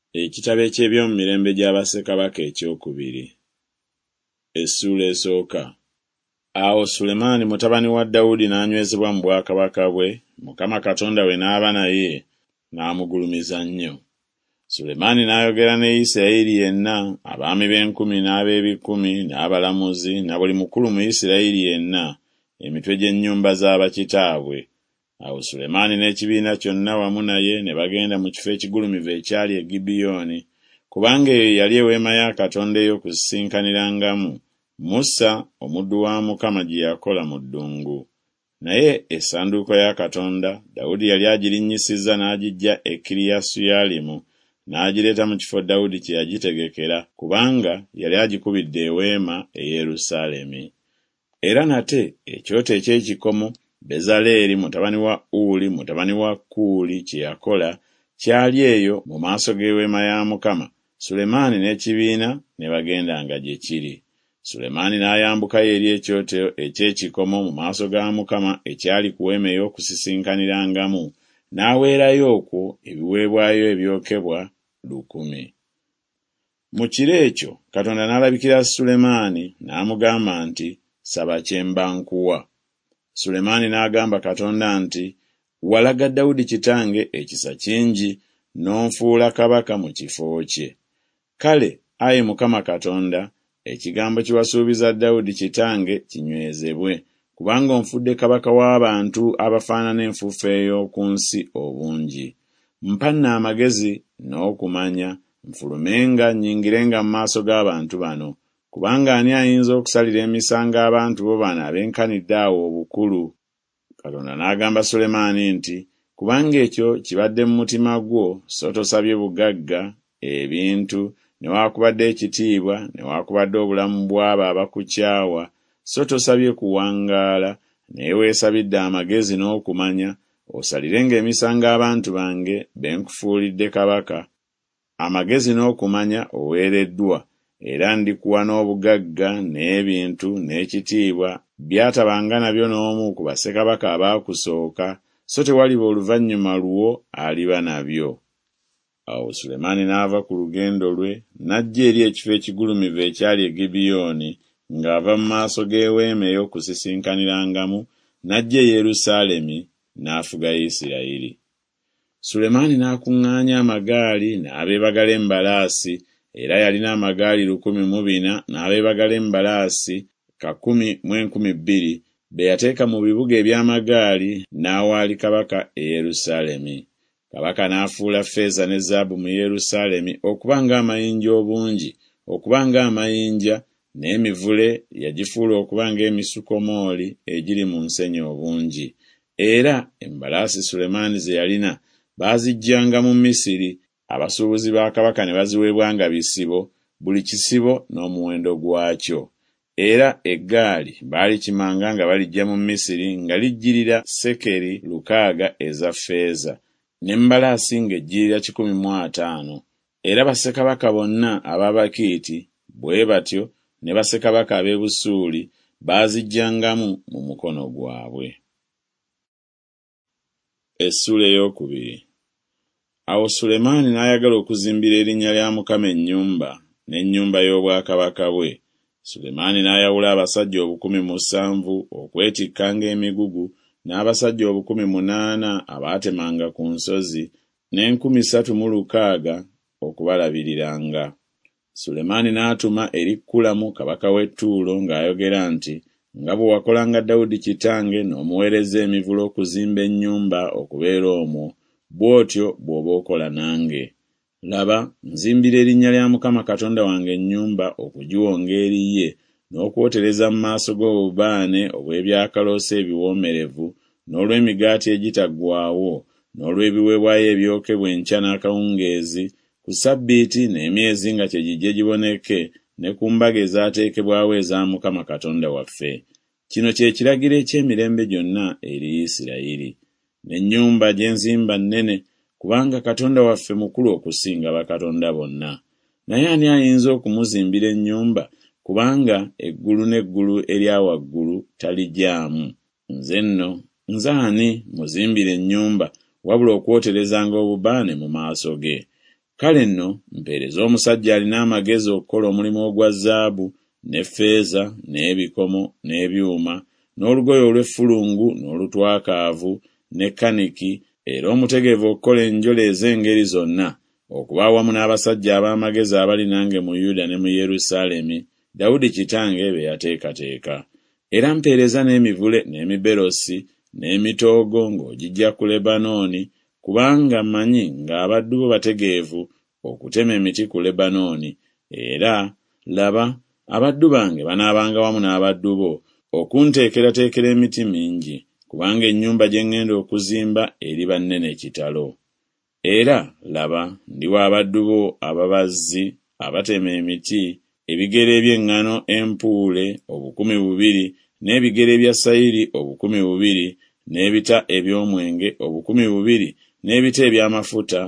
Ekitabo eky'ebyomumirembe gy'Abassekabaka ekyokubiri. Essuula esooka. Awo Sulemaani mutabani wa Dawudi n'anywezebwa mu bwakabaka bwe, Mukama Katonda we n'aba naye, n'amugulumiza nnyo. Sulemaani n'ayogera ne Isirayiri yenna, abaami b'enkumi n'ab'ebikumi, n'abalamuzi, na buli mukulu mu Isirayiri yenna, emitwe gy'ennyumba z'abakitaabwe. Awo Sulemaani n'ekibiina kyonna wamu naye ne bagenda mu kifo ekigulumivu ekyali e Gibyoni, kubanga eyo yali eweema ya Katonda ey'okusisinkaniramu Musa omuddu wa Mukama gye yakola mu ddungu. Naye essanduuko ya Katonda Dawudi yali agirinnyisizza n'agiggya e Kiriyasuyalimu, n'agireeta mu kifo Dawudi kye yagitegekera, kubanga yali agikubidde eweema e Yerusaalemi. Era nate ekyoto eky'ekikomo Bezaleeri mutabani wa Uli mutabani wa Kuuli kye yakola kyali eyo mu maaso g'eweema ya Mukama. Sulemaani n'ekibiina ne bagendanga gye kiri. Sulemaani n'ayambukayo eri ekyoto eky'ekikomo mu maaso ga Mukama ekyali ku weema ey'okusisinkaniramu, n'aweerayo okwo ebiweebwayo ebyokebwa 1,000. Mu kiro ekyo Katonda n'alabikira Sulemaani n'amugamba nti, "Saba kye mba nkuwa." Sulemaani n'agamba Katonda nti, "Walaga Dawudi kitange ekisa kingi, n'onfuula kabaka mu kifo kye. Kale, Ayi Mukama Katonda, ekigambo kye wasuubiza Dawudi kitange kinywezebwe, kubanga onfudde kabaka w'abantu abafaanana enfuufu ey'oku nsi obungi. Mpa nno amagezi n'okumanya, nfulumenga nnyingirenga mu maaso g'abantu bano, kubanga ani ayinza okusalira emisango abantu bo bano abenkanidde awo obukulu?" Katonda n'agamba Sulemaani nti, "Kubanga ekyo kibadde mu mutima gwo, so tosabye bugagga, ebintu, newaakubadde ekitiibwa, newaakubadde obulamu bw'abo abakukyawa, so tosabye kuwangaala, naye weesabidde amagezi n'okumanya, osalirenga emisango abantu bange be nkufuulidde kabaka. Amagezi n'okumanya oweereddwa, era ndikuwa n'obugagga, n'ebintu, n'ekitiibwa, byatabanga nabyo n'omu ku bassekabaka abaakusooka, so tewaliba oluvannyuma lwo aliba nabyo." Awo Sulemaani n'ava ku lugendo lwe, n'ajja eri ekifo ekigulumivu ekyali e Gibyoni, ng'ava mu maaso g'eweema ey'okusisinkaniramu, n'ajja e Yerusaalemi, n'afuga Isirayiri. Sulemaani n'akuŋŋaanya amagaali n'abeebagala embalaasi, era yalina amagaali 1,400 n'abeebagala embalaasi 112,000 be yateeka mu bibuga eby'amagaali n'awaali kabaka e Yerusaalemi. Kabaka n'afuula ffeeza ne zaabu mu Yerusaalemi okuba ng'amayinja obungi, okuba ng'amayinja, n'emivule yagifuula okuba ng'emisukomooli egiri mu nsenyi obungi. Era embalaasi Sulemaani ze yalina baaziggyanga mu Misiri, abasuubuzi ba kabaka ne baziweebwanga bisibo, buli kisibo n'omuwendo gwakyo. Era eggaali baalikimanga nga baliggya mu Misiri nga lijjirira sekeri 600 eza ffeeza, n'embalaasi ng'ejjirira 150. Era bassekabaka bonna ab'Abakiiti bwe batyo ne bassekabaka ab'e Busuuli baazigyangamu mu mukono gwabwe. Essuula ey'okubiri. Awo Sulemaani n'ayagala okuzimbira erinnya lya Mukama ennyumba, n'ennyumba y'obwakabaka bwe. Sulemaani n'ayawula abasajja 17,000 okwetikkanga emigugu, n'abasajja 80,000 abaatemanga ku nsozi, n'36,000 okubalabiriranga. Sulemaani n'atuma eri Kulamu kabaka w'e Ttuulo ng'ayogera nti, "Nga bwe wakolanga Dawudi kitange n'omuweereza emivule okuzimba ennyumba okubeera omwo, bw'otyo bw'oba okola nange. Laba, nzimbira erinnya lya Mukama Katonda wange ennyumba okugiwonga eri ye, n'okwotereza mu maaso g'obubaane obw'ebyakaloosa ebiwoomerevu, n'olw'emigaati egitaggwaawo, n'olw'ebiweebwayo ebyokebwa enkya n'akawungeezi, ku Ssabbiiti n'emyezi nga kye gijje giboneke, ne ku mbaga ezaateekebwawo eza Mukama Katonda waffe. Kino kye kiragiro eky'emirembe gyonna eri Isirayiri. N'ennyumba gye nzimba nnene, kubanga Katonda waffe mukulu okusinga bakatonda bonna. Naye ani ayinza okumuzimbira ennyumba, kubanga eggulu n'eggulu erya waggulu taligyamu? Nze nno, nze ani muzimbira ennyumba, wabula okwoterezanga obubaane mu maaso ge? Kale nno mpeereza omusajja alina amagezi okukola omulimu ogwa zaabu, ne ffeeza, n'ebikomo, n'ebyuma, n'olugoye olw'effulungu n'olutwakaavu, ne kaniki, era omutegeevu okukola enjole ez'engeri zonna, okuba awamu n'abasajja ab'amagezi abali nange mu Yuda ne mu Yerusaalemi, Dawudi kitange be yateekateeka. Era mpeereza n'emivule, n'emiberosi, n'emitoogo ng'ogijja ku Lebanooni, kubanga mmanyi ng'abaddu bo bategeevu okutema emiti ku Lebanooni, era laba abaddu bange banaabanga wamu n'abaddu bo okunteekerateekera emiti mingi, kubanga ennyumba gye ŋŋenda okuzimba eriba nnene kitalo. Era laba ndiwa abaddu bo ababazzi abatema emiti ebigere eby'eŋŋano empuule 200, n'ebigere ebya sayiri 200, n'ebita eby'omwenge 200, n'ebita eby'amafuta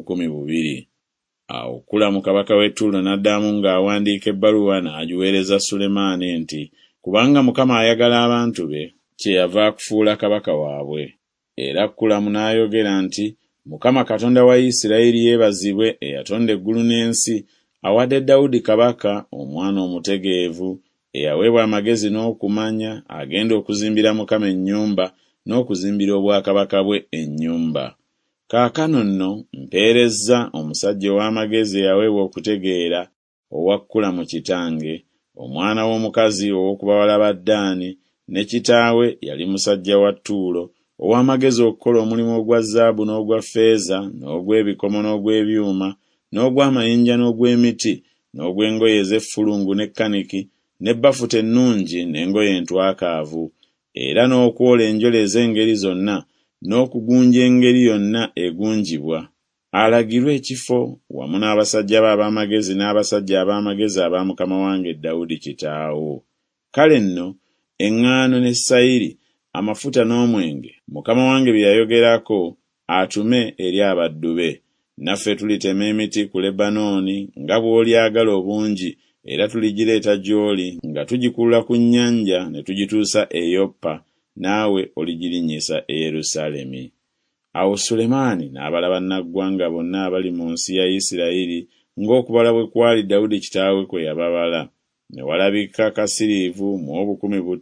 200. Awo Kulamu kabaka w'e Ttuulo n'addamu ng'awandiika ebbaluwa n'agiweereza Sulemaani nti, kubanga Mukama ayagala abantu be, kyeyava akufuula kabaka waabwe. Era Kulamu n'ayogera nti, Mukama Katonda wa Isirayiri yeebazibwe eyatonda eggulu n'ensi, awadde Dawudi kabaka omwana omutegeevu, eyaweebwa amagezi n'okumanya, agenda okuzimbira Mukama ennyumba n'okuzimbira obwakabaka bwe ennyumba. Kaakano nno mpeerezza omusajja ow'amagezi eyaweebwa okutegeera owa Kulamu kitange, omwana w'omukazi ow'oku bawala ba Ddaani, ne kitaawe yali musajja wa Ttuulo, ow'amagezi okukola omulimu ogwa zaabu n'ogwa ffeeza, n'ogw'ebikomo n'ogw'ebyuma, n'ogw'amayinja n'ogw'emiti, n'ogw'engoye ez'effulungu ne kaniki, n'ebbafuta ennungi n'engoye entwakaavu, era n'okwola enjole ez'engeri zonna, n'okugunja engeri yonna egunjibwa. Alagirwe ekifo wamu n'abasajja be ab'amagezi n'abasajja ab'amagezi aba mukama wange Dawudi kitaawo. Kale nno eŋŋaano ne sayiri, amafuta n'omwenge, mukama wange bye yayogerako atume eri abaddu be. Naffe tulitema emiti ku Lebanooni nga bw'olyagala obungi, era tuligireeta gy'oli nga tugikulula ku nnyanja ne tugituusa e Yoppa, naawe oligirinnyisa e Yerusaalemi. Awo Sulemaani n'abala bannaggwanga bonna abali mu nsi ya Isirayiri ng'okubala bwe kwali Dawudi kitaawe kwe yababala. Ne walabika kasiriivu mu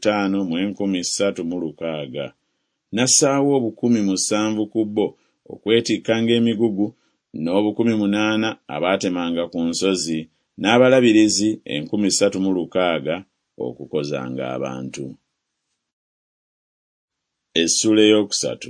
5,360. N'assaawo 70,000 ku bo okwetikkanga emigugu, n'80,000 abaatemanga ku nsozi, n'abalabirizi 30,600 okukozanga abantu. Essula ey'okusatu.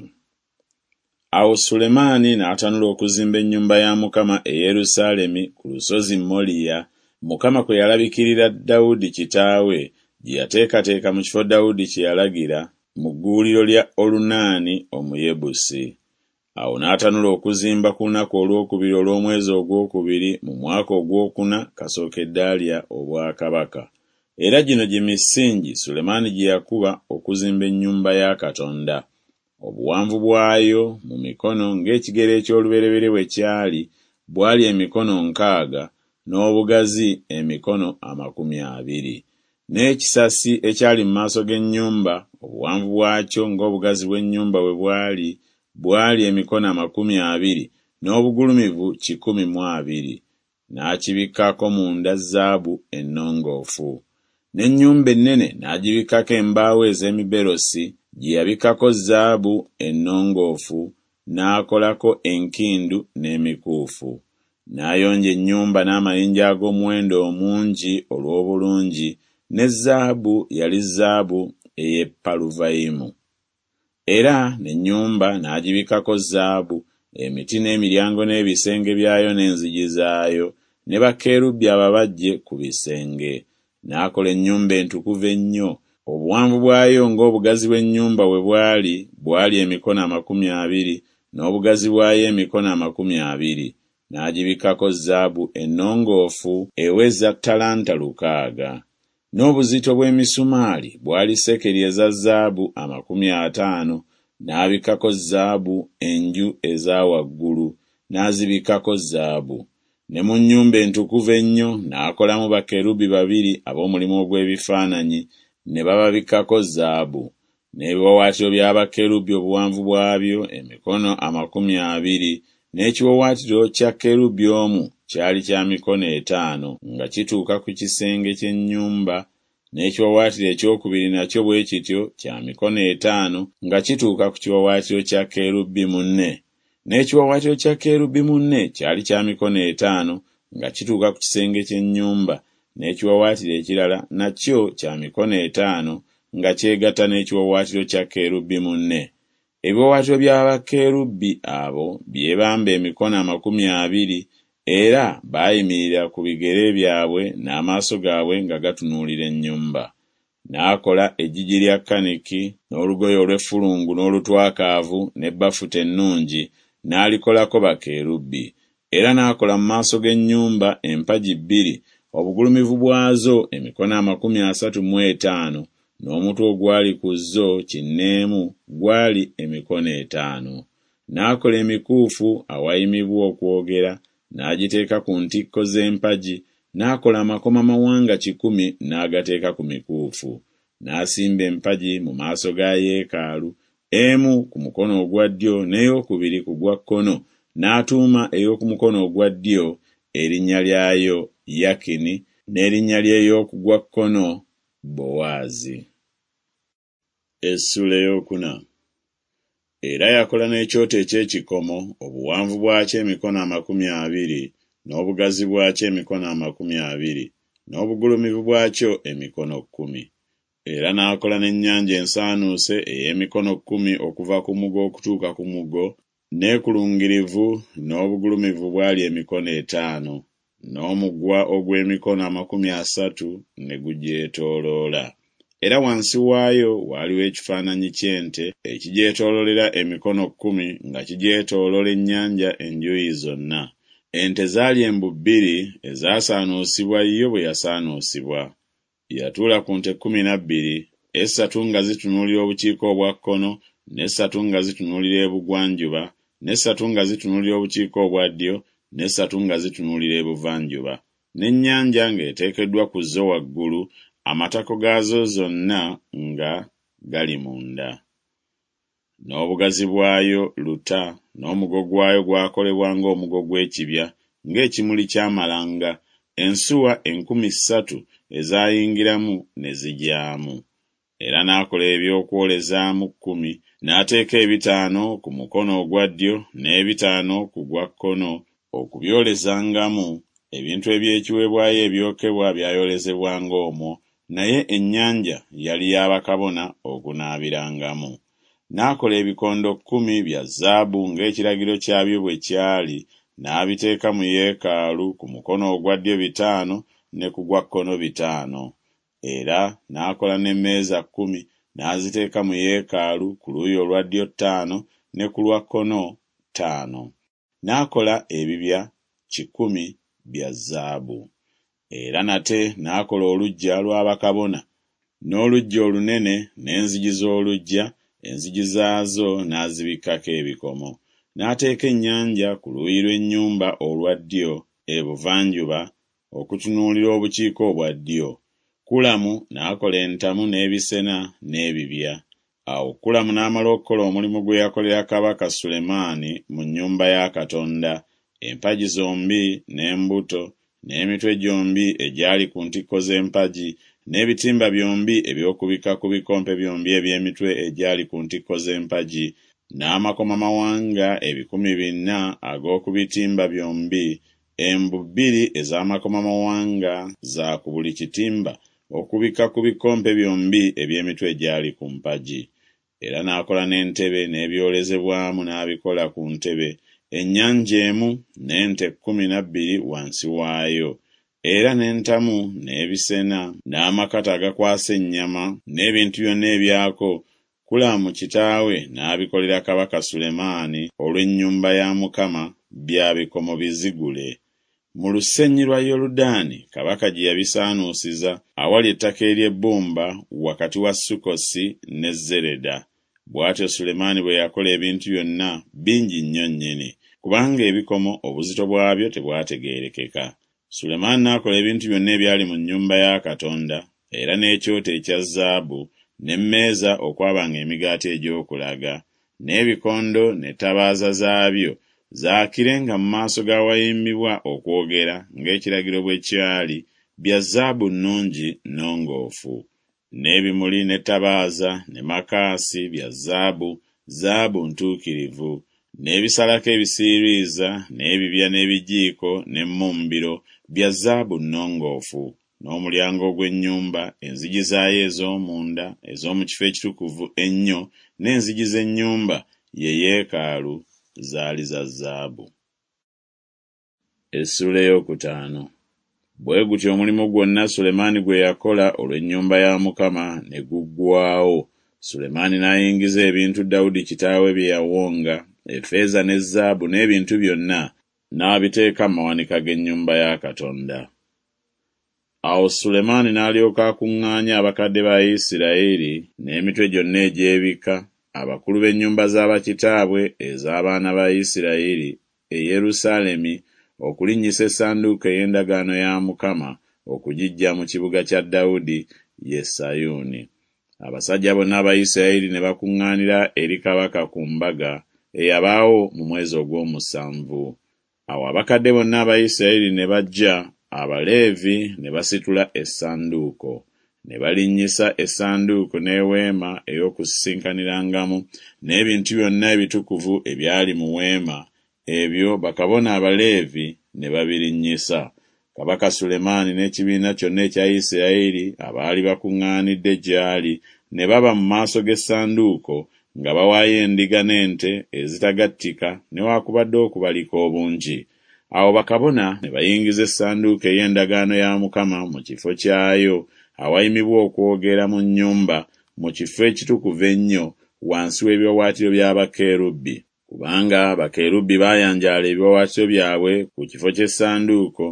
Awo Sulemaani n'atanula okuzimba ennyumba ya Mukama e Yerusaalemi ku lusozi Moliya, Mukama kwe yalabikirira Dawudi kitaawe, gye yateekateeka mu kifo Dawudi kye yalagira mu gguuliro lya Olunaani Omuyebusi. Awo n'atanula okuzimba ku lunaku olwokubiri olw'omwezi ogwokubiri mu mwaka ogwokuna kasookedde alya obwakabaka. Era gino gye misingi Sulemaani gye yakuba okuzimba ennyumba ya Katonda. Obuwanvu bwayo mu mikono ng'ekigere eky'olubereberye bwe kyali, bwali emikono 60, n'obugazi emikono 20. N'ekisasi ekyali mu maaso g'ennyumba, obuwanvu bwakyo ng'obugazi bw'ennyumba bwe bwali emikono 20, n'obugulumivu 12. N'akibikkako munda zaabu ennongoofu. N'ennyumba ennene n'agibikkako embaawo ez'emiberosi, gye yabikkako zaabu ennongoofu, n'akolako enkindu n'emikuufu. N'ayonja ennyumba n'amayinja ag'omuwendo omungi olw'obulungi, ne zaabu yali zaabu ey'e Paluvayimu. Era n'ennyumba n'agibikkako zaabu, emiti n'emiryango n'ebisenge byayo n'enzigi zaayo, ne bakerubi ababajje ku bisenge. N'akola ennyumba entukuvu ennyo. Obuwanvu bwayo ng'obugazi bw'ennyumba bwe bwali emikono 20, n'obugazi bwayo emikono 20. N'agibikkako zaabu ennongoofu eweza ttalanta 600. N'obuzito bw'emisumaali bwali sekeri eza zaabu 50. N'abikkako zaabu enju eza waggulu, n'azibikkako zaabu. Ne mu nnyumba entukuvu ennyo n'akolamu bakerubi 2 ab'omulimu ogw'ebifaananyi, ne bababikkako zaabu. N'ebiwaawaatiro by'abakerubi obuwanvu bwabyo emikono 20, n'ekiwaawaatiro kya kerubi omu kyali kya mikono 5 nga kituuka ku kisenge ky'ennyumba, n'ekiwaawaatiro ekyokubiri nakyo bwe kityo kya mikono 5 nga kituuka ku kiwaawaatiro kya kerubi munne, n'ekiwaawaatiro kya kerubi munne kyali kya mikono 5 nga kituuka ku kisenge ky'ennyumba, n'ekiwaawaatiro ekirala nakyo kya mikono 5 nga kyegatta n'ekiwaawaatiro kya kerubi munne. Ebiwaawaatiro by'abakerubi abo byebamba emikono 20 era baayimirira ku bigere byabwe n'amaaso gaabwe nga gatunuulira ennyumba. N'akola eggigi lya kaniki n'olugoye olw'effulungu n'olutwakaavu n'ebbafuta ennungi n'alikolako bakerubi, era n'akola mu maaso g'ennyumba empagi 2, obugulumivu bwazo emikono 35 n'omutwe ogwali ku zo kinneemu gwali emikono 5. N'akola emikuufu awayimibwa okwogera n'agiteeka ku ntikko z'empagi, n'akola amakomamawanga 10 n'agateeka ku mikuufu. N'asimba empagi mu maaso ga yeekaalu, emu ku mukono ogwa ddyo n'eyokubiri ku gwa kkono, n'atuuma ey'oku mukono ogwa ddyo erinnya lyayo Yakini, n'erinnya ly'ey'oku gwa kkono Bowaazi. Essula ey'okuna. Era yakola n'ekyoto eky'ekikomo, obuwanvu bwakyo emikono 20 n'obugazi bwakyo emikono 20 n'obugulumivu bwakyo emikono 10. Era n'akola n'ennyanja ensaanuuse ey'emikono 10 okuva ku mugo okutuuka ku mugo, n'ekulungirivu n'obugulumivu bwali emikono 5, n'omugwa ogw'emikono 30 ne gugyetooloola. Era wansi waayo waaliwo ekifaananyi ky'ente ekigyetooloolera emikono 10 nga kigyetooloola ennyanja enjuuyi zonna. Ente zaali embu 2 ezasaanuusibwa yo bwe yasaanuusibwa. Yatuula ku nte 12, 3 nga zitunuulira obukiika obwa kkono, n'3 nga zitunuulira ebugwanjuba, n'3 nga zitunuulira obukiika obwa ddyo, n'3 nga zitunuulira ebuvanjuba. N'ennyanja ng'eteekeddwa ku zo waggulu, amatako gaazo zonna nga gali munda. N'obugazi bwayo luta, n'omugo gwayo gwakolebwa ng'omugo gw'ekibya, ng'ekimuli ky'amalanga, ensuwa 3000 ezaayingiramu ne zijyamu. Era n'akola eby'okwolezaamu 10, n'ateeka 5 ku mukono ogwa ddyo n'5 ku gwa kkono okubyolezangamu ebintu eby'ekiweebwayo ebyokebwa byayolezebwanga omwo, naye ennyanja yali y'abakabona okunaabirangamu. N'akola ebikondo 10 bya zaabu ng'ekiragiro kyabyo bwe kyali, n'abiteeka mu yeekaalu ku mukono ogwa ddyo 5 ne ku gwa kkono 5. Era n'akola n'emmeeza 10 n'aziteeka mu yeekaalu ku luuyi olwa ddyo 5 ne ku lwa kkono 5. N'akola ebibya 10 bya zaabu. Era nate n'akola oluggya lw'abakabona, n'oluggya olunene n'enzigi z'oluggya, enzigi zaazo n'azibikkako ebikomo. N'ateeka ennyanja ku luuyi lw'ennyumba olwa ddyo ebuvanjuba okutunuulira obukiika obwa ddyo. Kulamu n'akola entamu n'ebisena n'ebibya. Awo Kulamu n'amala okukola omulimu gwe yakolera kabaka Sulemaani mu nnyumba ya Katonda, empagi zombi n'embuto n'emitwe gyombi egyali ku ntikko z'empagi, n'ebitimba byombi eby'okubika ku bikompe byombi eby'emitwe egyali ku ntikko z'empagi, n'amakomamawanga 400 ag'oku bitimba byombi, embu 2 ez'amakomamawanga za ku buli kitimba okubika ku bikompe byombi eby'emitwe egyali ku mpagi. Era n'akola n'entebe n'ebyolezebwamu n'abikola ku ntebe, ennyanja emu n'ente 12 wansi waayo. Era n'entamu n'ebisena n'amakata agakwasa ennyama n'ebintu byonna ebyako, Kulamu kitaawe n'abikolera kabaka Sulemaani olw'ennyumba ya Mukama bya bikomo bizigule. Mu lusenyi lwa Yoludaani kabaka gye yabisaanuusiza awali ettaka ery'ebbumba wakati wa Sukkosi ne Zereda. Bw'atyo Sulemaani bwe yakola ebintu byonna bingi nnyo nnyini, kubanga ebikomo obuzito bwabyo tebwategeerekeka. Sulemaani n'akola ebintu byonna ebyali mu nnyumba ya Katonda, era n'ekyoto ekya zaabu, n'emmeeza okwabanga emigaati egy'okulaga, n'ebikondo n'ettabaaza zaabyo zaakirenga mu maaso g'awayimbibwa okwogera ng'ekiragiro bwe kyali, bya zaabu nnungi nnongoofu, n'ebimuli n'ettabaaza ne makaasi bya zaabu ntuukirivu, n'ebisalako ebisiiriiza n'ebibya n'ebijiiko n'emmumbiro bya zaabu nnongoofu, n'omulyango gw'ennyumba, enzigi zaayo ez'omunda ez'omu kifo ekitukuvu ennyo n'enzigi z'ennyumba ye yeekaalu zaali za zaabu. Essula ey'okutaano. Bwe gutyo omulimu gwonna Sulemaani gwe yakola olw'ennyumba ya Mukama ne guggwaawo. Sulemaani n'ayingiza ebintu Dawudi kitaawe bye yawonga, effeeza ne zaabu n'ebintu byonna, n'abiteeka mu mawanika g'ennyumba ya Katonda. Awo Sulemaani n'alyoka akuŋŋaanya abakadde ba Isirayiri n'emitwe gyonna egy'ebika, abakulu b'ennyumba z'abakitaabwe ez'abaana ba Isirayiri e Yerusaalemi, okulinnyisa essanduuko ey'endagaano ya Mukama okugiggya mu kibuga kya Dawudi, ye Sayuuni. Abasajja bonna aba Isirayiri ne bakuŋŋaanira eri kabaka ku mbaga eyabaawo mu mwezi ogw'omusanvu. Awo abakadde bonna aba Isirayiri ne bajja, Abaleevi ne basitula essanduuko, ne balinnyisa essanduuko n'eweema ey'okusisinkaniramu n'ebintu byonna ebitukuvu ebyali mu weema, ebyo bakabona Abaleevi ne babirinnyisa. Kabaka Sulemaani n'ekibiina kyonna ekya Isirayiri abaali bakuŋŋaanidde gy'ali ne baba mu maaso g'essanduuko nga bawaayo endiga n'ente ezitagattika newaakubadde okubalika obungi. Awo bakabona ne bayingiza essanduuko ey'endagaano ya Mukama mu kifo kyayo awayimibwa okwogera mu nnyumba, mu kifo ekitukuvu ennyo wansi w'ebiwawaatiro by'abakerubi, kubanga bakerubi baayanjaala ebiwawaatiro byabwe ku kifo ky'essanduuko.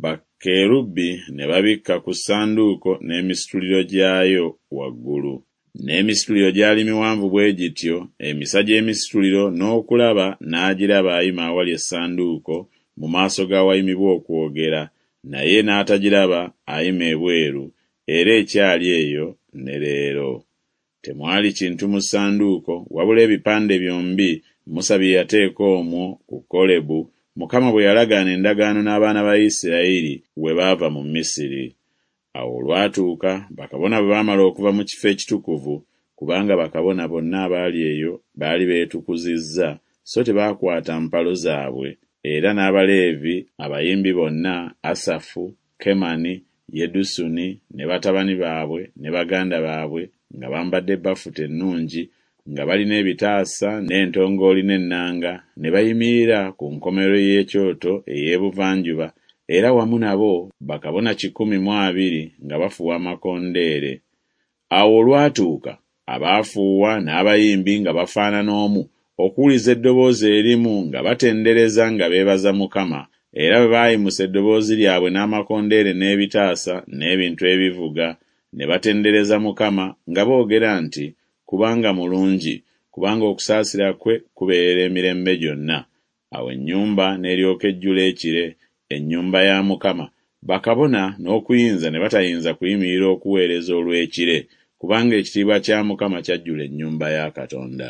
Bakerubi ne babikka ku ssanduuko n'emisituliro gyayo waggulu. N'emisituliro gyali miwanvu bwe gityo, emisa gy'emisituliro n'okulaba n'agiraba ayima awali essanduuko mu maaso g'awayimibwa okwogera, naye n'atagiraba ayima ebweru, era ekyali eyo ne leero. Temwali kintu mu ssanduuko wabula ebipande byombi Musa bye yateeka omwo ku Kolebu, Mukama bwe yalagaana endagaano n'abaana ba Isirayiri bwe baava mu Misiri. Awo olwatuuka, bakabona bwe baamala okuva mu kifo ekitukuvu, kubanga bakabona bonna abaali eyo baali beetukuzizza, so tebaakwata mpalo zaabwe, era n'Abaleevi abayimbi bonna, Asafu, Kemani, Yedusuni ne batabani baabwe ne baganda baabwe, nga bambadde bafuta ennungi, nga balina ebitaasa n'entongooli n'ennanga, ne bayimirira ku nkomerero y'ekyoto ey'ebuvanjuba, era wamu nabo bakabona 120 nga bafuuwa amakondeere. Awo olwatuuka, abaafuuwa n'abayimbi nga bafaanana omu, okuwuliza eddoboozi erimu nga batendereza nga beebaza Mukama, era bwe baayimusa eddoboozi lyabwe n'amakondeere n'ebitaasa n'ebintu ebivuga, ne batendereza Mukama nga boogera nti, kubanga mulungi, kubanga okusaasira kwe kubeerera emirembe gyonna. Awo ennyumba n'eryoka ejjula ekire, ennyumba ya Mukama, bakabona n'okuyinza ne batayinza kuyimirira okuweereza olw'ekire, kubanga ekitiibwa kya Mukama kyajjula ennyumba ya Katonda.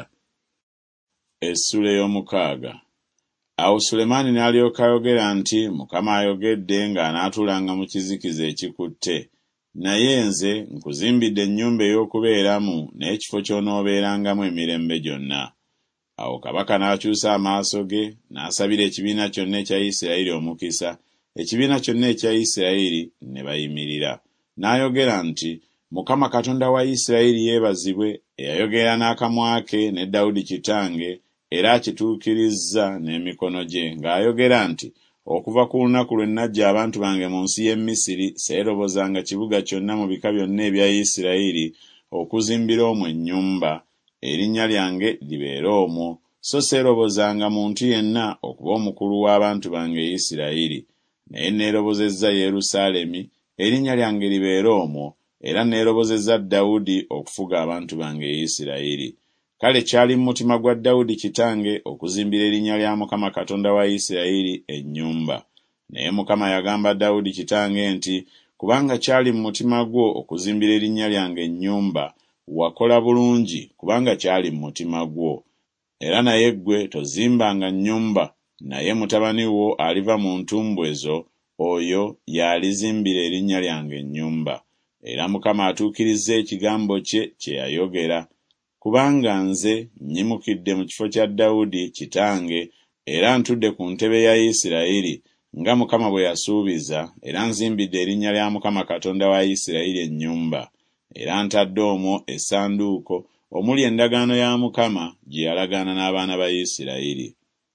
Essula ey'omukaaga. Awo Sulemaani n'alyoka ayogera nti, Mukama ayogedde ng'anaatulanga mu kizikiza ekikutte. Naye nze nkuzimbidde ennyumba ey'okubeeramu n'ekifo ky'onoobeerangamu emirembe gyonna. Awo kabaka n'akyusa amaaso ge, n'asabira ekibiina kyonna ekya Isirayiri omukisa. Ekibiina kyonna ekya Isirayiri ne bayimirira. N'ayogera nti, Mukama Katonda wa Isirayiri yeebazibwe, eyayogera n'akamwa ke ne Dawudi kitange, era akituukirizza n'emikono gye, ng'ayogera nti, okuva ku lunaku lwe naggya abantu bange mu nsi y'e Misiri, seerobozanga kibuga kyonna mu bika byonna ebya Isirayiri okuzimbira omwo ennyumba, erinnya lyange libeere omwo, so seerobozanga muntu yenna okuba omukulu w'abantu bange Isirayiri. Naye neerobozezza Yerusaalemi, erinnya lyange libeere omwo, era neerobozezza Dawudi okufuga abantu bange Isirayiri. Kale kyali mu mutima gwa Dawudi kitange okuzimbira erinnya lya Mukama Katonda wa Isirayiri ennyumba. Naye Mukama yagamba Dawudi kitange nti, kubanga kyali mu mutima gwo okuzimbira erinnya lyange ennyumba, wakola bulungi kubanga kyali mu mutima gwo. Era naye ggwe tozimbanga nnyumba naye mutabani wo aliva mu ntumbwe zo, oyo y'alizimbira erinnya lyange ennyumba, era Mukama atuukirizza ekigambo kye kye yayogera. Kubanga nze nnyimukidde mu kifo kya Dawudi kitange, era ntudde ku ntebe ya Isirayiri, nga Mukama bwe yasuubiza, era nzimbidde erinnya lya Mukama Katonda wa Isirayiri ennyumba, era ntadde omwo essanduuko omuli endagaano ya Mukama gye yalagaana n'abaana ba Isirayiri.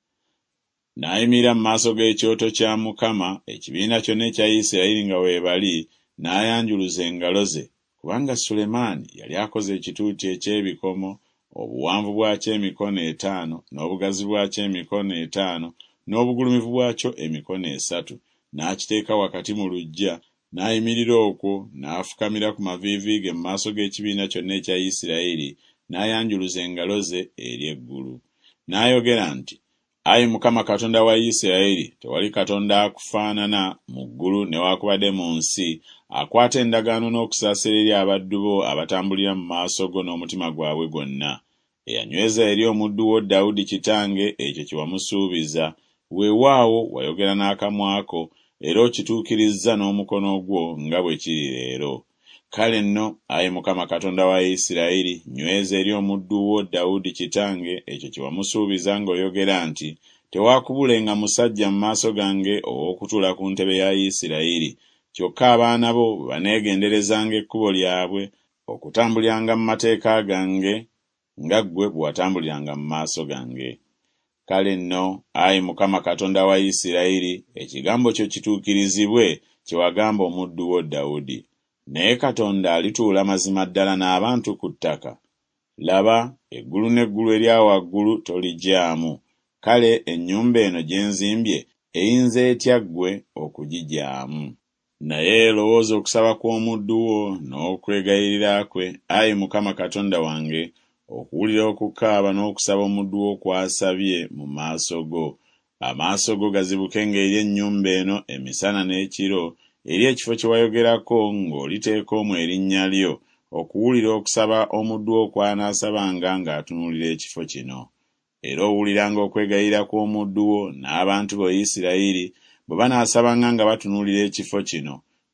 N'ayimirira mu maaso g'ekyoto kya Mukama, ekibiina kyonna ekya Isirayiri nga weebali, n'ayanjuluza engalo ze, kubanga Sulemaani yali akoze ekituuti eky'ebikomo, obuwanvu bwakyo emikono 5, n'obugazi bwakyo emikono 5, n'obugulumivu bwakyo emikono 3, n'akiteeka wakati mu luggya, n'ayimirira okwo, n'afukamira ku maviivi ge mu maaso g'ekibiina kyonna ekya Isirayiri, n'ayanjuluza engalo ze eri eggulu. N'ayogera nti, Ayi Mukama Katonda wa Isirayiri, tewali Katonda akufaanana mu ggulu newaakubadde mu nsi, akwata endagaano n'okusaasira eri abaddu bo abatambulira mu maaso go n'omutima gwabwe gwonna. Eyanyweza eri omuddu wo Dawudi kitange ekyo kye wamusuubiza, weewaawo wayogera n'akamwa ko, era okituukirizza n'omukono gwo nga bwe kiri leero. Kale nno, Ayi Mukama Katonda wa Isirayiri, nyweza eri omuddu wo Dawudi kitange ekyo kye wamusuubiza ng'oyogera nti, tewaakubulenga musajja mu maaso gange ow'okutuula ku ntebe ya Isirayiri, kyokka abaana bo baneegenderezanga ekkubo lyabwe, okutambuliranga mu mateeka gange nga ggwe bwe watambuliranga mu maaso gange. Kale nno, Ayi Mukama Katonda wa Isirayiri, ekigambo kyo kituukirizibwe kye wagamba omuddu wo Dawudi. Naye Katonda alituula mazima ddala n'abantu ku ttaka. Laba, eggulu n'eggulu erya waggulu toligyamu. Kale ennyumba eno gye nzimbye eyinza etya ggwe okugigyamu? Naye lowooza okusaba kw'omuddu wo n'okwegayirira kwe, Ayi Mukama Katonda wange, okuwulira okukaaba n'okusaba omuddu wo kw'asabye mu maaso go. Amaaso go gazibukenga eri ennyumba eno emisana n'ekiro, eri ekifo kye wayogerako ng'oliteeka omwo erinnya lyo, okuwulira okusaba omuddu wo kw'anaasabanga ng'atunuulira ekifo kino. Era owuliranga okwegayirira kw'omuddu wo n'abantu bo Isirayiri bwe banaasabanga nga batunuulira ekifo kino.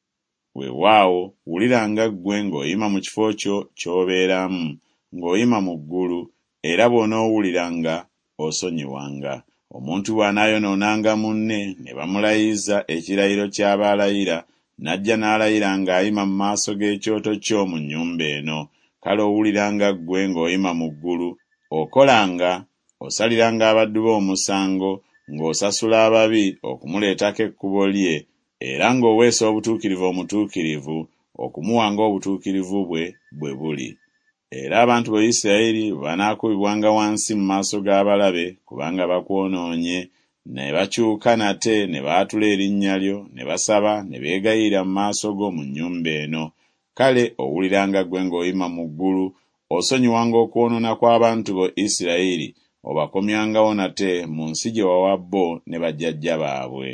Weewaawo, wuliranga ggwe ng'oyima mu kifo kyo ky'obeeramu, ng'oyima mu ggulu, era bw'onoowuliranga osonyiwanga. Omuntu bw'anaayonoonanga munne ne bamulayiza ekirayiro ky'aba alayira, n'ajja n'alayira ng'ayima mu maaso g'ekyoto kyo mu nnyumba eno, kale owuliranga ggwe ng'oyima mu ggulu, okolanga, osaliranga abaddu bo omusango, ng'osasula ababi okumuleetako ekkubo lye, era ng'oweesa obutuukirivu omutuukirivu, okumuwanga obutuukirivu bwe bwe buli. Era abantu bo Isirayiri banaakubibwanga wansi mu maaso g'abalabe, kubanga bakwonoonye, ne bakyuka nate ne baatula erinnya lyo, ne basaba ne beegayirira mu maaso go mu nnyumba eno. Kale owuliranga ggwe ng'oyima mu ggulu, osonyiwanga okwonoona kw'abantu bo Isirayiri, obakomyangawo nate mu nsi gye wawa bo ne bajjajja baabwe.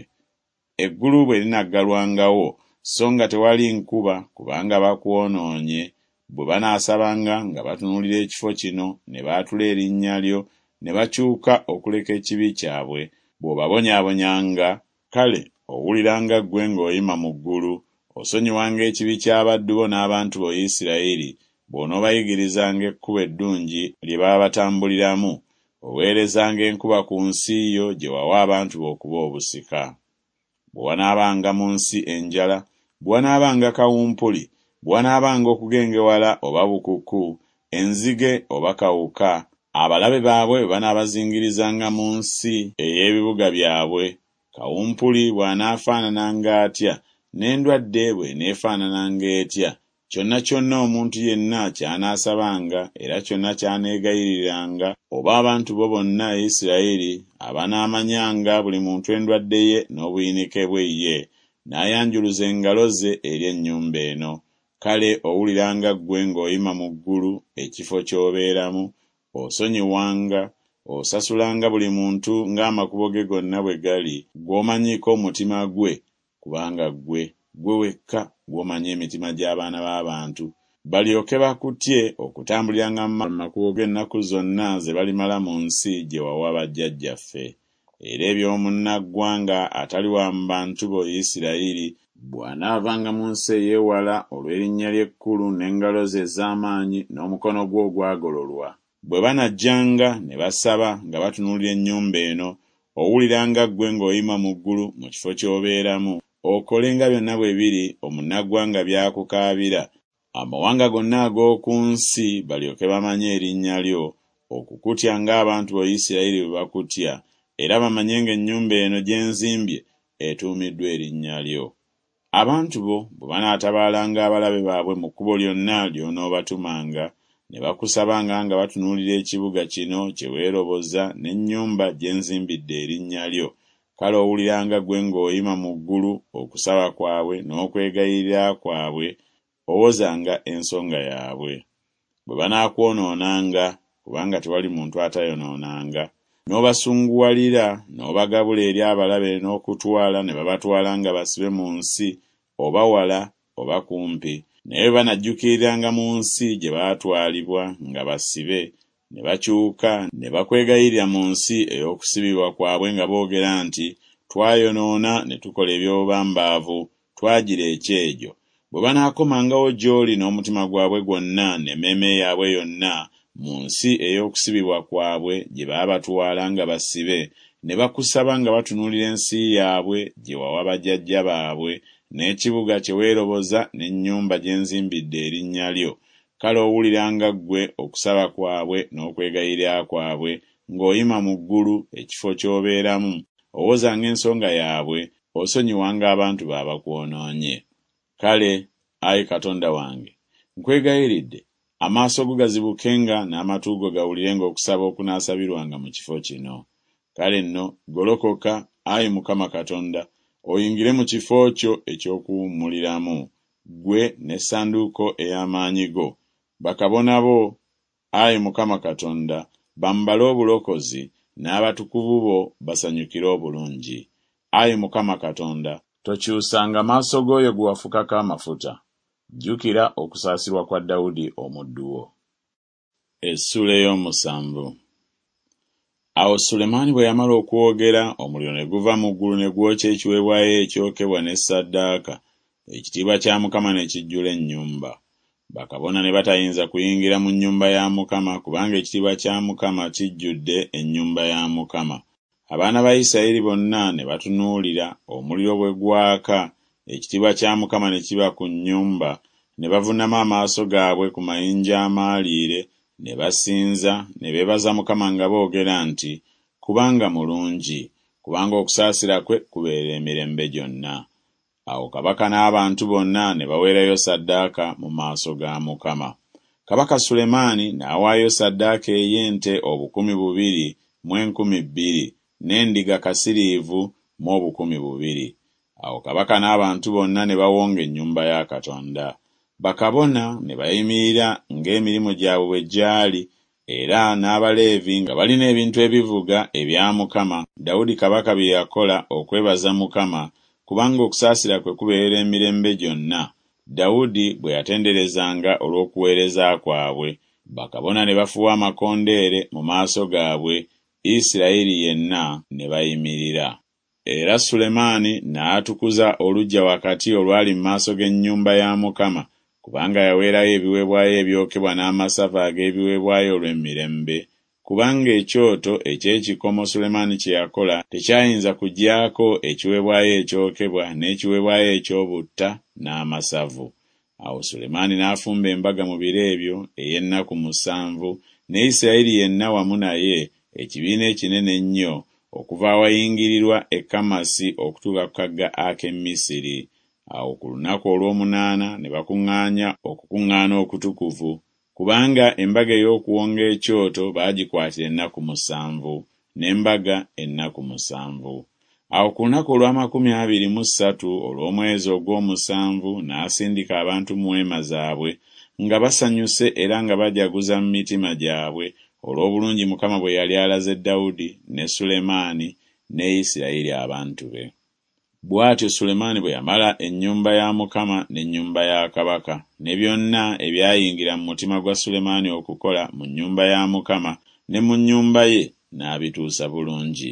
Eggulu bwe linaggalwangawo, so nga tewali nkuba kubanga bakwonoonye, bwe banaasabanga nga batunuulira ekifo kino ne baatula erinnya lyo, ne bakyuka okuleka ekibi kyabwe, bw'obabonyaabonyanga, kale owuliranga ggwe ng'oyima mu ggulu, osonyiwanga ekibi ky'abaddu bo n'abantu bo Isirayiri, bw'onoobayigirizanga ekkubo eddungi lye baba batambuliramu, oweerezanga enkuba ku nsi yo gye wawa abantu bo okuba obusika. Bwe wanaabanga mu nsi enjala, bwe wanaabanga kawumpuli, bwe wanaabanga okugengewala oba bukuku, enzige oba kawuka, abalabe baabwe banaabazingirizanga mu nsi ey'ebibuga byabwe. Kawumpuli bw'anaafaanananga atya, n'endwadde bw'eneefaanananga etya, kyonna kyonna omuntu yenna ky'anaasabanga era kyonna ky'aneegayiriranga, oba abantu bo bonna Isirayiri abanaamanyanga buli muntu endwadde ye n'obuyinike bwe ye, n'ayanjuluza engalo ze eri ennyumba eno, kale owuliranga ggwe ng'oyima mu ggulu ekifo ky'obeeramu, osonyiwanga, osasulanga buli muntu ng'amakubo ge gonna bwe gali, gw'omanyiiko omutima gwe, kubanga gwe wekka gw'omanyi emitima gy'abaana b'abantu, balyoke bakutye okutambuliranga mu makubo g'ennaku zonna ze balimala mu nsi gye wawa bajjajjaffe. era eby'omunnaggwanga atali wa mu bantu bo Isirayiri bw'anaavanga mu nsi eyeewala olw'erinnya lye ekkulu n'engalo ze ez'amaanyi n'omukono gwe ogwagololwa. Bwe banajjanga ne basaba nga batunuulira ennyumba eno, owuliranga ggwe ng'oyima mu ggulu mu kifo ky'obeeramu, okolenga byonna bwe biri omunnaggwanga by'akukaabira, amawanga gonna ag'oku nsi balyoke bamanye erinnya lyo, okukutya ng'abantu bo Isirayiri bwe bakutya, era bamanye ng'ennyumba eno gye nzimbye etuumiddwa erinnya lyo. Abantu bo bwe banaatabaalanga abalabe baabwe mu kkubo lyonna ly'onoobatumanga, ne bakusabanga nga batunuulira ekibuga kino kye weeroboza n'ennyumba gye nzimbidde erinnya lyo, kale owuliranga ggwe ng'oyima mu ggulu okusaba kwabwe n'okwegayirira kwabwe, owozanga ensonga yaabwe. Bwe banaakwonoonanga, kubanga tewali muntu atayonoonanga, n'obasunguwalira n'obagabula eri abalabe n'okutwala ne babatwala nga basibe mu nsi, oba wala oba kumpi, naye banajjukiriranga mu nsi gye baatwalibwa nga basibe, ne bakyuka ne bakwegayirira mu nsi ey'okusibibwa kwabwe nga boogera nti, twayonoona ne tukola eby'obubambaavu, twagira ekyejo. Bwe banaakomangawo gy'oli n'omutima gwabwe gwonna n'emmeeme yaabwe yonna mu nsi ey'okusibibwa kwabwe gye baabatwala nga basibe, ne bakusaba nga batunuulira ensi yaabwe gye wawa bajjajja baabwe, n'ekibuga kye weeroboza n'ennyumba gye nzimbidde erinnya lyo, kale owuliranga ggwe okusaba kwabwe n'okwegayirira kwabwe ng'oyima mu ggulu ekifo ky'obeeramu, owozanga ensonga yaabwe, osonyiwanga abantu baabakwonoonye. Kale, Ayi Katonda wange, nkwegayiridde, amaaso go gazibukenga n'amatu go gawulirenga okusaba okunaasabirwanga mu kifo kino. Kale nno, golokoka, Ayi Mukama Katonda, oyingire mu kifo kyo eky'okuwummuliramu, ggwe n'essanduuko ey'amaanyi go. Bakabona bo, Ayi Mukama Katonda, bambale obulokozi, n'abatukuvu bo basanyukire obulungi. Ayi Mukama Katonda, tokyusanga maaso g'oyo gwe wafukako amafuta. Jjukira okusaasirwa kwa Dawudi omuddu wo. Essula ey'omusanvu. Awo Sulemaani bwe yamala okwogera, omuliro ne guva mu ggulu ne gwokya ekiweebwayo ekyokebwa ne ssaddaaka, ekitiibwa kya Mukama ne kijjula ennyumba. Bakabona ne batayinza kuyingira mu nnyumba ya Mukama, kubanga ekitiibwa kya Mukama kijjudde ennyumba ya Mukama. Abaana ba Isirayiri bonna ne batunuulira omuliro bwe gwaka, ekitiibwa kya Mukama ne kiba ku nnyumba, ne bavuunama amaaso gaabwe ku mayinja amaaliire, ne basinza, ne beebaza Mukama nga boogera nti, kubanga mulungi, kubanga okusaasira kwe kubeera emirembe gyonna. Awo kabaka n'abantu bonna ne baweerayo ssaddaaka mu maaso ga Mukama. Kabaka Sulemaani n'awaayo ssaddaaka ey'ente 2,200 n'endiga kasiriivu mu 200. Awo kabaka n'abantu bonna ne bawonga ennyumba ya Katonda. Bakabona ne bayimirira ng'emirimu gyabwe bwe gyali, era n'Abaleevi nga balina ebintu ebivuga ebya Mukama, Dawudi kabaka bye yakola okwebaza Mukama, kubanga okusaasira kwe kubeera emirembe gyonna. Dawudi bwe yatenderezanga olw'okuweereza kwabwe, bakabona ne bafuwa amakondeere mu maaso gaabwe, Isirayiri yenna ne bayimirira. Era Sulemaani n'atukuza oluggya wakati olwali mu maaso g'ennyumba ya Mukama, kubanga yaweerayo ebiweebwayo ebyokebwa n'amasavu ag'ebiweebwayo olw'emirembe. Kubanga ekyoto eky'ekikomo Sulemaani kye yakola tekyayinza kuggyako ekiweebwayo ekyokebwa n'ekiweebwayo eky'obutta n'amasavu. Awo Sulemaani n'afumba embaga mu biro ebyo ey'ennaku 7, ne Isirayiri yenna wamu naye, ekibiina ekinene ennyo, okuva awayingirirwa e Kamasi okutuuka ku kagga ak'e Misiri. Awo ku lunaku olw'omunaana ne bakuŋŋaanya okukuŋŋaana okutukuvu, kubanga embaga ey'okuwonga ekyoto baagikwatira ennaku 7, n'embaga ennaku 7. Awo ku lunaku olw'23 olw'omwezi ogw'omusanvu n'asindika abantu mu weema zaabwe, nga basanyuse era nga bajaguza mu mitima gyabwe olw'obulungi Mukama bwe yali alaze Dawudi ne Sulemaani ne Isirayiri abantu be. Bw'atyo Sulemaani bwe yamala ennyumba ya Mukama n'ennyumba ya kabaka, ne byonna ebyayingira mu mutima gwa Sulemaani okukola mu nnyumba ya Mukama ne mu nnyumba ye, n'abituusa bulungi.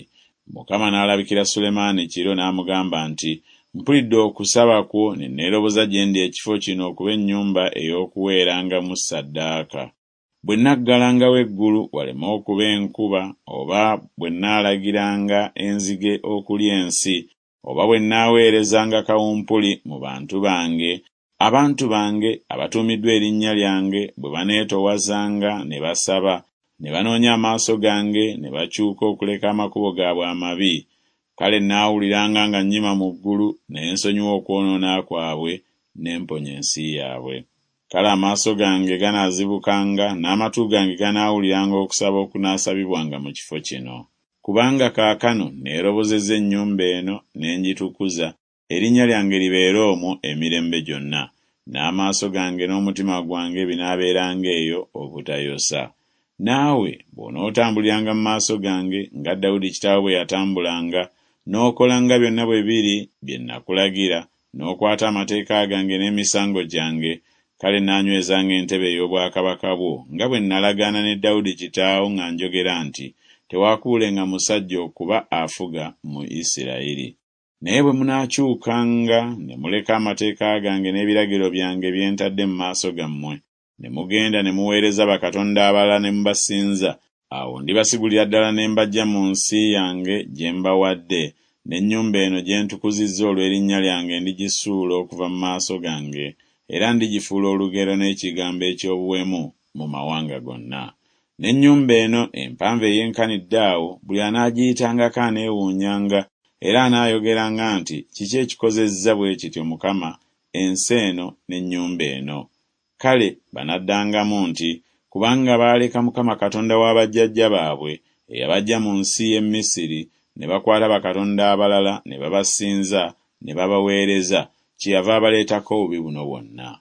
Mukama n'alabikira Sulemaani kiro n'amugamba nti, mpulidde okusaba kwo ne neeroboza gye ndi ekifo kino okuba ennyumba ey'okuweerangamu ssaddaaka. Bwe nnaggalangawo eggulu waleme okuba enkuba, oba bwe nnaalagiranga enzige okulya ensi, oba bwe nnaaweerezanga kawumpuli mu bantu bange, abantu bange abatuumiddwa erinnya lyange bwe baneetowazanga ne basaba, ne banoonya amaaso gange ne bakyuka okuleka amakubo gaabwe amabi, kale nnaawuliranga nga nnyima mu ggulu ne nsonyiwa okwonoona kwabwe ne mponya ensi yaabwe. Kale amaaso gange ganaazibukanga n'amatu gange ganaawuliranga okusaba okunaasabibwanga mu kifo kino. Kubanga kaakano neerobozezza ennyumba eno ne ngitukuza, erinnya lyange libeere omwo emirembe gyonna, n'amaaso gange n'omutima gwange binaabeeranga eyo obutayosa. Naawe bw'onootambuliranga mu maaso gange nga Dawudi kitaawe bwe yatambulanga, n'okolanga byonna bwe biri bye nakulagira, n'okwata amateeka gange n'emisango gyange, kale nnaanywezanga entebe ey'obwakabaka bwo, nga bwe nalagaana ne Dawudi kitaawo nga njogera nti, tewaakuulenga musajja okuba afuga mu Isirayiri. Naye bwe munaakyukanga ne muleka amateeka gange n'ebiragiro byange bye ntadde mu maaso gammwe, ne mugenda ne muweereza bakatonda abalala ne mubasinza, awo ndibasigulira ddala ne mbaggya mu nsi yange gye mbawadde, n'ennyumba eno gye ntukuzizza olw'erinnya lyange ndigisuula okuva mu maaso gange, era ndigifuula olugero n'ekigambo eky'obuwemu mu mawanga gonna. N'ennyumba eno empanvu eyenkanidde awo, buli anaagiyitangako aneewuunyanga, era anaayogeranga nti, kiki ekikozezza bwe kityo Mukama ensi eno n'ennyumba eno? Kale banaddangamu nti, kubanga baaleka Mukama Katonda wa bajjajja baabwe eyabaggya mu nsi y'e Misiri, ne bakwata bakatonda abalala ne babasinza ne babaweereza, kyeyava abaleetako obubi buno bwonna.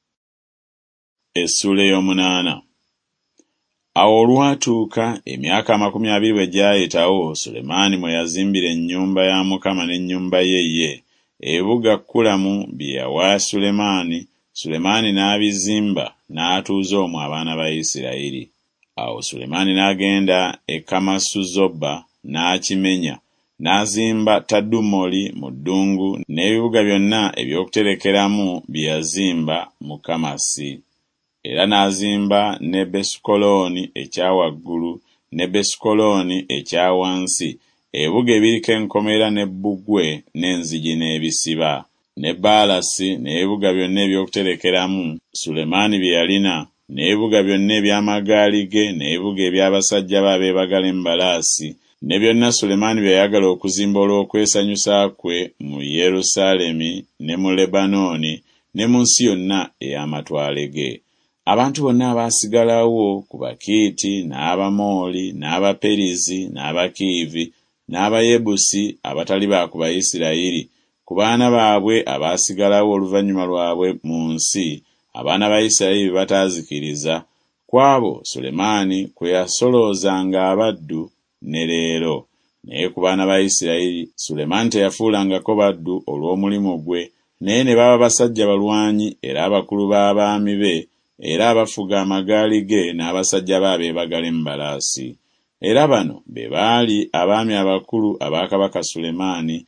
Essula ey'omunaana. Awo olwatuuka emyaka 20 bwe gyayitawo, Sulemaani mwe yazimbira ennyumba ya Mukama n'ennyumba ye, ebibuga Kulamu bye yawa Sulemaani, Sulemaani n'abizimba n'atuuza omwo abaana ba Isirayiri. Awo Sulemaani n'agenda e Kamasuzoba n'akimenya, n'azimba Tadumoli mu ddungu n'ebibuga byonna eby'okuterekeramu bye yazimba mu Kamasi. Era n'azimba ne Besukoloni ekya waggulu ne Besukoloni ekya wansi, ebibuga ebiriko enkomera ne bbugwe n'enzigi n'ebisiba, ne Baalasi n'ebibuga byonna eby'okuterekeramu Sulemaani bye yalina, n'ebibuga byonna eby'amagaali ge n'ebibuga eby'abasajja be abeebagala embalaasi, ne byonna Sulemaani bye yayagala okuzimba olw'okwesanyusa kwe mu Yerusaalemi ne mu Lebanooni ne mu nsi yonna ey'amatwale ge. Abantu bonna abaasigalawo ku Bakiiti, n'Abamooli, n'Abaperizi, n'Abakiivi, n'Abayebusi abatali ba ku Bayisirayiri, ku baana baabwe abaasigalawo oluvannyuma lwabwe mu nsi, abaana ba Isirayiri bataazikiriza, ku abo Sulemaani kwe yasoloozanga abaddu ne leero. Naye ku baana ba Isirayiri, Sulemaani teyafuulangako baddu olw'omulimu gwe, naye ne baba basajja balwanyi era abakulu b'abaami be, era abafuga amagaali ge n'abasajja be abeebagala embalaasi. Era bano be baali abaami abakulu aba Kabaka Sulemaani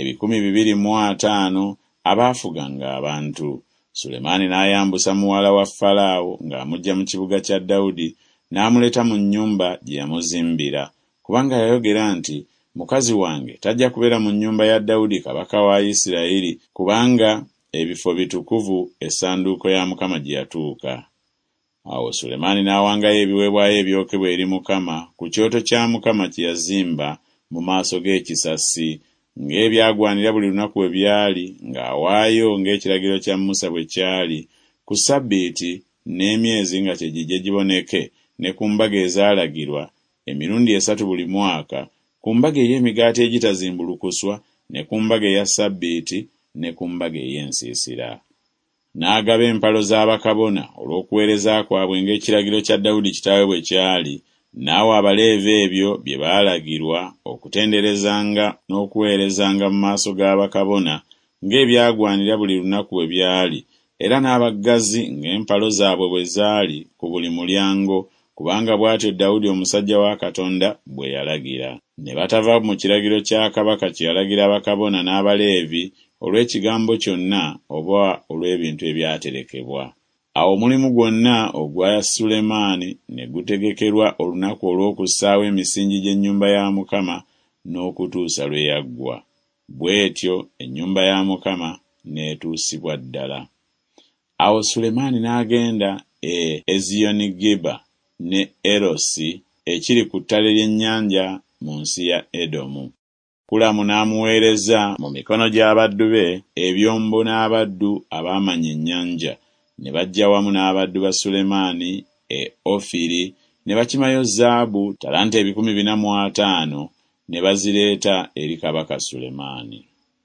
250 abaafuganga abantu. Sulemaani n'ayambusa muwala wa Falaawo ng'amuggya mu kibuga kya Dawudi n'amuleeta mu nnyumba gye yamuzimbira, kubanga yayogera nti, mukazi wange tajja kubeera mu nnyumba ya Dawudi kabaka wa Isirayiri, kubanga ebifo bitukuvu essanduuko ya Mukama gye yatuuka. Awo Sulemaani n'awangayo ebiweebwayo ebyokebwa eri Mukama ku kyoto kya Mukama kye yazimba mu maaso g'ekisasi, ng'ebyagwanira buli lunaku bwe byali, ng'awaayo ng'ekiragiro kya Musa bwe kyali, ku Ssabbiiti n'emyezi nga kye gijje giboneke, ne ku mbaga ezaalagirwa emirundi 3 buli mwaka, ku mbaga ey'emigaati egitazimbulukuswa, ne ku mbaga eya Ssabbiiti, ne ku mbaga ey'ensiisira. N'agaba empalo z'abakabona olw'okuweereza kwabwe ng'ekiragiro kya Dawudi kitaawe bwe kyali, n'awa Abaleevi ebyo bye baalagirwa okutenderezanga n'okuweerezanga mu maaso g'abakabona ng'ebyagwanira buli lunaku bwe byali, era n'abaggazi ng'empalo zaabwe bwe zaali ku buli mulyango, kubanga bw'atyo Dawudi omusajja wa Katonda bwe yalagira. Ne batava mu kiragiro kya kabaka kye yalagira bakabona n'Abaleevi olw'ekigambo kyonna oba olw'ebintu ebyaterekebwa. Awo omulimu gwonna ogwa Sulemaani ne gutegekerwa olunaku olw'okussaawo emisingi gy'ennyumba ya Mukama n'okutuusa lwe yaggwa. Bw'etyo ennyumba ya Mukama n'etuusibwa ddala. Awo Sulemaani n'agenda e Eziyonigeba ne Erosi ekiri ku ttale ly'ennyanja mu nsi ya Edomu. Kulamu n'amuweereza mu mikono gy'abaddu be ebyombo n'abaddu abaamanya ennyanja. Ne bajja wamu n'abaddu ba Sulemaani e Ofiri ne bakimayo zaabu talanta 450 ne bazireeta eri kabaka Sulemaani.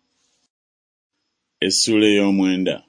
Essula ey'omwenda.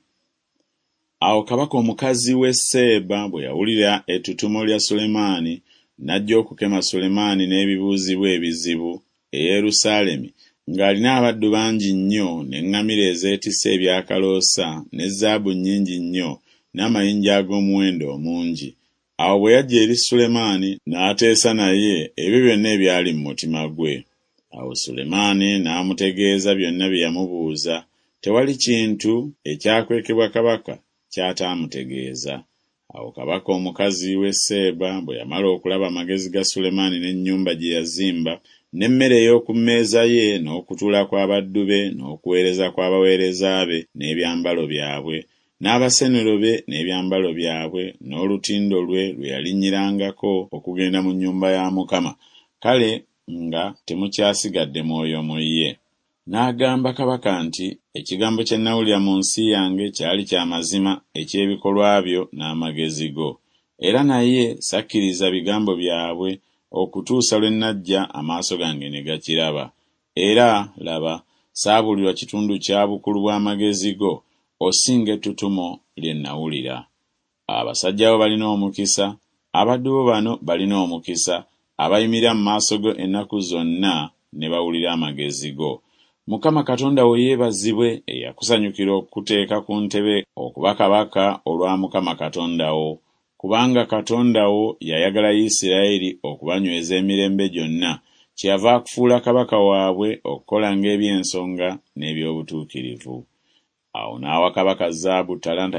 Awo kabaka omukazi w'e Seeba bwe yawulira ettutumo lya Sulemaani n'ajja okukema Sulemaani n'ebibuuzibwa ebizibu e Yerusaalemi ng'alina abaddu bangi nnyo n'eŋŋamira ezeetisse ebyakaloosa ne zaabu nnyingi nnyo n'amayinja ag'omuwendo omungi. Awo bwe yajja eri Sulemaani n'ateesa naye ebyo byonna ebyali mu mutima gwe. Awo Sulemaani n'amutegeeza byonna bye yamubuuza. Tewali kintu ekyakwekebwa kabaka ky'ataamutegeeza. Awo kabaka omukazi w'e Seeba bwe yamala okulaba amagezi ga Sulemaani n'ennyumba gye yazimba n'emmere ey'oku mmeeza ye n'okutuula kw'abaddu be n'okuweereza kw'abaweereza be n'ebyambalo byabwe n'abasenero be n'ebyambalo byabwe n'olutindo lwe lwe yalinnyirangako okugenda mu nnyumba ya Mukama, kale nga temukyasigadde mwoyo mu ye. N'agamba kabaka nti ekigambo kye nawulira mu nsi yange kyali kya mazima eky'ebikolwa byo n'amagezi go, era naye sakkiriza bigambo byabwe okutuusa lwe najja amaaso gange ne gakiraba. Era laba, saabulirwa kitundu kya bukulu bw'amagezi go osinga ettutumo lye nawulira. Abasajja bo balina omukisa, abaddu bo bano balina omukisa, abayimira mu maaso go ennaku zonna ne bawulira amagezi go. Mukama Katonda wo yeebazibwe eyakusanyukira okuteeka ku ntebe okuba kabaka olwa Mukama Katonda wo, kubanga Katonda wo yayagala Isirayiri okubanyweza emirembe gyonna, kyeyava akufuula kabaka waabwe okukolanga eby'ensonga n'eby'obutuukirivu. Awo n'awa kabaka zaabu talanta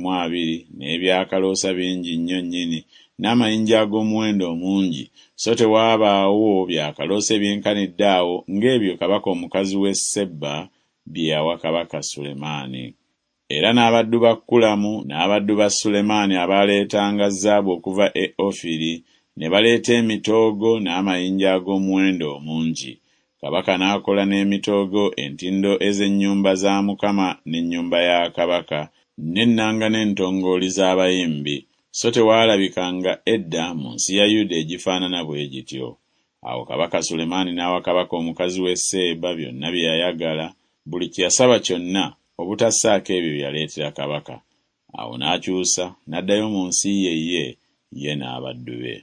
120 n'ebyakaloosa bingi nnyo nnyini n'amayinja ag'omuwendo omungi, so tewaabaawo byakaloosa ebyenkanidde awo ng'ebyo kabaka omukazi w'e Seeba bye yawa kabaka Sulemaani. Era n'abaddu ba Kulamu n'abaddu ba Sulemaani abaaleetanga zaabu okuva e Ofiri ne baleeta emitoogo n'amayinja ag'omuwendo omungi. Kabaka n'akola n'emitoogo entindo ez'ennyumba za Mukama n'ennyumba ya kabaka, n'ennanga n'entongooli z'abayimbi, so tewaalabikanga edda mu nsi ya Yuda egifaanana bwe gityo. Awo kabaka Sulemaani n'awa kabaka omukazi w'e Seeba byonna bye yayagala, buli kye yasaba kyonna, obutassaako ebyo yaleetera kabaka. Awo n'akyusa n'addayo mu nsi ye n'abaddu be.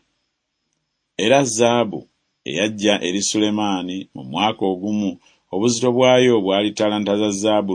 Era zaabu eyajja eri Sulemaani mu mwaka ogumu obuzito bwayo bwali talanta za zaabu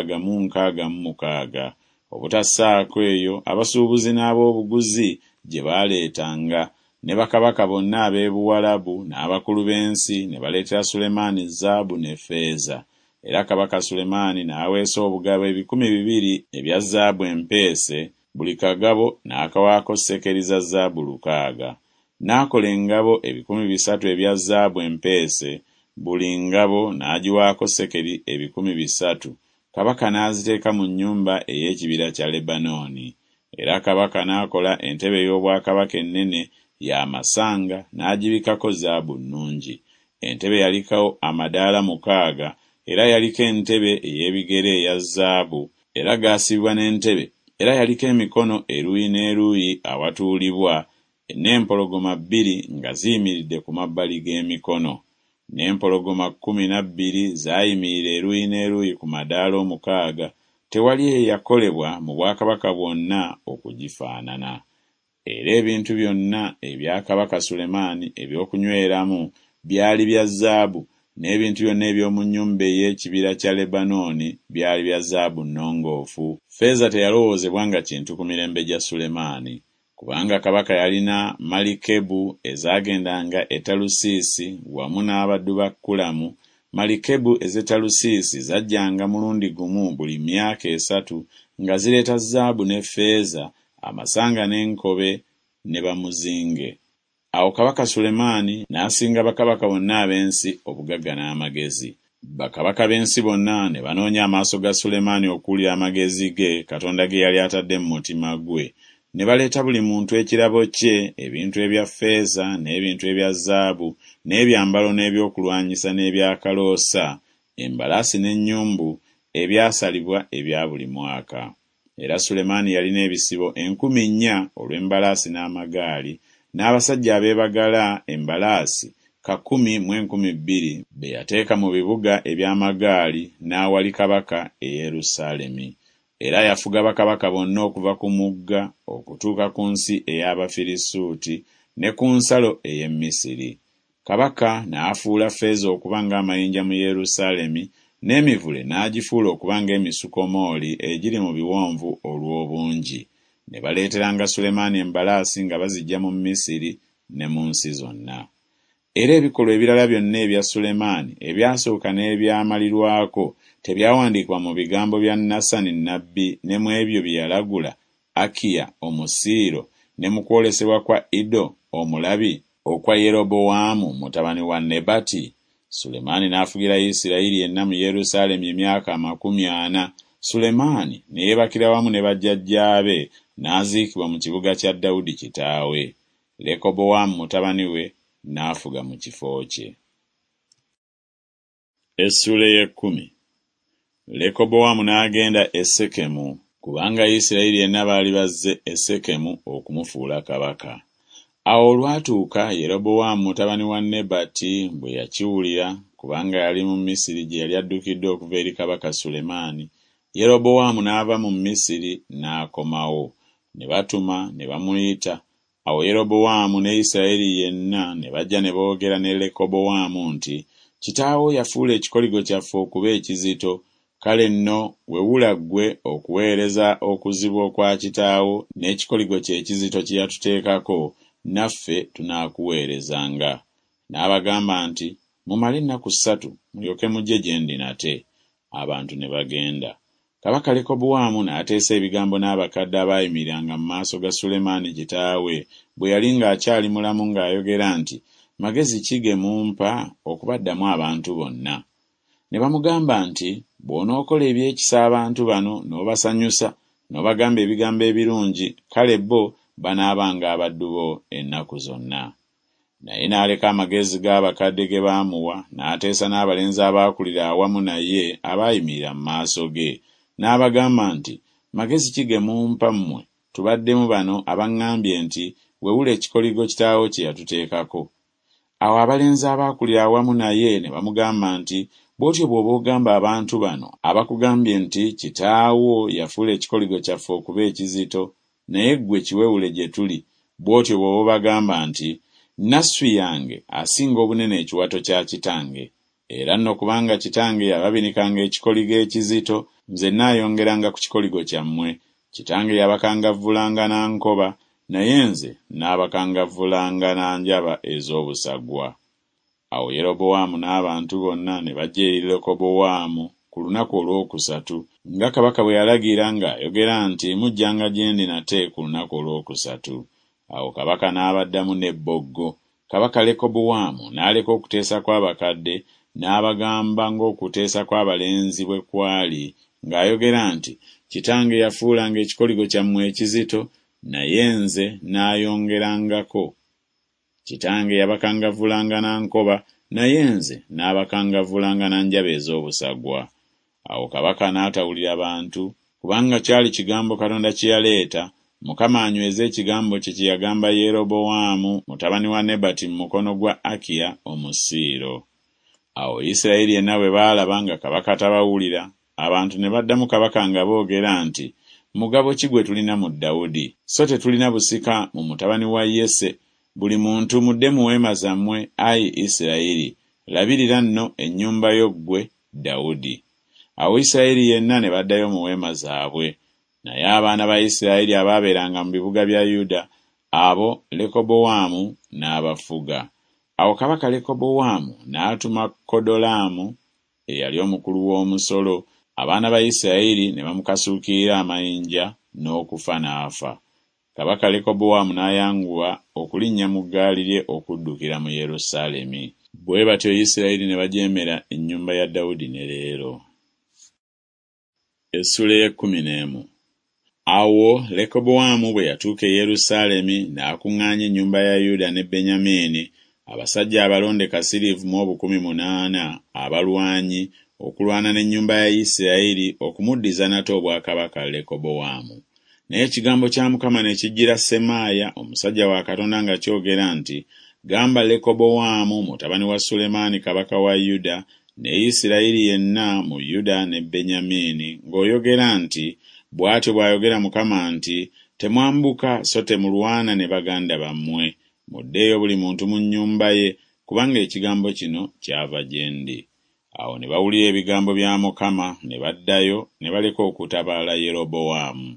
666, obutassaako eyo abasuubuzi n'ab'obuguzi gye baaleetanga, ne bakabaka bonna ab'ebuwalabu n'abakulu b'ensi ne baleetera Sulemaani zaabu ne ffeeza. Era kabaka Sulemaani n'aweesa obugabo 200 ebya zaabu empeese, buli kagabo n'akawaako sekeri za zaabu 600. N'akola engabo 300 ebya zaabu empeese, buli ngabo n'agiwaako sekeri 300. Kabaka n'aziteeka mu nnyumba ey'ekibira kya Lebanooni. Era kabaka n'akola entebe y'obwakabaka ennene y'amasanga n'agibikako zaabu nnungi. Entebe yaliko amadaala 600, era yaliko entebe ey'ebigere eya zaabu, era gaasibibwa n'entebe, era yaliko emikono eruuyi n'eruuyi awatuulibwa, n'empologoma 2 nga ziyimiridde ku mabbali g'emikono, n'empologoma 12 zaayimirira eruuyi n'eruuyi ku madaala 600. Tewali eyakolebwa mu bwakabaka bwonna okugifaanana. Era ebintu byonna ebya kabaka Sulemaani eby'okunyweramu byali bya zaabu, n'ebintu byonna eby'omu nnyumba ey'ekibira kya Lebanooni byali bya zaabu nnongoofu. Ffeeza teyalowoozebwa nga kintu ku mirembe gya Sulemaani, kubanga kabaka yalina malikebu ezagendanga e Talusiisi wamu n'abaddu ba Kulamu. Malikebu ez'e Talusiisi zajjanga mulundi gumu buli myaka 3 nga zireeta zaabu ne ffeeza, amasanga n'enkobe ne bamuzinge. Awo kabaka Sulemaani n'asinga bakabaka bonna ab'ensi obugagga n'amagezi. Bakabaka b'ensi bonna ne banoonya amaaso ga Sulemaani okuwulira amagezi ge Katonda ge yali atadde mu mutima gwe. Ne baleeta buli muntu ekirabo kye, ebintu ebya ffeeza n'ebintu ebya zaabu, n'ebyambalo n'ebyokulwanyisa n'ebyakaloosa, embalaasi n'ennyumbu ebyasalibwa ebya buli mwaka. Era Sulemaani yalina ebisibo 4,000 olw'embalaasi n'amagaali, n'abasajja abeebagala embalaasi 10,000 be yateeka mu bibuga eby'amagaali n'awali kabaka e Yerusaalemi. Era yafuga bakabaka bonna okuva ku mugga okutuuka ku nsi ey'Abafirisuuti ne ku nsalo ey'e Misiri. Kabaka n'afuula ffeeza okuba ng'amayinja mu Yerusaalemi, n'emivule n'agifuula okuba ng'emisukomooli egiri mu biwonvu olw'obungi. Ne baleeteranga Sulemaani embalaasi nga baziggya mu Misiri ne mu nsi zonna. Era ebikolwa ebirala byonna ebya Sulemaani ebyasooka n'ebyamalirwako tebyawandiikibwa mu bigambo bya Nasani nnabbi ne mu ebyo bye yalagula Akiya Omusiiro ne mu kwolesebwa kwa Iddo omulabi okwa Yerobowaamu mutabani wa Nebati? Sulemaani n'afugira Isirayiri yenna mu Yerusaalemi emyaka 40. Sulemaani ne yeebakira wamu ne bajjajjaabe n'aziikibwa mu kibuga kya Dawudi kitaawe. Lekobowaamu mutabani we n'afuga mu kifo kye. Essula y'ekkumi. Lekobowaamu n'agenda e Sekemu, kubanga Isirayiri yenna baali bazze e Sekemu okumufuula kabaka. Awo olwatuuka Yerobowaamu mutabani wa Nebati bwe yakiwulira, kubanga yali mu Misiri gye yali addukidde okuva eri kabaka Sulemaani, Yerobowaamu n'ava mu Misiri n'akomawo. Ne batuma ne bamuyita. Awo Yerobowaamu ne Isirayiri yenna ne bajja ne boogera ne Lekobowaamu nti, kitaawo yafuula ekikoligo kyaffe okuba ekizito, kale nno wewula ggwe okuweereza okuzibwa okwa kitaawo n'ekikoligo kye ekizito kye yatuteekako, naffe tunaakuweerezanga. N'abagamba nti, mumale ennaku 3 mulyoke mujje gye ndi nate. Abantu ne bagenda. Kabaka Lekobowaamu n'ateesa ebigambo n'abakadde abaayimiriranga mu maaso ga Sulemaani kitaawe bwe yali ng'akyali mulamu ng'ayogera nti, magezi ki ge mumpa okubaddamu abantu bonna? Ne bamugamba nti, bw'onookola ebyekisa abantu bano n'obasanyusa n'obagamba ebigambo ebirungi, kale bo banaabanga abaddu bo ennaku zonna. Naye n'aleka amagezi g'abakadde ge baamuwa, n'ateesa n'abalenzi abaakulira awamu naye abaayimirira mu maaso ge. N'abagamba nti, magezi ki ge mumpa mmwe tubaddemu bano abaŋŋambye nti wewula ekikoligo kitaawo kye yatuteekako? Awo abalenzi abaakulira awamu naye ne bamugamba nti, bw'otyo bw'oba ogamba abantu bano abakugambye nti kitaawo yafuula ekikoligo kyaffe okuba ekizito, naye ggwe kiwewule gye tuli, bw'otyo bw'oba obagamba nti nassu yange asinga obunene ekiwato kya kitange. Era nno kubanga kitange yababinikanga ekikoligo ekizito, nze naayongeranga ku kikoligo kyammwe. Kitange yabakangavvulanga na nkoba, naye nze n'abakangavvulanga na njaba ez'obusagwa. Awo Yerobowaamu n'abantu bonna ne bajja eri Lekobowaamu ku lunaku olwokusatu, nga kabaka bwe yalagira ng'ayogera nti mujjanga gye ndi nate ku lunaku olwokusatu. Awo kabaka n'abaddamu n'ebboggo. Kabaka Lekobowaamu n'aleka okuteesa kw'abakadde, n'abagamba ng'okuteesa kw'abalenzi bwe kwali, ng'ayogera nti, kitange yafuulanga ekikoligo kyammwe ekizito, naye nze n'ayongerangako. Kitange yabakangavvulanga na nkoba, naye nze n'abakangavvulanga na njaba ez'obusagwa. Awo kabaka n'atawulira bantu, kubanga kyali kigambo Katonda kye yaleeta, Mukama anyweze ekigambo kye kye yagamba Yerobowaamu mutabani wa Nebati mu mukono gwa Akiya Omusiiro. Awo Isirayiri yenna bwe baalaba nga kabaka tabawulira, abantu ne baddamu kabaka nga boogera nti, mugabo ki gwe tulina mu Dawudi? So tetulina busika mu mutabani wa Yese. Buli muntu mudde mu weema zammwe, ayi Isirayiri, labirira nno ennyumba yo ggwe Dawudi. Awo Isirayiri yenna ne baddayo mu weema zaabwe. Naye abaana ba Isirayiri abaabeeranga mu bibuga bya Yuda abo Lekobowaamu n'abafuga. Awo kabaka Lekobowaamu n'atuma Kodolaamu eyali omukulu w'omusolo, abaana ba Isirayiri ne bamukasuukirira amayinja n'okufa n'afa. Kabaka Lekobowaamu n'ayanguwa okulinnya mu ggaali lye okuddukira mu Yerusaalemi. Bwe batyo Isirayiri ne bajeemera ennyumba ya Dawudi ne leero. Essula y'e-11. Awo Lekobowaamu bwe yatuuka e Yerusaalemi n'akuŋŋaanya ennyumba ya Yuda ne Benyamini, abasajja abalonde kasiriivu mu 800 abalwanyi okulwana n'ennyumba ya Isirayiri okumuddiza nate obwakabaka Lekobowaamu. Naye ekigambo kya Mukama ne kijjira Semaaya omusajja wa Katonda nga kyogera nti, "Gamba Lekobowaamu mutabani wa Sulemaani kabaka wa Yuda ne Isirayiri yenna mu Yuda ne Benyamini ng'oyogera nti, bw'atyo bw'ayogera Mukama nti, temwambuka so temulwana ne baganda bammwe, muddeeyo buli muntu mu nnyumba ye, kubanga ekigambo kino kyava gye ndi." Awo ne bawulira ebigambo bya Mukama ne baddayo ne baleka okutabaala Yerobowaamu.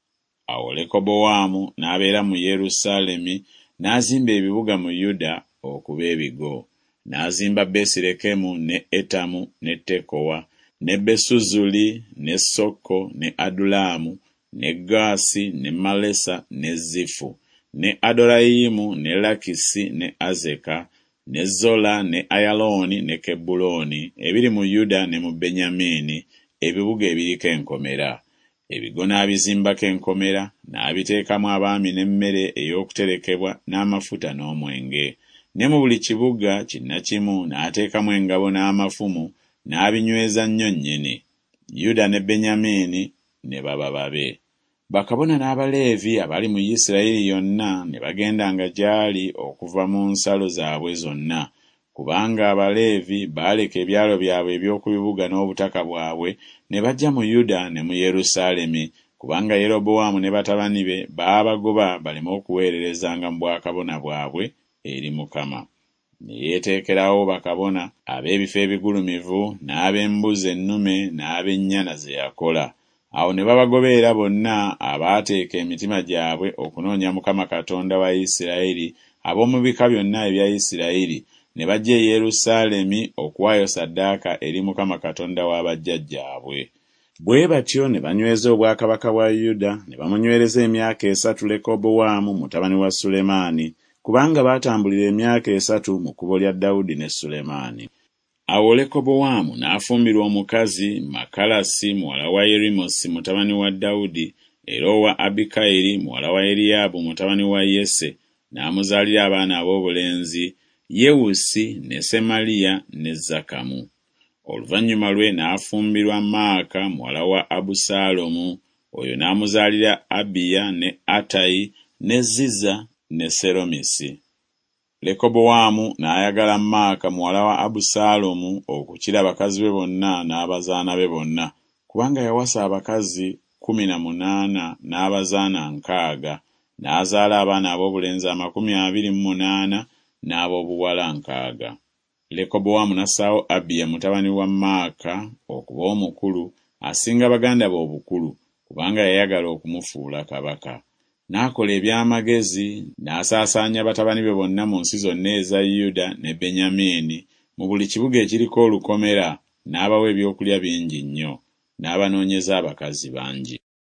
Awo Lekobowaamu n'abeera mu Yerusaalemi, n'azimba ebibuga mu Yuda okuba ebigo. N'azimba Besirekemu ne Etamu ne Tekowa ne Besuzuli ne Soko ne Adulamu ne Gaasi ne Malesa ne Zifu ne Adorayimu ne Lakisi ne Azeka ne Zola ne Ayalooni ne Kebbulooni ebiri mu Yuda ne mu Benyamini, ebibuga ebiriko enkomera. Ebigo n'abizimbako enkomera, n'abiteekamu abaami n'emmere ey'okuterekebwa n'amafuta n'omwenge. Ne mu buli kibuga kinnakimu n'ateekamu engabo n'amafumu, n'abinyweza nnyo nnyini. Yuda ne Benyamini ne baba babe. Bakabona n'Abaleevi abali mu Isirayiri yonna ne bagendanga gy'ali okuva mu nsalo zaabwe zonna, kubanga Abaleevi baaleka ebyalo byabwe eby'oku bibuga n'obutaka bwabwe ne bajja mu Yuda ne mu Yerusaalemi, kubanga Yerobowaamu ne batabani be baabagoba baleme okuweererezanga mu bwakabona bwabwe eri Mukama. Ne yeeteekerawo bakabona ab'ebifo ebigulumivu n'ab'embuzi ennume n'ab'ennyana ze yakola. Awo ne babagoberera bonna abaateeka emitima gyabwe okunoonya Mukama Katonda wa Isirayiri, ab'omu bika byonna ebya Isirayiri, ne bajja e Yerusaalemi okuwaayo ssaddaaka eri Mukama Katonda wa bajjajjaabwe. Bwe batyo ne banyweza obwakabaka bwa Yuda, ne bamunywereza emyaka 3 Lekobowaamu mutabani wa Sulemaani, kubanga baatambulira emyaka 3 mu kkubo lya Dawudi ne Sulemaani. Awo Lekobowaamu n'afumbirwa omukazi Makalasi muwala wa Yerimosi mutabani wa Dawudi, era owa Abikayiri muwala wa Eriyaabu mutabani wa Yese, n'amuzaalira abaana ab'obulenzi Yewusi ne Semaliya ne Zakamu. Oluvannyuma lwe n'afumbirwa Maaka muwala wa Abusaalomu, oyo n'amuzaalira Abiya ne Atayi ne Ziza ne Seromisi. Lekobowaamu n'ayagala Maaka muwala wa Abusaalomu okukira abakazi be bonna n'abazaana be bonna, kubanga yawasa abakazi 18 n'abazaana 6, n'azaala abaana ab'obulenzi 28 n'ab'obuwala 6. Lekobowaamu n'assaawo Abiya mutabani wa Maaka okuba omukulu, asinga baganda be obukulu, kubanga yayagala okumufuula kabaka. N'akola eby'amagezi, n'asaasaanya batabani be bonna mu nsi zonna eza Yuda ne Benyamini, mu buli kibuga ekiriko olukomera, n'abawa ebyokulya bingi nnyo, n'abanoonyeza abakazi bangi.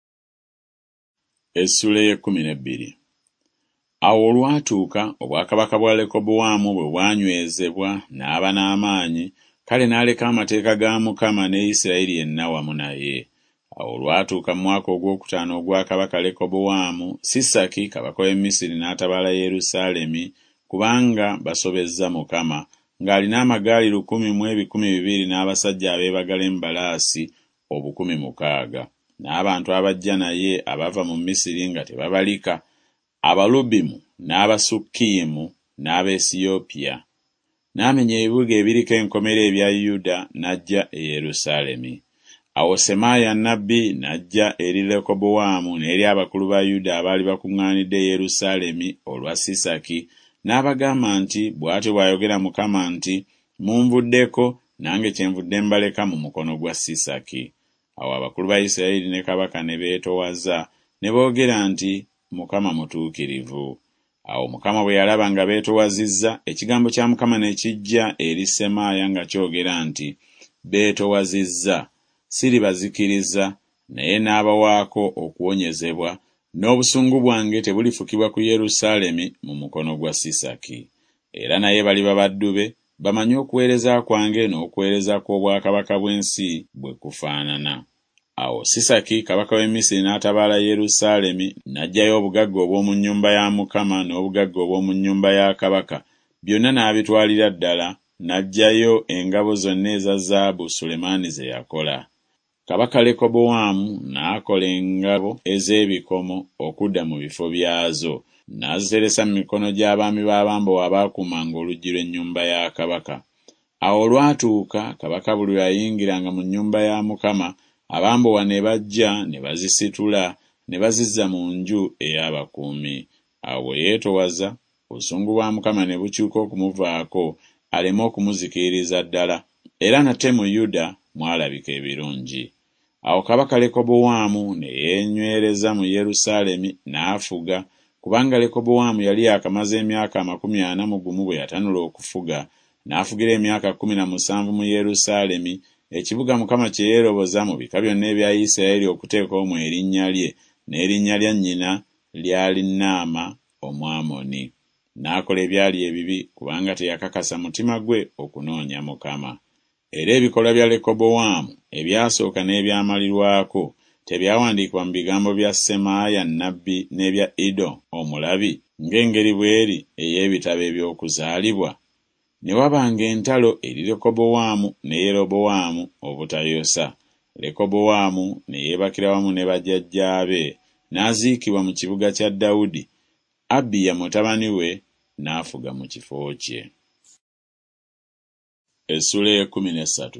Essula y'e-12. Awo olwatuuka obwakabaka bwa Lekobowaamu bwe bwanywezebwa n'aba n'amaanyi, kale n'aleka amateeka ga Mukama ne Isirayiri yenna wamu naye. Awo olwatuuka mu mwaka ogwokutaano ogwa kabaka Lekobowaamu, Sisaki kabaka w'e Misiri n'atabaala Yerusaalemi, kubanga basobezza Mukama, ng'alina amagaali 1,200 n'abasajja abeebagala embalaasi 600, n'abantu abajja naye abava mu Misiri nga tebabalika, Abalubimu n'Abasukkiyimu n'Abaesiyopiya. N'amenya ebibuga ebiriko enkomera ebya Yuda n'ajja e Yerusaalemi. Awo Semaaya nnabbi n'ajja eri Lekobowaamu n'eri abakulu ba Yuda abaali bakuŋŋaanidde e Yerusaalemi olwa Sisaki, n'abagamba nti, bw'atyo bw'ayogera Mukama nti, munvuddeko, nange kyenvudde mbaleka mu mukono gwa Sisaki. Awo abakulu ba Isirayiri ne kabaka ne beetowaza, ne boogera nti, Mukama mutuukirivu. Awo Mukama bwe yalaba nga beetowazizza, ekigambo kya Mukama ne kijja eri Semaaya nga kyogera nti, beetowazizza, siribazikiriza, naye n'abawaako okuwonyezebwa, n'obusungu bwange tebulifukibwa ku Yerusaalemi mu mukono gwa Sisaki. Era naye baliba baddu be, bamanye okuweereza kwange n'okuweereza kw'obwakabaka bw'ensi bwe kufaanana. Awo Sisaki kabaka w'e Misiri n'atabaala Yerusaalemi, n'aggyayo obugagga obw'omu nnyumba ya Mukama n'obugagga obw'omu nnyumba ya kabaka, byonna n'abitwalira ddala, n'aggyayo engabo zonna eza zaabu Sulemaani ze yakola. Kabaka Lekobowaamu n'akola engabo ez'ebikomo okudda mu bifo byazo, n'aziteresa mu mikono gy'abaami b'abambowa abaakuumanga oluggi lw'ennyumba ya kabaka. Awo olwatuuka, kabaka buli yayingiranga mu nnyumba ya Mukama, abambowa ne bajja ne bazisitula ne bazizza mu nju ey'abakuumi. Awo bwe yeetowaza, obusungu bwa Mukama ne bukyuka okumuvaako, aleme okumuzikiririza ddala, era nate mu Yuda mwalabika ebirungi. Awo kabaka Lekobowaamu ne yeenywereza mu Yerusaalemi n'afuga, kubanga Lekobowaamu yali akamaze emyaka 41 bwe yatanula okufuga, n'afugira emyaka 17 mu Yerusaalemi, ekibuga Mukama kye yeeroboza mu bika byonna ebya Isirayiri okuteeka omwo erinnya lye, n'erinnya lya nnyina lyali Naama Omwamoni. N'akola ebyali ebibi, kubanga teyakakasa mutima gwe okunoonya Mukama. Era ebikolwa bya Lekobowaamu ebyasooka n'ebyamalirwako tebyawandiikibwa mu bigambo bya Semaaya nnabbi n'ebya Iddo omulabi ng'engeri bw'eri ey'ebitabo eby'okuzaalibwa? Ne wabanga entalo eri Lekobowaamu ne Yerobowaamu obutayosa. Lekobowaamu ne yeebakira wamu ne bajjajjaabe, n'aziikibwa mu kibuga kya Dawudi. Abiya mutabani we n'afuga mu kifo kye. Essula y'e13.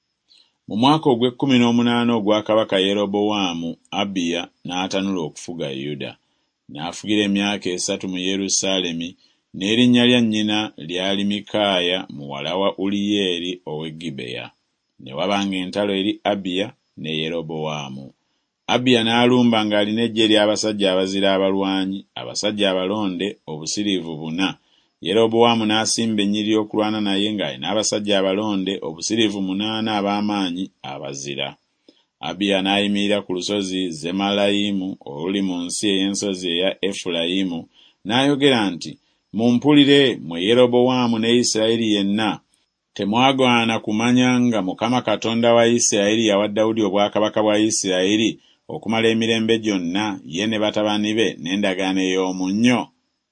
Mu mwaka ogw'e18 ogwa kabaka Yerobowaamu, Abiya n'atanula okufuga Yuda. N'afugira emyaka 3 mu Yerusaalemi, n'erinnya lya nnyina lyali Mikaaya muwala wa Uliyeri ow'e Gibeya. Ne wabanga entalo eri Abiya ne Yerobowaamu. Abiya n'alumba ng'alina eggye ly'abasajja abazira abalwanyi, abasajja abalonde obusiriivu 4. Yerobowaamu n'asimba ennyiriri okulwana naye ng'alina abasajja abalonde obusiriivu 8 ab'amaanyi abazira. Abiya n'ayimirira ku lusozi Zemalayimu oluli mu nsi ey'ensozi eya Efulayimu, n'ayogera nti, mumpulire mmwe Yerobowaamu ne Isirayiri yenna, temwagaana kumanya nga Mukama Katonda wa Isirayiri yawa Dawudi obwakabaka bwa Isirayiri okumala emirembe gyonna, ye ne batabani be n'endagaano ey'omunnyo?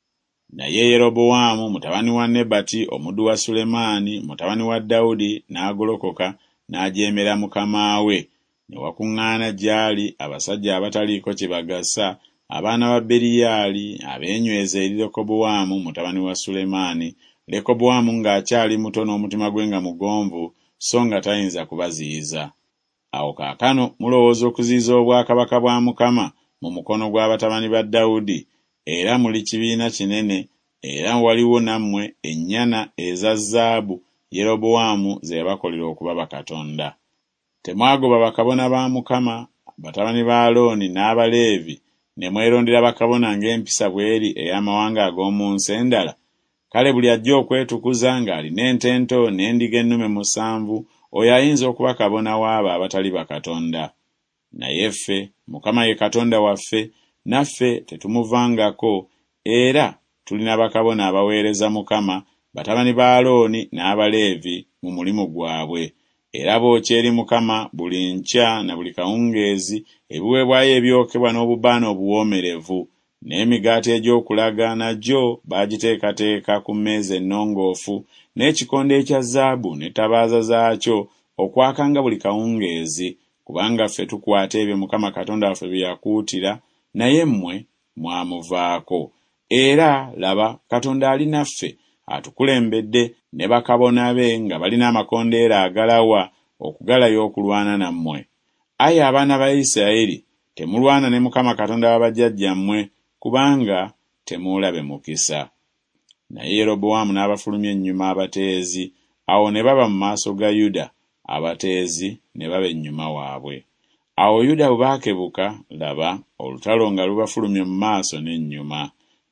Naye Yerobowaamu mutabani wa Nebati omuddu wa Sulemaani mutabani wa Dawudi n'agolokoka n'ajeemera mukama we. Ne wakuŋŋaana gy'ali abasajja abataliiko kye bagasa, abaana ba Beriyaali abeenyweza eri Lekobowaamu mutabani wa Sulemaani, Lekobowaamu ng'akyali muto n'omutima gwe nga mugonvu, so nga tayinza kubaziyiza. Awo kaakano mulowooza okuziyiza obwakabaka bwa Mukama mu mukono gw'abatabani ba Dawudi, era muli kibiina kinene, era waliwo nammwe ennyana eza zaabu Yerobowaamu ze yabakolera okuba bakatonda. Temwagoba bakabona ba Mukama, batabani ba Alooni n'Abaleevi, ne mwerondera bakabona ng'empisa bw'eri ey'amawanga ag'omu nsi endala. Kale buli ajja okwetukuza ng'alina ente ento n'endiga ennume 7, oyo ayinza okuba kabona w'abo abatali bakatonda. Naye ffe, Mukama ye Katonda waffe, naffe tetumuvangako, era tulina bakabona abaweereza Mukama, batabani ba Alooni n'Abaleevi mu mulimu gwabwe. Era bookya eri Mukama buli nkya na buli kawungeezi ebiweebwayo ebyokebwa n'obubaane obuwoomerevu, n'emigaati egy'okulaga nagyo baagiteekateeka ku mmeeza ennongoofu, n'ekikonde ekya zaabu n'ettabaaza zaakyo okwakanga buli kawungeezi, kubanga ffe tukwata ebyo Mukama Katonda waffe bye yakuutira, naye mmwe mwamuvaako. Era laba, Katonda ali naffe, atukulembedde ne bakabona be nga balina amakondeera agalawa okugalaya okulwana nammwe. Ayi abaana ba Isirayiri, temulwana ne Mukama Katonda wa bajjajjammwe, kubanga temuulabe mukisa. Naye Yerobowaamu n'abafulumya ennyuma abateezi, awo ne baba mu maaso ga Yuda, abateezi ne baba ennyuma waabwe. Awo Yuda bwe baakebuka, laba, olutalo nga lubafulumye mu maaso n'ennyuma.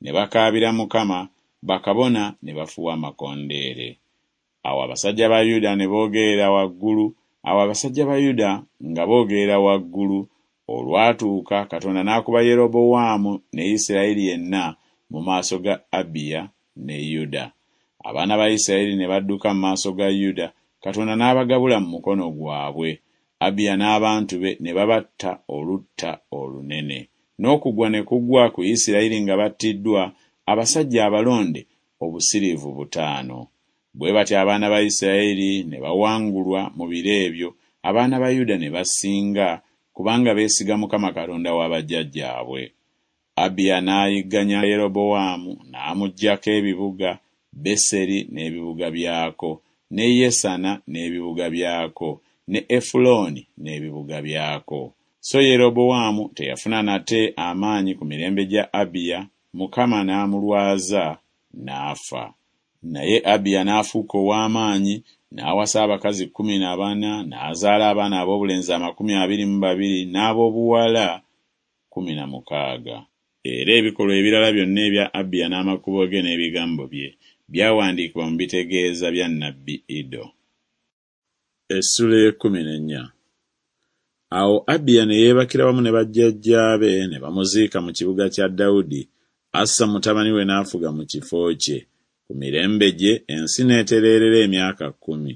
ne bakaabira Mukama, bakabona ne bafuwa amakondeere. Awo abasajja ba Yuda ne boogerera waggulu. Awo abasajja ba Yuda nga boogerera waggulu, olwatuuka Katonda n'akuba Yerobowaamu ne Isirayiri yenna mu maaso ga Abiya ne Yuda. Abaana ba Isirayiri ne badduka mu maaso ga Yuda, Katonda n'abagabula mu mukono gwabwe. Abiya n'abantu be ne babatta olutta olunene. N'okugwa ne kugwa ku Isirayiri nga battiddwa abasajja abalonde obusiriivu 5. Bwe batyo abaana ba Isirayiri ne bawangulwa mu biro ebyo, abaana ba Yuda ne basinga kubanga beesiga Mukama Katonda wa bajjajjaabwe. Abiya n'ayigganya Yerobowaamu n'amuggyako ebibuga, Beseri n'ebibuga byako, ne Yesana n'ebibuga byako, ne Efuloni n'ebibuga byako. So Yerobowaamu teyafuna nate amaanyi ku mirembe gya Abiya, Mukama n'amulwaza n'afa. Naye Abiya n'afuuka ow'amaanyi, n'awasa abakazi 14, n'azaala abaana ab'obulenzi 22 n'ab'obuwala 16. Era ebikolwa ebirala byonna ebya Abiya n'amakubo ge n'ebigambo bye byawandiikibwa mu bitegeeza bya nnabbi Iddo. Essula 14. Awo Abiya ne yeebakira wamu ne bajjajjaabe ne bamuziika mu kibuga kya Dawudi. Asa mutabani we n'afuga mu kifo kye. Ku mirembe gye ensi n'etereerera emyaka 10.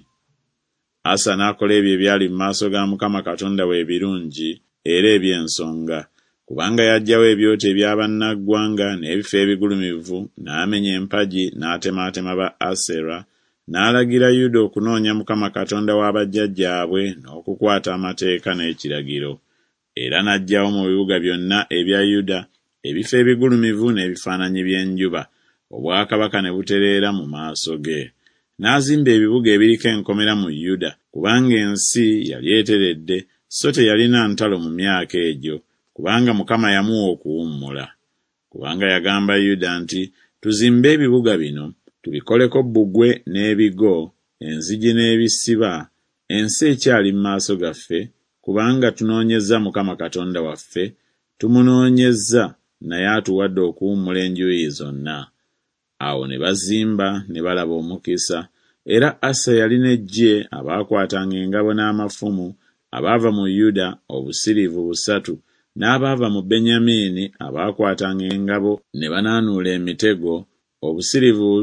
Asa n'akola ebyo ebyali mu maaso ga Mukama Katonda we ebirungi era eby'ensonga, kubanga yaggyawo ebyoto ebyabannaggwanga n'ebifo ebigulumivu, n'amenya empagi n'atemaatema ba Asera, n'alagira Yuda okunoonya Mukama Katonda wa bajjajjaabwe n'okukwata amateeka n'ekiragiro. Era n'aggyawo mu bibuga byonna ebya Yuda ebifo ebigulumivu n'ebifaananyi by'enjuba, obwakabaka ne butereera mu maaso ge. N'azimba ebibuga ebiriko enkomera mu Yuda, kubanga ensi yali eteredde, so teyalina ntalo mu myaka egyo, kubanga Mukama yamuwa okuwummula. Kubanga yagamba Yuda nti, tuzimbe ebibuga bino, tubikoleko bbugwe n'ebigo, enzigi n'ebisiba, ensi ekyali mu maaso gaffe, kubanga tunoonyezza Mukama Katonda waffe, tumunoonyezza, naye atuwadde okuwummula enjuuyi zonna. Awo ne bazimba ne balaba omukisa, era Asa yalina eggye abaakwatanga engabo n'amafumu, abaava mu Yuda obusiriivu 3, n'abaava mu Benyamini abaakwatanga engabo ne banaanuula emitego obusiriivu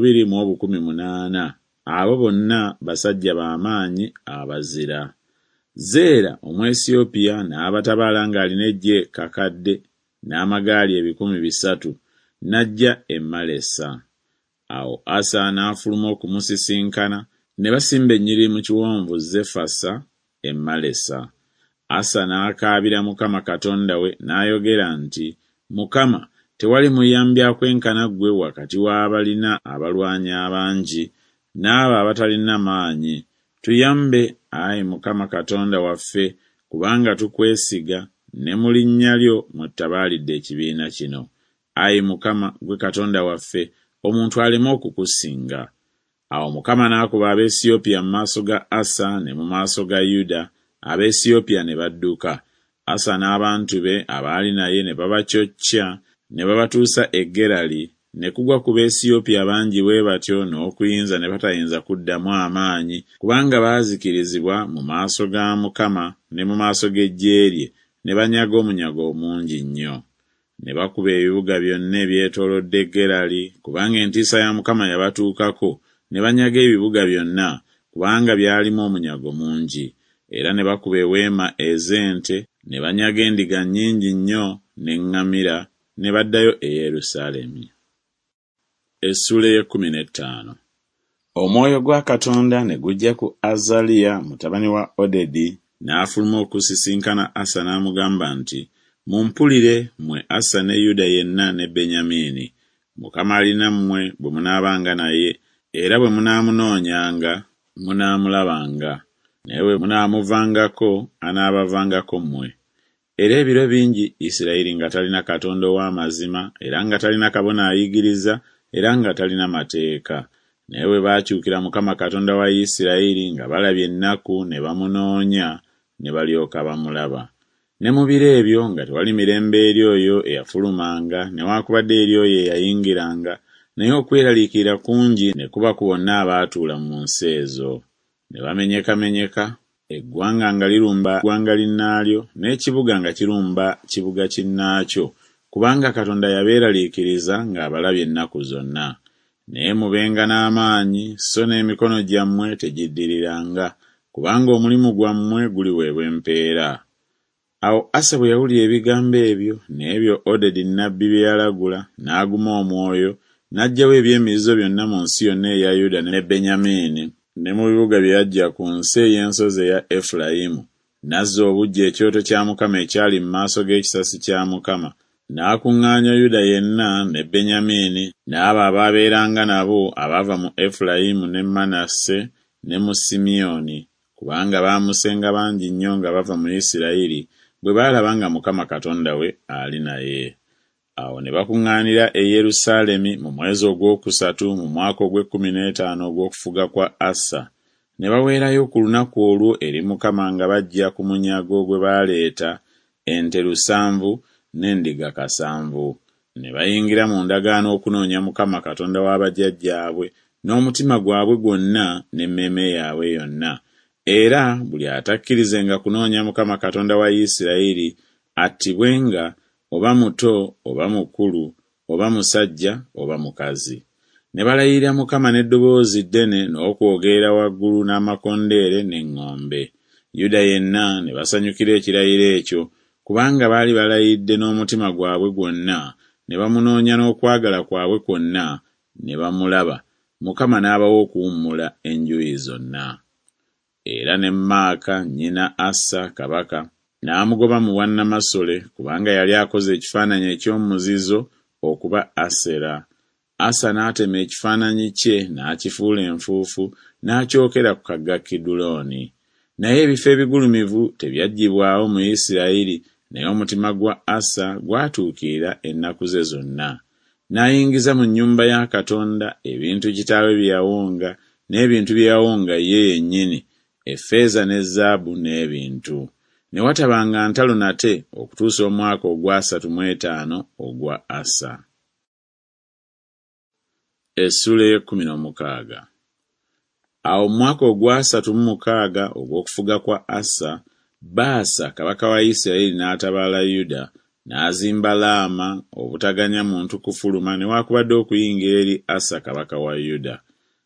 218, abo bonna basajja b'amaanyi abazira. Zeera Omwesiyopya n'abatabaala ng'alina eggye kakadde n'amagaali 300, n'ajja e Malesa. Awo Asa n'afuluma okumusisinkana, ne basimba ennyiriri mu kiwonvu Zefasa e Malesa. Asa n'akaabira Mukama Katonda we n'ayogera nti, Mukama, tewali muyambi akwenkana ggwe wakati w'abalina abalwanyi abangi n'abo abatalina maanyi. Tuyambe, Ayi Mukama Katonda waffe, kubanga tukwesiga, ne mu linnya lyo muttabaalidde ekibiina kino. Ayi Mukama, gwe Katonda waffe, omuntu aleme okukusinga. Awo Mukama n'akuba Abeesiyopya mu maaso ga Asa ne mu maaso ga Yuda, Abeesiyopya ne badduka. Asa n'abantu be abaali naye ne babacocca, ne babatuusa e Gerali, ne kugwa ku Beesiyopya bangi bwe batyo n'okuyinza ne batayinza kuddamu amaanyi, kubanga baazikirizibwa mu maaso ga Mukama ne mu maaso g'eggye lye, ne banyaga omunyago omungi nnyo. Ne bakuba ebibuga byonna ebyetoolodde Gerali, kubanga entiisa ya Mukama yabatuukako, ne banyaga ebibuga byonna, kubanga byalimu omunyago mungi. Era ne bakuba eweema ez'ente, ne banyaga endiga nnyingi nnyo n'eŋŋamira, ne baddayo e Yerusaalemi. Essula 15. Omwoyo gwa Katonda ne gujja ku Azaliya mutabani wa Odedi, n'afuluma okusisinkana Asa n'amugamba nti, mumpulire mmwe Asa ne Yuda yenna ne Benyamini. Mukama alina mmwe bwe munaabanga naye, era bwe munaamunoonyanga munaamulabanga, naye bwe munaamuvangako anaabavangako mmwe. Era ebiro bingi Isirayiri nga talina Katonda ow'amazima, era nga talina kabona ayigiriza, era nga talina mateeka. Naye bwe baakyukira Mukama Katonda wa Isirayiri nga balabye ennaku ne bamunoonya, ne balyoka bamulaba. ne mu biro ebyo nga tewali mirembe eri oyo eyafulumanga newaakubadde eri oyo eyayingiranga, naye okweraliikirira kungi ne kuba ku bonna abaatuula mu nsi ezo. Ne bamenyekamenyeka, eggwanga nga lirumba ggwanga linnaalyo, n'ekibuga nga kirumba kibuga kinnaakyo, kubanga Katonda yabeeraliikiriza ng'abalabye ennaku zonna. Naye mubenga n'amaanyi, so n'emikono gyammwe tegiddiriranga, kubanga omulimu gwammwe guliweebwa empeera. Awo Asa bwe yawulira ebigambo ebyo, n'ebyo Odedi nnabbi bye yalagula, n'aguma omwoyo, n'aggyawo eby'emizizo byonna mu nsi yonna eya Yuda ne Benyamini, ne mu bibuga bye yaggya ku nsi ey'ensozi eya Efulayimu. N'azza obuggya ekyoto kya Mukama ekyali mu maaso g'ekisasi kya Mukama. N'akuŋŋaanya Yuda yenna ne Benyamini, n'abo abaabeeranga nabo abaava mu Efulayimu ne Manasse ne mu Simiyoni, kubanga baamusenga bangi nnyo nga bava mu Isirayiri, bwe baalaba nga Mukama Katonda we ali naye. Awo ne bakuŋŋaanira e Yerusaalemi mu mwezi ogwokusatu mu mwaka ogw'e15 ogw'okufuga kwa Asa. Ne baweerayo ku lunaku olwo eri Mukama nga bajja ku munyago gwe baaleeta ente 7 n'endiga 7. Ne bayingira mu ndagaano okunoonya Mukama Katonda w'abajjajjaabwe n'omutima gwabwe gwonna n'emmeeme yaabwe yonna. Era buli atakkirizenga kunoonya Mukama Katonda wa Isirayiri attibwenga, oba muto oba mukulu, oba musajja oba mukazi. Ne balayirira Mukama n'eddoboozi ddene n'okwogerera waggulu n'amakondeere n'eŋŋombe. Yuda yenna ne basanyukira ekirayiro ekyo, kubanga baali balayidde n'omutima gwabwe gwonna, ne bamunoonya n'okwagala kwabwe kwonna, ne bamulaba. Mukama n'abawa okuwummula enjuuyi zonna. Era ne Maaka nnyina Asa kabaka n'amugoba mu bwannamasole, kubanga yali akoze ekifaananyi eky'omuzizo okuba Asera. Asa n'atema ekifaananyi kye n'akifuula enfuufu, n'akyokera ku kagga Kidulooni. Naye ebifo ebigulumivu tebyaggyibwawo mu Isirayiri, naye omutima gwa Asa gwatuukirira ennaku ze zonna. N'ayingiza mu nnyumba ya Katonda ebintu kitaawe bye yawonga, n'ebintu bye yawonga ye yennyini, effeeza ne zaabu n'ebintu. Ne watabanga ntalo nate okutuusa omwaka ogwa 35 ogwa Asa. Essula y'e16. Awo omwaka ogwa 36 ogw'okufuga kwa Asa, Baasa kabaka wa Isirayiri n'atabaala Yuda, n'azimba Laama obutaganya muntu kufuluma newaakubadde okuyingira eri Asa kabaka wa Yuda.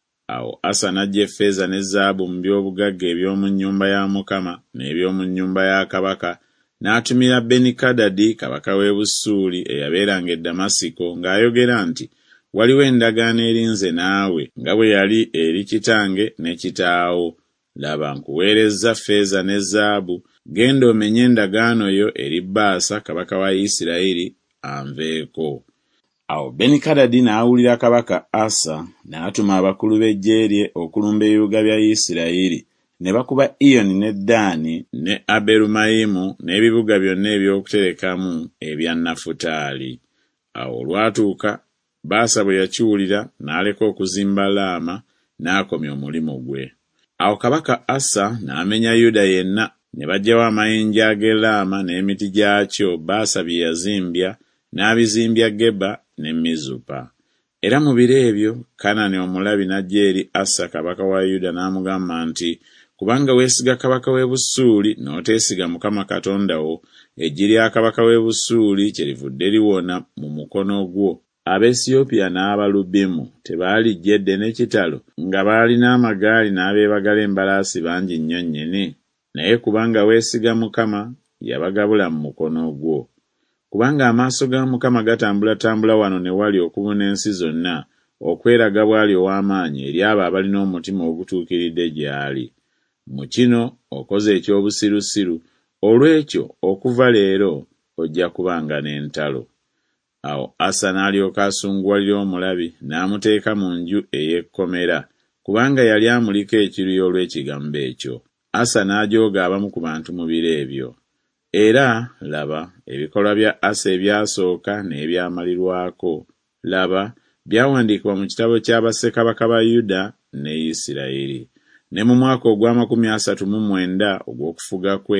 Awo Asa n'aggya effeeza ne zaabu mu by'obugagga eby'omu nnyumba ya Mukama n'eby'omu nnyumba ya kabaka, n'atumira Benikadadi kabaka w'e Busuuli eyabeeranga e Damasiko ng'ayogera nti, waliwo endagaano erinze naawe nga bwe yali eri kitange ne kitaawo. Laba nkuweerezza ffeeza ne zaabu, genda omenye endagaano yo eri Baasa kabaka wa Isirayiri anveeko. Awo Benikadadi n'awulira kabaka Asa, n'atuma abakulu b'eggye lye okulumba ebibuga bya Isirayiri, ne bakuba Iyoni ne Ddaani ne Aberumayimu n'ebibuga byonna eby'okuterekamu ebya Nafutaali. Awo olwatuuka Baasa bwe yakiwulira n'aleka okuzimba Laama, n'akomya omulimu gwe. Awo kabaka Asa n'amenya Yuda yenna, ne baggyawo amayinja ag'e Laama n'emiti gyakyo Baasa bye yazimbya, n'abizimbya Geba ne Mizupa. Era mu biro ebyo Kanani omulabi n'ajja eri Asa kabaka wa Yuda n'amugamba nti, kubanga weesiga kabaka w'e Busuuli n'oteesiga Mukama Katonda wo, eggye lya kabaka w'e Busuuli kyerivudde liwona mu mukono gwo. Abesiyopiya n'Abalubimu tebaaliggye ddene kitalo, nga baalina amagaali n'abeebagala embalaasi bangi nnyo nnyini? Naye kubanga weesiga Mukama, yabagabula mu mukono gwo. Kubanga amaaso ga Mukama gatambulatambula wano ne wali okubuna ensi zonna, okweraga bwali ow'amaanyi eri abo abalina omutima ogutuukiridde gy'ali. Mu kino okoze eky'obusirusiru, olw'ekyo okuva leero ojja kubanga n'entalo. Awo Asa n'alyoka asunguwalira omulabi n'amuteeka mu nju ey'ekkomera, kubanga yali amuliko ekiruyi olw'ekigambo ekyo. Asa n'ajooga abamu ku bantu mu biro ebyo. Era laba, ebikolwa bya Asa ebyasooka n'ebyamalirwako, laba, byawandiikibwa mu kitabo kya bassekabaka ba Yuda ne Isirayiri. Ne mu mwaka ogwa 39 ogw'okufuga kwe,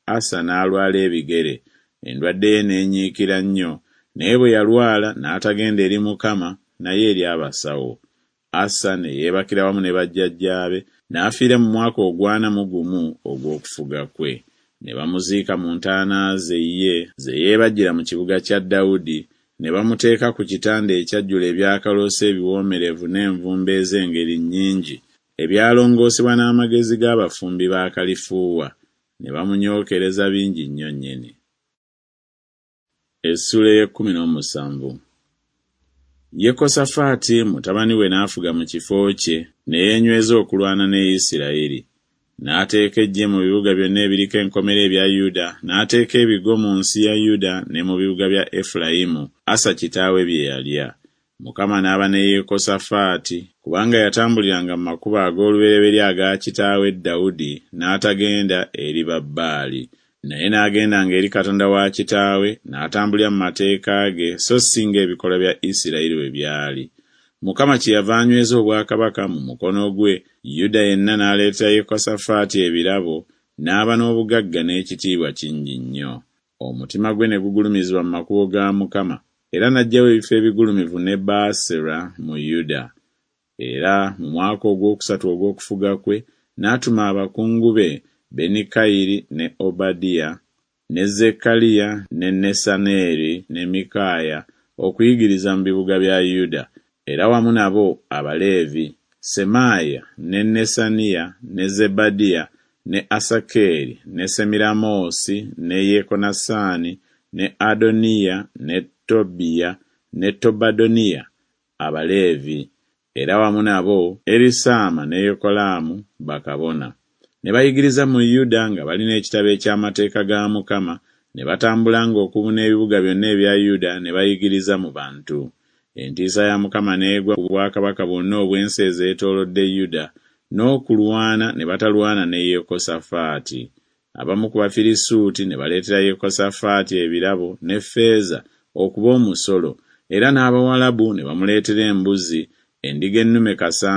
Asa n'alwala ebigere, endwadde ye n'enyiikira nnyo, naye bwe yalwala n'atagenda eri Mukama naye eri abasawo. Asa ne yeebakira wamu ne bajjajjaabe, n'afiira mu mwaka ogwana mu gumu ogw'okufuga kwe. Ne bamuziika mu ntaana ze yeebajjira mu kibuga kya Dawudi, ne bamuteeka ku kitanda ekyajjula ebyakaloosa ebiwoomerevu n'envumbo ez'engeri nnyingi, ebyalongoosebwa n'amagezi g'abafumbi ba kalifuuwa, ne bamunyookereza bingi nnyo nnyini. Essula y'e17. Yekosafaati mutabani we n'afuga mu kifo kye, ne yeenyweza okulwana ne Isirayiri. N'ateeka eggye mu bibuga byonna ebiriko enkomera ebya Yuda, n'ateeka ebigo mu nsi ya Yuda ne mu bibuga bya Efulayimu, Asa kitaawe bye yalya. Mukama n'aba ne Yekosafaati, kubanga yatambuliranga mu makubo ag'olubereberye aga kitaawe Dawudi, n'atagenda eri Babbaali. Naye n'agendanga eri Katonda wa kitaawe, n'atambulira mu mateeka ge, so singa ebikolwa bya Isirayiri bwe byali. Mukama kyeyava anyweza obwakabaka mu mukono gwe, Yuda yenna n'aleeta Yekosafaati ebirabo, n'aba n'obugagga n'ekitiibwa kingi nnyo. Omutima gwe ne gugulumizibwa mu makubo ga Mukama, era n'aggyawo ebifo ebigulumivu ne Baasera mu Yuda. Era mu mwaka ogwokusatu ogw'okufuga kwe, n'atuma abakungu be Benikayiri ne Obadiya, ne Zekkaliya ne Nesaneeri ne Mikaaya okuyigiriza mu bibuga bya Yuda, era wamu nabo Abaleevi, Semaaya ne Nesaniya ne Zebadiya ne Asakeri ne Semiramoosi ne Yekonasaani ne Adoniya ne Tobiya ne Tobadoniya, Abaleevi, era wamu nabo Erisaama ne Yekolaamu bakabona. Ne bayigiriza mu Yuda nga balina ekitabo eky'amateeka ga Mukama, ne batambulanga okubuna ebibuga byonna ebya Yuda ne bayigiriza mu bantu. Entiisa ya Mukama n'egwa ku bwakabaka bwonna obw'ensi ezeetoolodde Yuda, n'okulwana ne batalwana ne Yekosafaati. Abamu ku Bafirisuuti ne baleetera Yekosafaati ebirabo ne ffeeza okuba omusolo, era n'Abawalabu ne bamuleetera embuzi, endiga ennume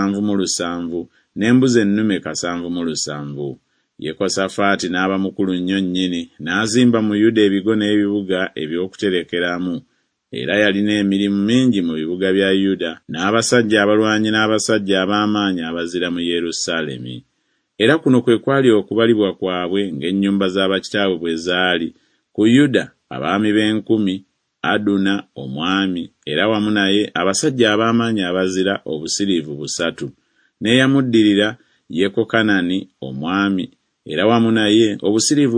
7,700 n'embuzi ennume 7,700. Yekosafaati n'aba mukulu nnyo nnyini, n'azimba mu Yuda ebigo n'ebibuga eby'okuterekeramu, era yalina emirimu mingi mu bibuga bya Yuda, n'abasajja abalwanyi n'abasajja ab'amaanyi abazira mu Yerusaalemi. Era kuno kwe kwali okubalibwa kwabwe ng'ennyumba z'abakitaabwe bwe zaali: ku Yuda abaami b'10,000, Aduna omwami, era wamu naye abasajja ab'amaanyi abazira obusiriivu 3, n'eyamuddirira Yekokanani omwami, era wamu naye obusiriivu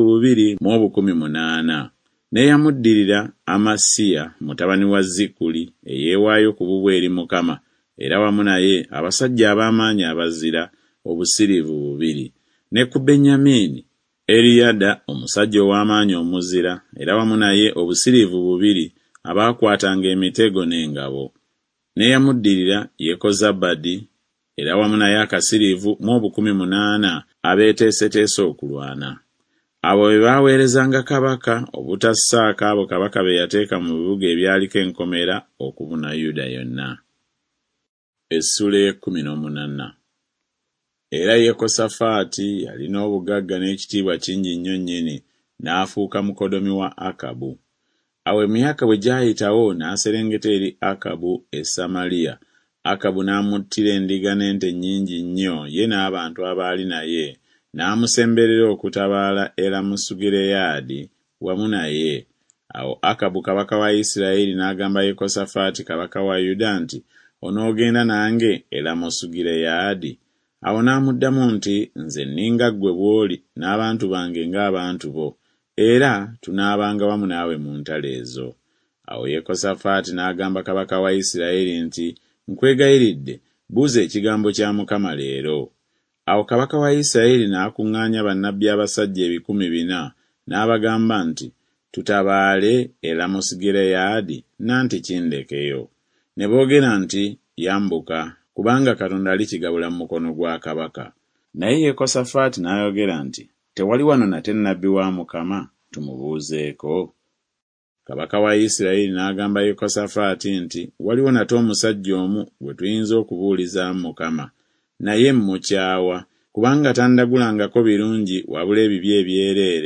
218, n'eyamuddirira Amasiya mutabani wa Zikuli eyeewaayo ku bubwe eri Mukama, era wamu naye abasajja ab'amaanyi abazira obusiriivu 2, ne ku Benyamini Eriyada omusajja ow'amaanyi omuzira, era wamu naye obusiriivu 2 abaakwatanga emitego n'engabo, n'eyamuddirira Yekozabadi, era wamu naye akasiriivu 18 abeeteeseteese okulwana. Abo be baaweerezanga kabaka obutassaako abo kabaka be yateeka mu bibuga ebyaliko enkomera okubuna Yuda yonna. Essula y'e18. Era Yekosafaati yalina obugagga n'ekitiibwa kingi nnyo nnyini, n'afuuka mukodomi wa Akabu. Awo emyaka bwe gyayitawo n'aserengeta eri Akabu e Samaliya. Akabu n'amuttira endiga n'ente nnyingi nnyo, ye n'abantu abaali naye, n'amusemberera okutabaala Eramusugireyaadi wamu naye. Awo Akabu kabaka wa Isirayiri n'agamba Yekosafaati kabaka wa Yuda nti, "Onoogenda nange Eramusugireyaadi?" Awo n'amuddamu nti, "Nze nninga ggwe bw'oli n'abantu bange ng'abantu bo, era tunaabanga wamu naawe mu ntalo ezo." Awo Yekosafaati n'agamba kabaka wa Isirayiri nti, "Nkwegayiridde, buuza ekigambo kya Mukama leero." Awo kabaka wa Isirayiri n'akuŋŋaanya bannabbi abasajja 400, n'abagamba nti, "Tutabaale Eramusugireyaadi, nanti kindekeyo." Ne boogera nti, "Yambuka, kubanga Katonda alikigabula mu mukono gwa kabaka." Naye Yekosafaati n'ayogera nti, "Tewali wano nate nnabbi wa Mukama? Tumubuuzeeko." Kabaka wa Isirayiri n'agamba Yekosafaati nti, "Waliwo nate omusajja omu gwe tuyinza okubuulizaamu Mukama, naye mmukyawa, kubanga tandagulangako birungi wabula ebibi ebyereere."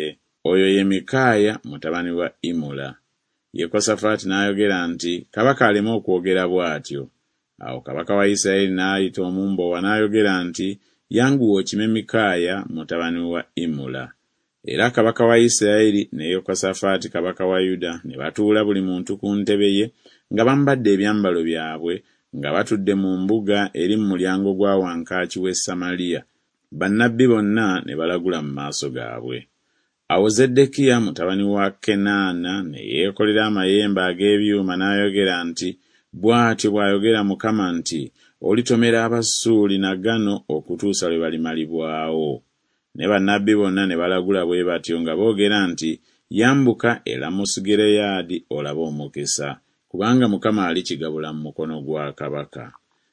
oyo ye Mikaaya mutabani wa Imula. Yekosafaati n'ayogera nti, kabaka aleme okwogera bw'atyo. Awo kabaka wa Isirayiri n'ayita omumbowa n'ayogera nti, yanguwa okime Mikaaya mutabani wa Imula. Era kabaka wa Isirayiri ne Yekosafaati kabaka wa Yuda ne batuula buli muntu ku ntebe ye nga bambadde ebyambalo byabwe nga batudde mu mbuga eri mu mulyango gwa wankaaki w'e Samaliya. Bannabbi bonna ne balagula mu maaso gaabwe. Awo Zeddekiya mutabani wa Kenaana ne yeekolera amayembe ag'ebyuma n'ayogera nti, bw'atyo bw'ayogera Mukama nti, olitomera Abasuuli na gano okutuusa lwe balimalibwawo. Ne bannabbi bonna ne balagula bwe batyo nga boogera nti, yambuka e Lamosugireyaadi olabe omukisa, kubanga Mukama alikigabula mu mukono gwa kabaka.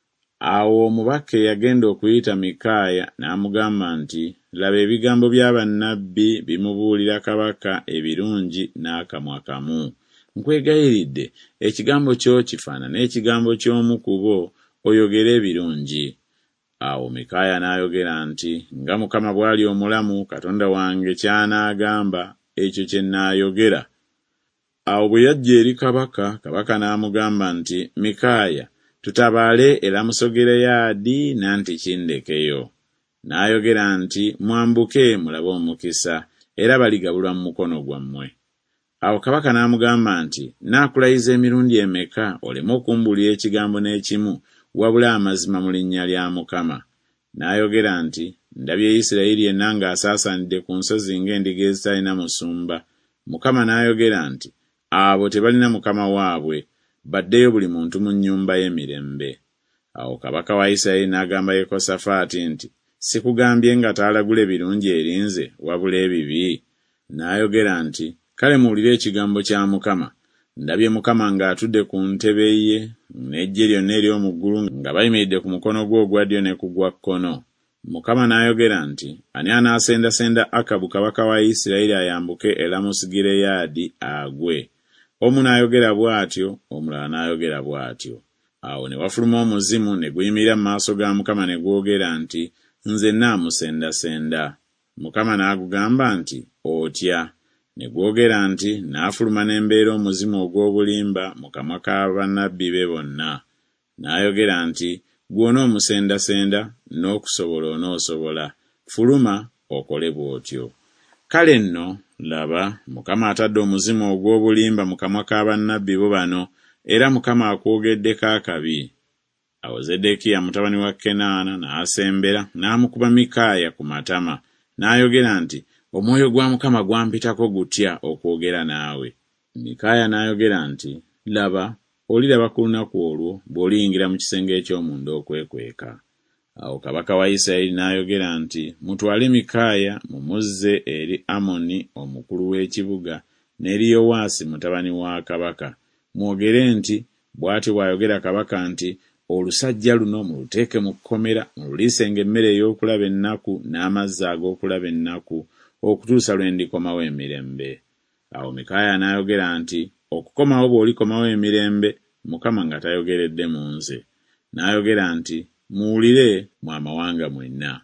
Awo omubaka yagenda okuyita Mikaaya n'amugamba nti, laba ebigambo by'abannabbi bimubuulira kabaka ebirungi n'akamwa kamu. Nkwegayiridde ekigambo kyo kifaanana n'ekigambo ky'omu ku bo, oyogere ebirungi. Awo Mikaaya n'ayogera nti, nga Mukama bw'ali omulamu, Katonda wange ky'anaagamba ekyo kye nnaayogera. Awo bwe yajja eri kabaka, kabaka n'amugamba nti, Mikaaya, tutabaale e Lamosugireyaadi nanti kindekeyo. N'ayogera nti, mwambuke mulabe omukisa, era baligabulwa mu mukono gwammwe. Awo kabaka n'amugamba nti, naakulayiza emirundi emeka oleme okumbuulira ekigambo n'ekimu wabula amazima mu linnya lya Mukama? N'ayogera nti, ndabye Isirayiri yenna ng'asaasaanidde ku nsozi ng'endiga ezitalina musumba. Mukama n'ayogera nti, abo tebalina mukama waabwe, baddeyo buli muntu mu nnyumba y'emirembe. Awo kabaka wa Isirayiri n'agamba Yekosafaati nti, sikugambye nga taalagula ebirungi erinze wabula ebibi? N'ayogera nti, kale muwulire ekigambo kya Mukama. Ndabye Mukama ng'atudde ku ntebe ye n'eggye lyonna ery'omu ggulu nga bayimiridde ku mukono gwe ogwa ddyo ne ku gwa kkono. Mukama n'ayogera nti, ani anaasendasenda Akabu kabaka wa Isirayiri ayambuke e Lamosugireyaadi agwe? Omu n'ayogera bw'atyo, omulala n'ayogera bw'atyo. Awo ne wafuluma omuzimu ne guyimirira mu maaso ga Mukama ne gwogera nti, nze nnaamusendasenda. Mukama n'agugamba nti, otya. Ne gwogera nti, n'afuluma n'embeera omuzimu ogw'obulimba mu kamwa k'abannabbi be bonna. N'ayogera nti, gw'onoomusendasenda n'okusobola onoosobola. Fuluma okole bw'otyo. Kale nno, laba, Mukama atadde omuzimu ogw'obulimba mu kamwa k'abannabbi bo bano, era Mukama akwogeddeko akabi. Awo Zeddekiya mutabani wa Kenaana n'asembera n'amukuba Mikaaya ku matama, n'ayogera nti, omwoyo gwa Mukama gwampitako gutya okwogera naawe. Mikaaya n'ayogera nti, laba, oliraba ku lunaku olwo bw'oliyingira mu kisenge eky'omunda okwekweka. Awo kabaka wa Isirayiri n'ayogera nti, mutwale Mikaaya mumuzze eri Amoni omukulu w'ekibuga n'eri Yowaasi mutabani wa kabaka. Mwogere nti, bw'atyo bw'ayogera kabaka nti, olusajja luno muluteeke mu kkomera, mululiisenga emmere ey'okulaba ennaku n'amazzi ag'okulaba ennaku, okutuusa lwe ndikomawo emirembe. Awo Mikaaya n'ayogera nti, okukomawo bw'olikomawo emirembe, Mukama nga tayogeredde mu nze. N'ayogera nti, muwulire mu amawanga mwenna.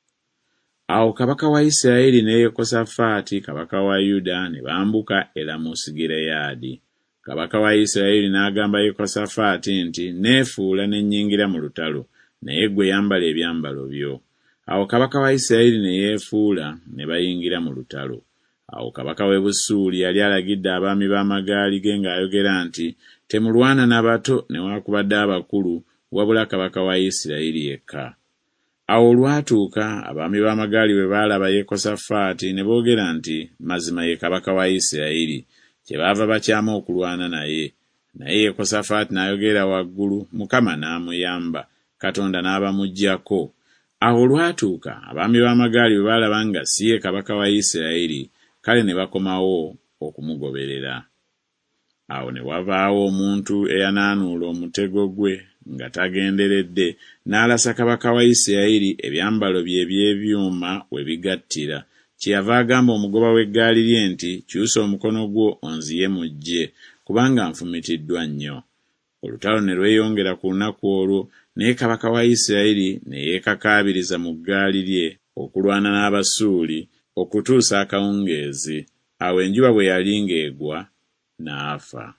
Awo kabaka wa Isirayiri ne Yekosafaati kabaka wa Yuda ne bambuka e Lamosugireyaadi. Kabaka wa Isirayiri n'agamba Yekosafaati nti, neefuula ne nnyingira mu lutalo, naye ggwe yambala ebyambalo byo. Awo kabaka wa Isirayiri ne yeefuula ne bayingira mu lutalo. Awo kabaka w'e Busuuli yali alagidde abaami b'amagaali ge ng'ayogera nti, temulwana na bato newaakubadde abakulu, wabula kabaka wa Isirayiri yekka. Awo olwatuuka abaami b'amagaali bwe baalaba Yekosafaati ne boogera nti, mazima ye kabaka wa Isirayiri, kyebaava bakyama okulwana naye. Naye Yekosafaati n'ayogera waggulu, Mukama n'amuyamba, Katonda n'abamuggyako. Awo olwatuuka abaami b'amagaali bwe baalaba nga si ye kabaka wa Isirayiri, kale ne bakomawo okumugoberera. Awo ne wavaawo omuntu eyanaanuula omutego gwe nga tagenderedde, n'alasa kabaka wa Isirayiri ebyambalo bye eby'ebyuma we bigattira. Kyeyava agamba omugoba w'eggaali lye nti, kyusa omukono gwo onziye mu ggye, kubanga nfumitiddwa nnyo. Olutalo ne lweyongera ku lunaku olwo, naye kabaka wa Isirayiri ne yeekakaabiriza mu ggaali lye okulwana n'Abasuuli okutuusa akawungeezi. awo enjuba bwe yali ng'egwa n'afa.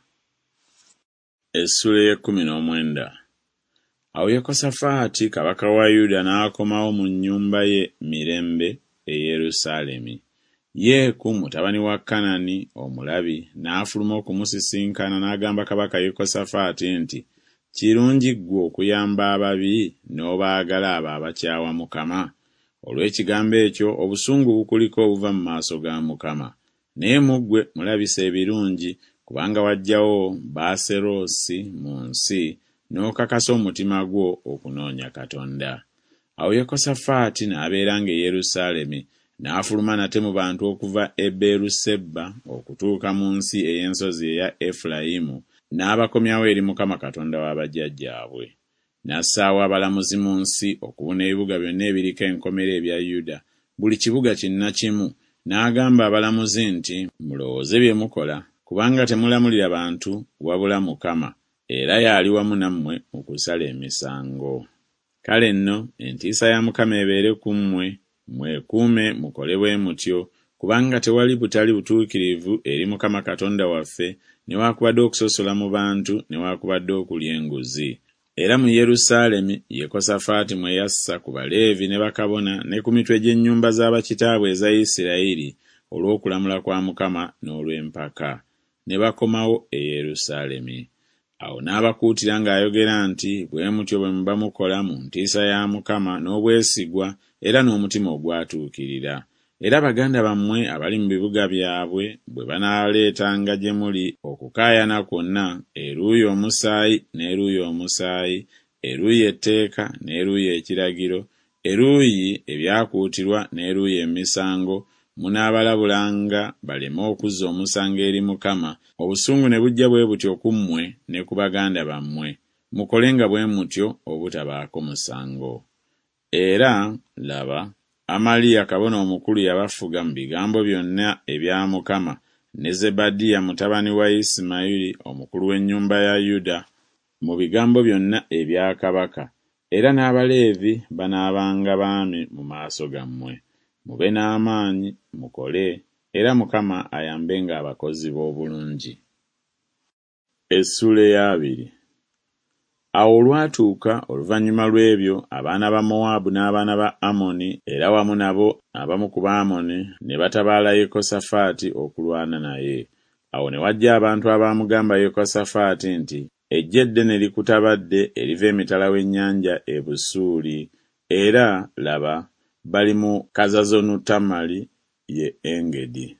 Essula y'ekkumi n'omwenda. Awo Yekosafaati kabaka wa Yuda n'akomawo mu nnyumba ye mirembe e Yerusaalemi. Yeeku mutabani wa Kanani omulabi n'afuluma okumusisinkana n'agamba kabaka Yekosafaati nti, kirungi ggwe okuyamba ababi n'obaagala abo abakyawa Mukama? Olw'ekigambo ekyo obusungu bukuliko obuva mu maaso ga Mukama. Naye muggwe mulabisa ebirungi, kubanga wajjawo Baaseroosi mu nsi, n'okakasa omutima gwo okunoonya Katonda. Awo Yekosafaati n'abeeranga e Yerusaalemi, n'afuluma nate mu bantu okuva e Beeruseba okutuuka mu nsi ey'ensozi eya Efulayimu, n'abakomyawo eri Mukama Katonda wa bajjajjaabwe. N'assaawo abalamuzi mu nsi okubuna ebibuga byonna ebiriko enkomera ebya Yuda, buli kibuga kinnakimu. N'agamba abalamuzi nti, mulowooze bye mukola, kubanga temulamulira bantu wabula Mukama, era y'ali wamu nammwe okusala emisango. Kale nno entiisa ya Mukama ebeere ku mmwe, mwekuume mukole bwe mutyo, kubanga tewali butali butuukirivu eri Mukama Katonda waffe, newaakubadde okusosola mu bantu, newaakubadde okulya enguzi. Era mu Yerusaalemi Yekosafaati mwe yassa ku Baleevi ne bakabona ne ku mitwe gy'ennyumba z'abakitaabwe eza Isirayiri olw'okulamula kwa Mukama n'olw'empaka. Ne bakomawo e Yerusaalemi. Awo n'abakuutira ng'ayogera nti, bwe mutyo bwe muba mukola mu ntiisa ya Mukama n'obwesigwa era n'omutima ogwatuukirira. Era baganda bammwe abali mu bibuga byabwe bwe banaaleetanga gye muli okukaayana kwonna, eruuyi omusaayi n'eruuyi omusaayi, eruuyi etteeka n'eruuyi ekiragiro, eruuyi ebyakuutirwa n'eruuyi emisango, munaabalabulanga baleme okuzza omusango eri Mukama, obusungu ne bujja bwe butyo ku mmwe ne ku baganda bammwe. Mukolenga bwe mutyo obutabaako musango. Era laba, Amaliya kabona omukulu yabafuga mu bigambo byonna ebya Mukama, ne Zebadiya mutabani wa Isimayiri omukulu w'ennyumba ya Yuda mu bigambo byonna ebya kabaka. Era n'Abaleevi banaabanga baami mu maaso gammwe. Mube n'amaanyi, mukole, era Mukama ayambenga abakozi b'obulungi. Essula ya 2. Awo olwatuuka oluvannyuma lw'ebyo, abaana ba Mowaabu n'abaana ba Amoni, era wamu nabo abamu ku Baamoni, ne batabaala Yekosafaati okulwana naye. Awo ne wajja abantu abaamugamba Yekosafaati nti, eggye eddene likutabadde eriva emitala w'ennyanja e Busuuli, era laba, bali mu Kazazonutamali ye Engedi.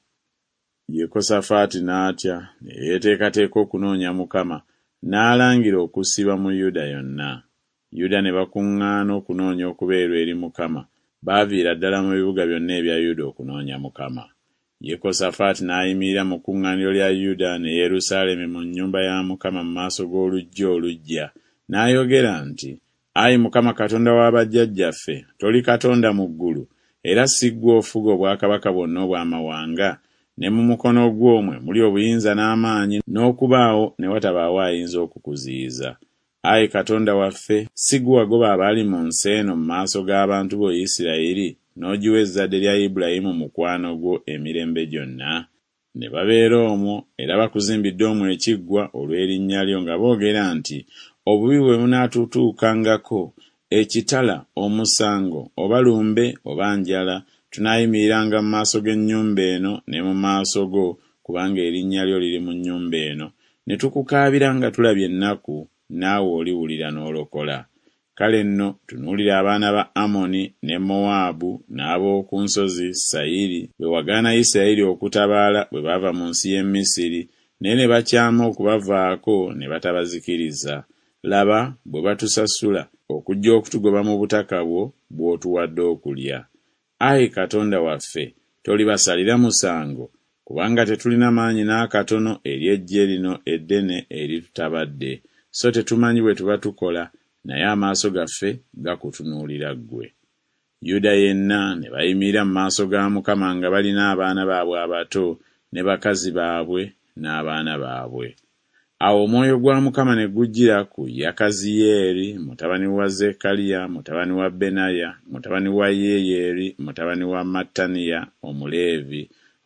Yekosafaati n'atya, ne yeeteekateeka okunoonya Mukama, n'alangira okusiba mu Yuda yonna. Yuda ne bakuŋŋaana okunoonya okubeerwa eri Mukama, baaviira ddala mu bibuga byonna ebya Yuda okunoonya Mukama. Yekosafaati n'ayimirira mu kuŋŋaaniro lya Yuda ne Yerusaalemi mu nnyumba ya Mukama mu maaso g'oluggi oluggya, n'ayogera nti, Ayi Mukama Katonda wa bajjajjaffe, toli Katonda mu ggulu, era si ggwe ofuga obwakabaka bwonna obw'amawanga, ne mu mukono gw'omwe muli obuyinza n'amaanyi, n'okubaawo ne watabaawo ayinza okukuziyiza. Ayi Katonda waffe, si ggwe wagoba abaali mu nsi eno mu maaso g'abantu bo Isirayiri, n'ogiwa ezzadde lya Ibulayimu mukwano gwo emirembe gyonna? Ne babeera omwo, era bakuzimbidde omwo ekiggwa olw'erinnya lyo, nga boogera nti, obubi bwe bunaatutuukangako, ekitala, omusango, oba lumbe oba njala, tunaayimiriranga mu maaso g'ennyumba eno ne mu maaso go, kubanga erinnya lyo liri mu nnyumba eno, ne tukukaabira nga tulabye ennaku, naawe oliwulira n'olokola. Kale nno tunuulira abaana ba Amoni ne Mowaabu n'ab'oku nsozi Sayiri bwe wagaana Isirayiri okutabaala bwe baava mu nsi y'e Misiri, naye ne bakyama okubavaako ne batabazikiriza. Laba bwe batusasula okujja okutugoba mu butaka bwo bw'otuwadde okulya. Ayi Katonda waffe, tolibasalira musango, kubanga tetulina maanyi n'akatono eri eggye lino eddene eritutabadde, so tetumanyi bwe tuba tukola, naye amaaso gaffe gakutunuulira ggwe. Yuda yenna ne bayimirira mu maaso ga Mukama nga balina abaana baabwe abato ne bakazi baabwe n'abaana baabwe. Awo omwoyo gwa Mukama ne gujjira ku Yakaziyeri mutabani wa Zekkaliya mutabani wa Benaya mutabani wa Yeyeri mutabani wa Mattaniya Omuleevi,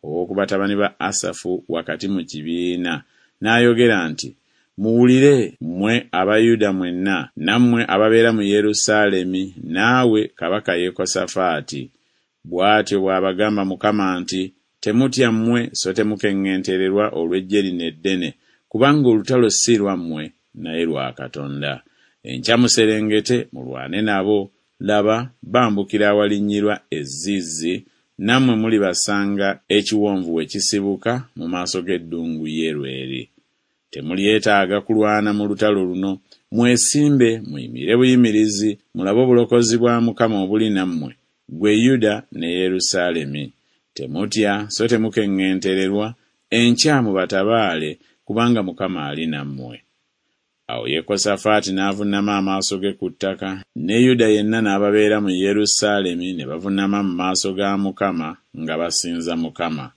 ow'oku batabani ba Asafu wakati mu kibiina, n'ayogera nti, muwulire mmwe Abayuda mwenna, nammwe ababeera mu Yerusaalemi, naawe kabaka Yekosafaati. Bw'atyo bw'abagamba Mukama nti, temutya mmwe so temukeŋŋentererwa olw'eggye lino eddene, kubanga olutalo si lwammwe naye lwa Katonda. Enkya muserengete mulwane nabo, laba bambukira awalinnyirwa ezzizi, nammwe mulibasanga ekiwonvu we kisibuka mu maaso g'eddungu Yerweri. Temulyetaaga kulwana mu lutalo luno, mwesimbe muyimire buyimirizi, mulabe obulokozi bwa Mukama obuli nammwe, ggwe Yuda ne Yerusaalemi. Temutya so temukeŋŋentererwa, enkya mubatabaale, kubanga Mukama ali nammwe. Awo Yekosafaati n'avunnama amaaso ge ku ttaka, ne Yuda yenna n'ababeera mu Yerusaalemi ne bavunnama mu maaso ga Mukama nga basinza Mukama.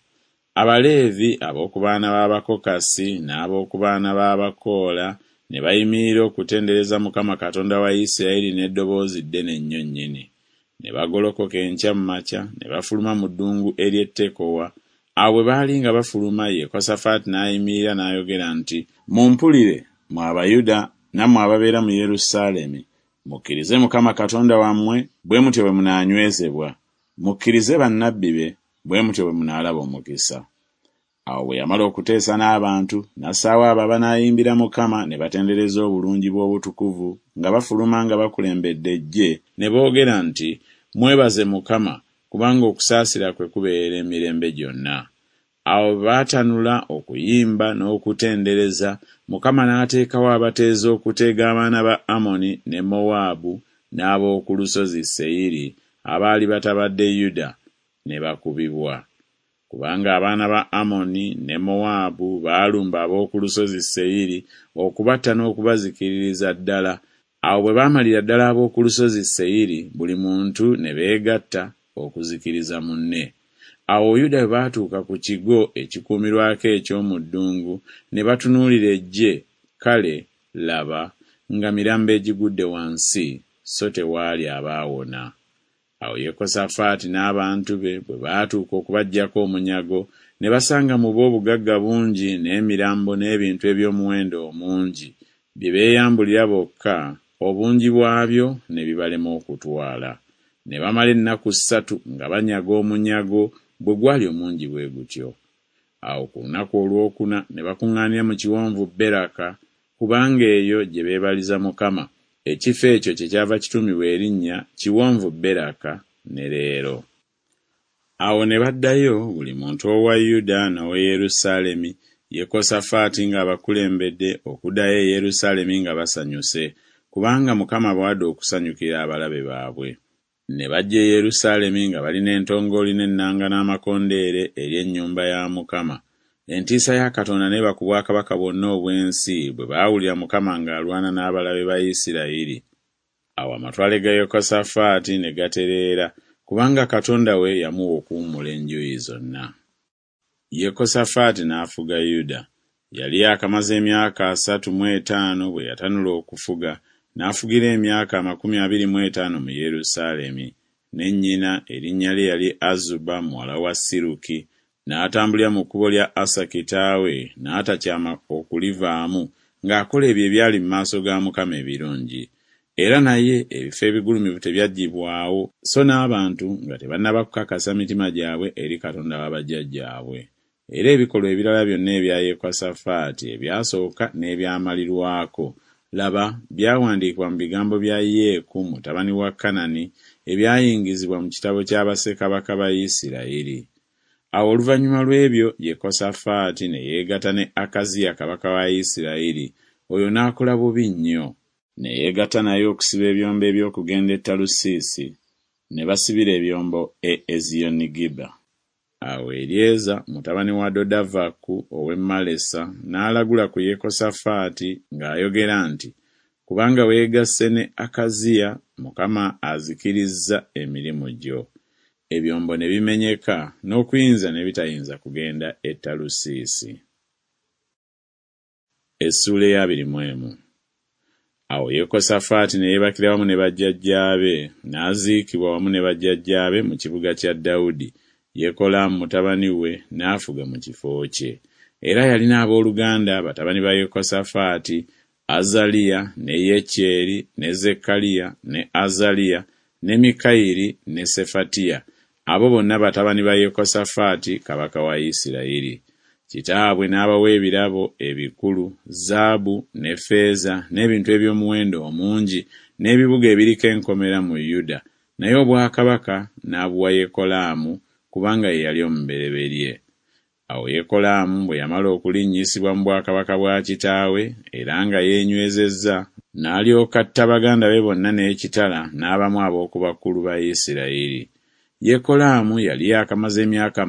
Abaleevi ab'oku baana b'Abakokasi n'ab'oku baana b'Abakoola ne bayimirira okutendereza Mukama Katonda wa Isirayiri n'eddoboozi ddene nnyo nnyini. Ne bagolokoka enkya mu makya ne bafuluma mu ddungu ery'e Tekowa. Awo bwe baali nga bafuluma, Yekosafaati n'ayimirira n'ayogera nti, mumpulire mmwe Abayuda nammwe ababeera mu Yerusaalemi, mukkirize Mukama Katonda wammwe, bwe mutyo bwe munaanywezebwa. Mukkirize bannabbi be, bwe mutyo bwe munaalaba omukisa. Awo bwe yamala okuteesa n'abantu, n'assaawo abo abanaayimbira Mukama ne batendereza obulungi bw'obutukuvu, nga bafuluma nga bakulembedde eggye, ne boogera nti, mwebaze Mukama, kubanga okusaasira kwe kubeera emirembe gyonna. Awo baatanula okuyimba n'okutendereza, Mukama n'ateekawo abateeza okuteega abaana ba Amoni ne Mowaabu n'ab'oku lusozi Seyiri abaali batabadde Yuda, ne bakubibwa. Kubanga abaana ba Amoni ne Mowaabu baalumba ab'oku lusozi Seyiri okubatta n'okubazikiririza ddala. Awo bwe baamalira ddala ab'oku lusozi Seyiri, buli muntu ne beegatta okuzikiriza munne. Awo Yuda bwe baatuuka ku kigo ekikuumirwako eky'omu ddungu, ne batunuulira eggye, kale laba nga mirambo egigudde wansi, so tewaali abaawona. Awo Yekosafaati n'abantu be bwe baatuuka okubaggyako omunyago, ne basanga mu bo obugagga bungi n'emirambo n'ebintu eby'omuwendo omungi, bye beeyambulira bokka, obungi bwabyo ne bibalema okutwala. Ne bamala ennaku 3 nga banyaga omunyago bwe gwali omungi bwe gutyo. Awo ku lunaku olwokuna ne bakuŋŋaanira mu kiwonvu Beraka, kubanga eyo gye beebaliza Mukama. Ekifo ekyo kyekyava kituumibwa erinnya Kiwonvu Beraka ne leero. Awo ne baddayo buli muntu owa Yuda n'owa Yerusaalemi, Yekosafaati ng'abakulembedde, okuddayo e Yerusaalemi nga basanyuse, kubanga Mukama bw'adda okusanyukira abalabe baabwe. Ne bajja e Yerusaalemi nga balina entongooli n'ennanga n'amakondeere eri ennyumba ya Mukama. Entiisa ya Katonda n'eba ku bwakabaka bwonna obw'ensi bwe baawulira Mukama ng'alwana n'abalabe ba Isirayiri. Awo amatwale ga Yekosafaati ne gatereera, kubanga Katonda we yamuwa okuwummula enjuuyi zonna. Yekosafaati n'afuga Yuda. Yali akamaze emyaka 35 bwe yatanula okufuga, n'afugira emyaka 25 mu Yerusaalemi. Ne nnyina erinnya lye yali Azuba muwala wa Siruki. N'atambulira mu kkubo lya Asa kitaawe, n'atakyama okulivaamu, ng'akola ebyo ebyali mu maaso ga Mukama ebirungi. Era naye ebifo ebigulumivu tebyaggyibwawo, so n'abantu nga tebannaba kukakasa mitima gyabwe eri Katonda wa bajjajjaabwe. Era ebikolwa ebirala byonna ebya Yekosafaati ebyasooka n'ebyamalirwako, laba byawandiikibwa mu bigambo bya Yeeku mutabani wa Kanani, ebyayingizibwa mu kitabo ky'abassekabaka ba Isirayiri. Awo oluvannyuma lw'ebyo, Yekosafaati ne yeegatta ne Akaziya kabaka wa Isirayiri, oyo n'akola bubi nnyo. Ne yeegatta naye okusiba ebyombo eby'okugenda e Talusiisi, ne basibira ebyombo e Eziyonigiba. Awo Eryeza mutabani wa Dodavaku ow'e Malesa n'alagula ku Yekosafaati ng'ayogera nti, kubanga weegasse ne Akaziya, Mukama azikirizza emirimu gyo. Ebyombo ne bimenyeka, n'okuyinza ne bitayinza kugenda e Talusiisi. Essuula ya 21. Awo Yekosafaati ne yeebakira wamu ne bajjajjaabe, n'aziikibwa wamu ne bajjajjaabe mu kibuga kya Dawudi. Yekolaamu mutabani we n'afuga mu kifo kye. Era yalina abooluganda batabani ba Yekosafaati, Azaliya ne Yekyeri ne Zekkaliya ne Azaliya ne Mikayiri ne Sefatiya. Abo bonna batabani ba Yekosafaati kabaka wa Isirayiri. Kitaabwe n'abawa ebirabo ebikulu, zaabu ne ffeeza n'ebintu eby'omuwendo omungi n'ebibuga ebiriko enkomera mu Yuda. Naye obwakabaka n'abuwa Yekolaamu kubanga ye yali omubereberye. Awo Yekolaamu bwe yamala okulinnyisibwa mu bwakabaka bwa kitaawe era nga yeenywezezza, n'alyoka atta baganda be bonna n'ekitala n'abamu ab'oku bakulu ba Isirayiri. Yekolaamu yali yakamaze emyaka